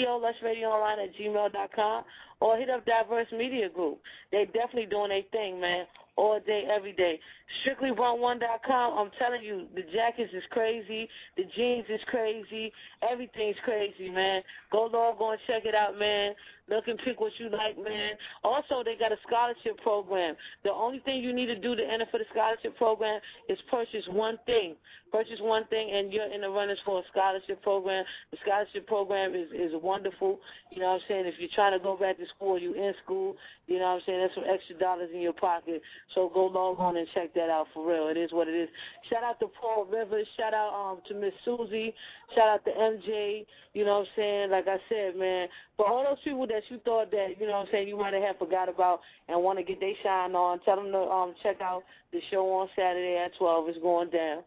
Speaker 3: CEOLushRadioOnline@gmail.com, or hit up Diverse Media Group. They definitely doing their thing, man, all day, every day. StrictlyBrun1.com, I'm telling you, the jackets is crazy, the jeans is crazy, everything's crazy, man. Go and check it out, man. Look and pick what you like, man. Also, they got a scholarship program. The only thing you need to do to enter for the scholarship program is purchase one thing. Purchase one thing, and you're in the runners for a scholarship program. The scholarship program is wonderful. You know what I'm saying? If you're trying to go back to school, you in school, you know what I'm saying? There's some extra dollars in your pocket. So go log on and check that out for real. It is what it is. Shout out to Paul Rivers. Shout out to Miss Susie. Shout out to MJ. You know what I'm saying? Like I said, man, for all those people that you thought that, you know what I'm saying, you might have forgot about and want to get their shine on, tell them to check out the show on Saturday at 12. It's going down.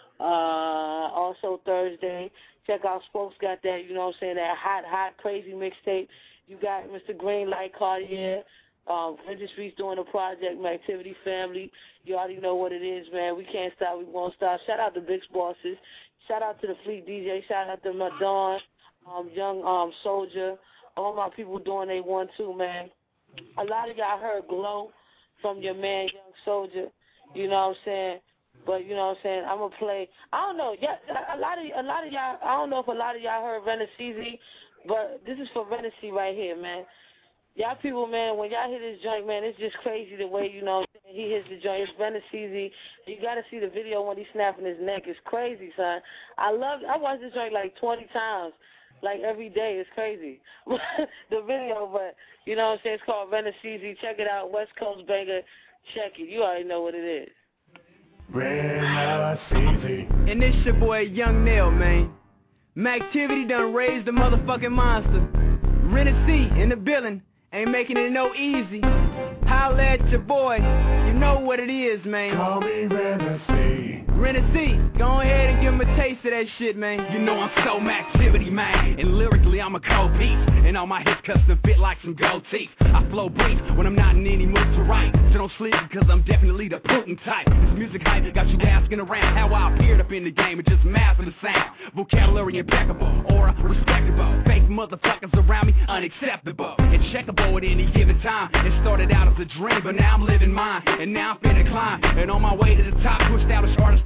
Speaker 3: Also Thursday, check out Spokes got that, you know what I'm saying, that hot, crazy mixtape. You got Mr. Greenlight Cartier. Industry's doing a project, My Activity Family. You already know what it is, man. We can't stop, we won't stop. Shout out to Big Bosses. Shout out to the Fleet DJ. Shout out to Madonna, Young Soldier. All my people doing they one too, man. A lot of y'all heard Glow from your man Young Soldier. You know what I'm saying? But you know what I'm saying? I'm gonna play. I don't know. Yeah, a lot of y'all. I don't know if a lot of y'all heard Renaissance, but this is for Renaissance right here, man. Y'all people, man, when y'all hit this joint, man, it's just crazy the way, you know, he hits the joint. It's Renaissance. You got to see the video when he's snapping his neck. It's crazy, son. I watched this joint like 20 times, like every day. It's crazy. The video, but, you know what I'm saying? It's called Renaissance. Check it out. West Coast Banger. Check it. You already know what it is.
Speaker 13: And this your boy Young Nail, man. M'Activity done raised the motherfucking monster. Renaissance in the building. Ain't making it no easy. Holla at your boy. You know what it is, man. Call me Renaissance, go ahead and give him a taste of that shit, man.
Speaker 21: You know I'm so M'Activity, man. And lyrically I'm a cold beat. And all my hits custom fit like some gold teeth. I flow brief when I'm not in any mood to write. So don't sleep because I'm definitely the Putin type. This music hype got you asking around how I appeared up in the game and just mastering the sound. Vocabulary impeccable, aura respectable. Fake motherfuckers around me unacceptable. And checkable at any given time. It started out as a dream, but now I'm living mine. And now I'm finna climb. And on my way to the top, pushed out as hard as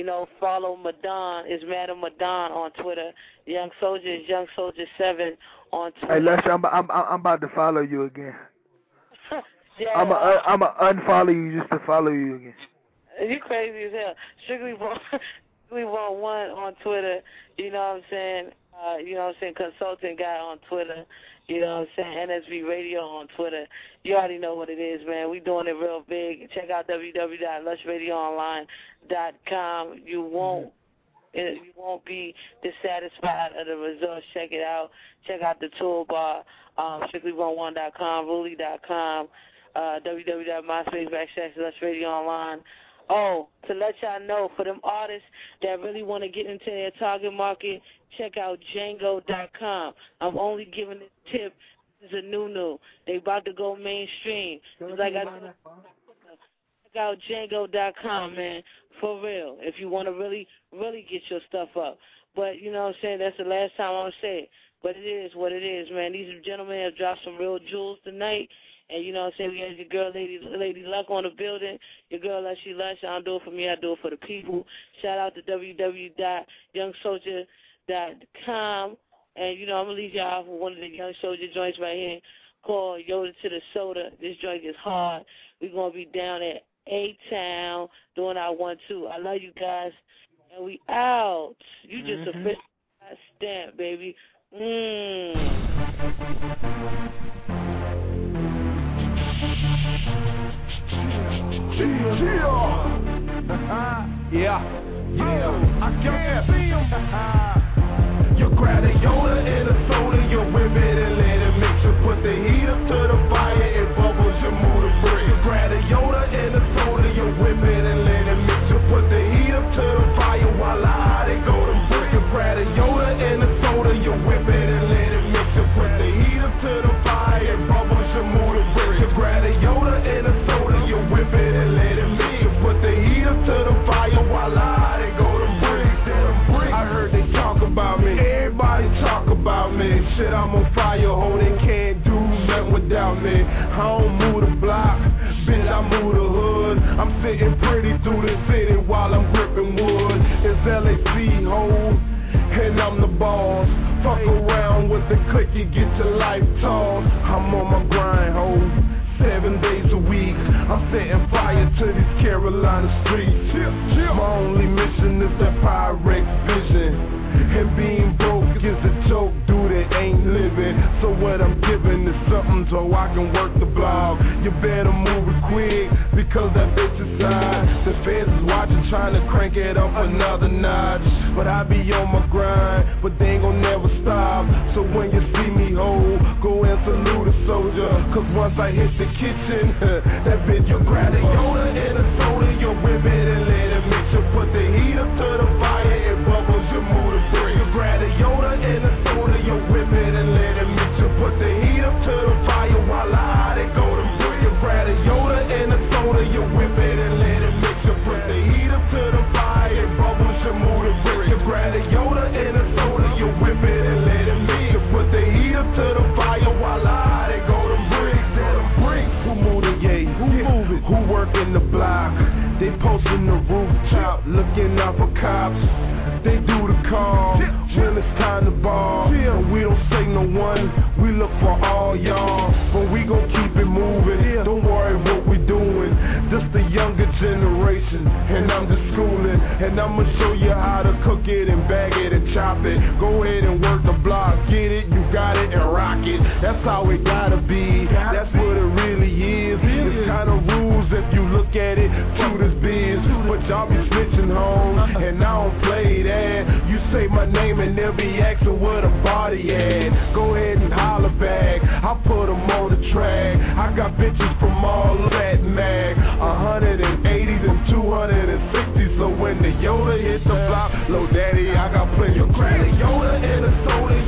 Speaker 3: follow Madon. It's Madam Madon on Twitter. Young Soldier is Young Soldier 7 on Twitter.
Speaker 6: Hey, Leslie, I'm about to follow you again.
Speaker 3: Yeah,
Speaker 6: I'm a unfollow you just to follow you again.
Speaker 3: You crazy as hell. Strictly Bone 1 on Twitter. You know what I'm saying? Consulting guy on Twitter. You know what I'm saying? NSB Radio on Twitter. You already know what it is, man. We doing it real big. Check out www.lushradioonline.com. You won't be dissatisfied of the results. Check it out. Check out the toolbar. StrictlyBone1.com, Ruli.com, www.myspace.com/LushRadioOnline. Oh, to let y'all know, for them artists that really want to get into their target market, check out Django.com. I'm only giving this tip. This is a new. They about to go mainstream. Like I said, check out Django.com, man, for real, if you want to really, really get your stuff up. But, you know what I'm saying, that's the last time I'm going to say it. But it is what it is, man. These gentlemen have dropped some real jewels tonight. And you know what I'm saying, we have your girl, Lady Luck, on the building. Your girl, Lushy Lush. I don't do it for me, I do it for the people. Shout out to www.youngsoldier.com. And, I'm going to leave y'all off with one of the Young Soldier joints right here called Yoda to the Soda. This joint is hard. We're going to be down at A-Town doing our 1-2. I love you guys. And we out. You just officially got stamped, baby.
Speaker 19: Yeah. I can't see him. You grab a Yoda and a soda, you whip it and let it mix. You put the heat up to the fire, it bubbles, you move the brick. You grab a Yoda and a soda, you whip it and let it mix. You put the heat up to the fire, voila, they go to brick. You grab a Yoda and a soda, you whip it and let it mix. You put the heat up to the fire, it bubbles, you move the brick. You grab a Yoda and a soda, you whip it and let it mix. You put the heat up to the fire, voila, they go to brick. I heard they talk about me, everybody talk about me. Shit, I'm on fire, ho, they can't do nothing without me. I don't move the block, bitch, I move the hood. I'm sitting pretty through the city while I'm gripping wood. It's LAC, ho, and I'm the boss. Fuck around with the click, you get your life tossed. I'm on my grind, ho, 7 days a week. I'm setting fire to these Carolina streets. My only mission is that Pyrex vision. And being broke is a joke, dude, that ain't living. So what I'm giving is something so I can work the blog. You better move it quick, because that bitch is side. The feds is watching, trying to crank it up another notch. But I be on my grind, but they ain't gon' never stop. So when you see me, ho, go and salute a soldier. Cause once I hit the kitchen, that bitch, you grab a Yoda and a soda, you whip it and let it mix. You put the heat up to the fire, it bubbles, you move the brick. You grab a Yoda and a soda, you whip it and let it mix. You put the heat up to the fire, voila, they go to brick. You grab a Yoda and a soda, you whip it and let it mix. You put the heat up to the fire, it bubbles, you move the brick. You grab a Yoda and a soda, you whip it and let it mix. You put the heat up to the fire, voila, they go to brick. Who move the yay? Who move it? Who working the block? They posting the rooftop, looking out for cops. They do the call when it's time to ball. But we don't say no one, we look for all y'all. But we gon' keep it moving, don't worry what we doing. This the younger generation, and I'm just schooling. And I'ma show you how to cook it and bag it and chop it. Go ahead and work the block, get it, you got it, and rock it. That's how it gotta be, that's what it really is. It's kinda rules if you look at it through this biz. But y'all be snitching home, and I don't play that. You say my name and they'll be asking where the body at. Go ahead and holler back, I'll put them on the track. I got bitches from all that mag, 180s and 260s. So when the Yoda hits the block, low daddy, I got plenty. You grab a Yoda and a soda,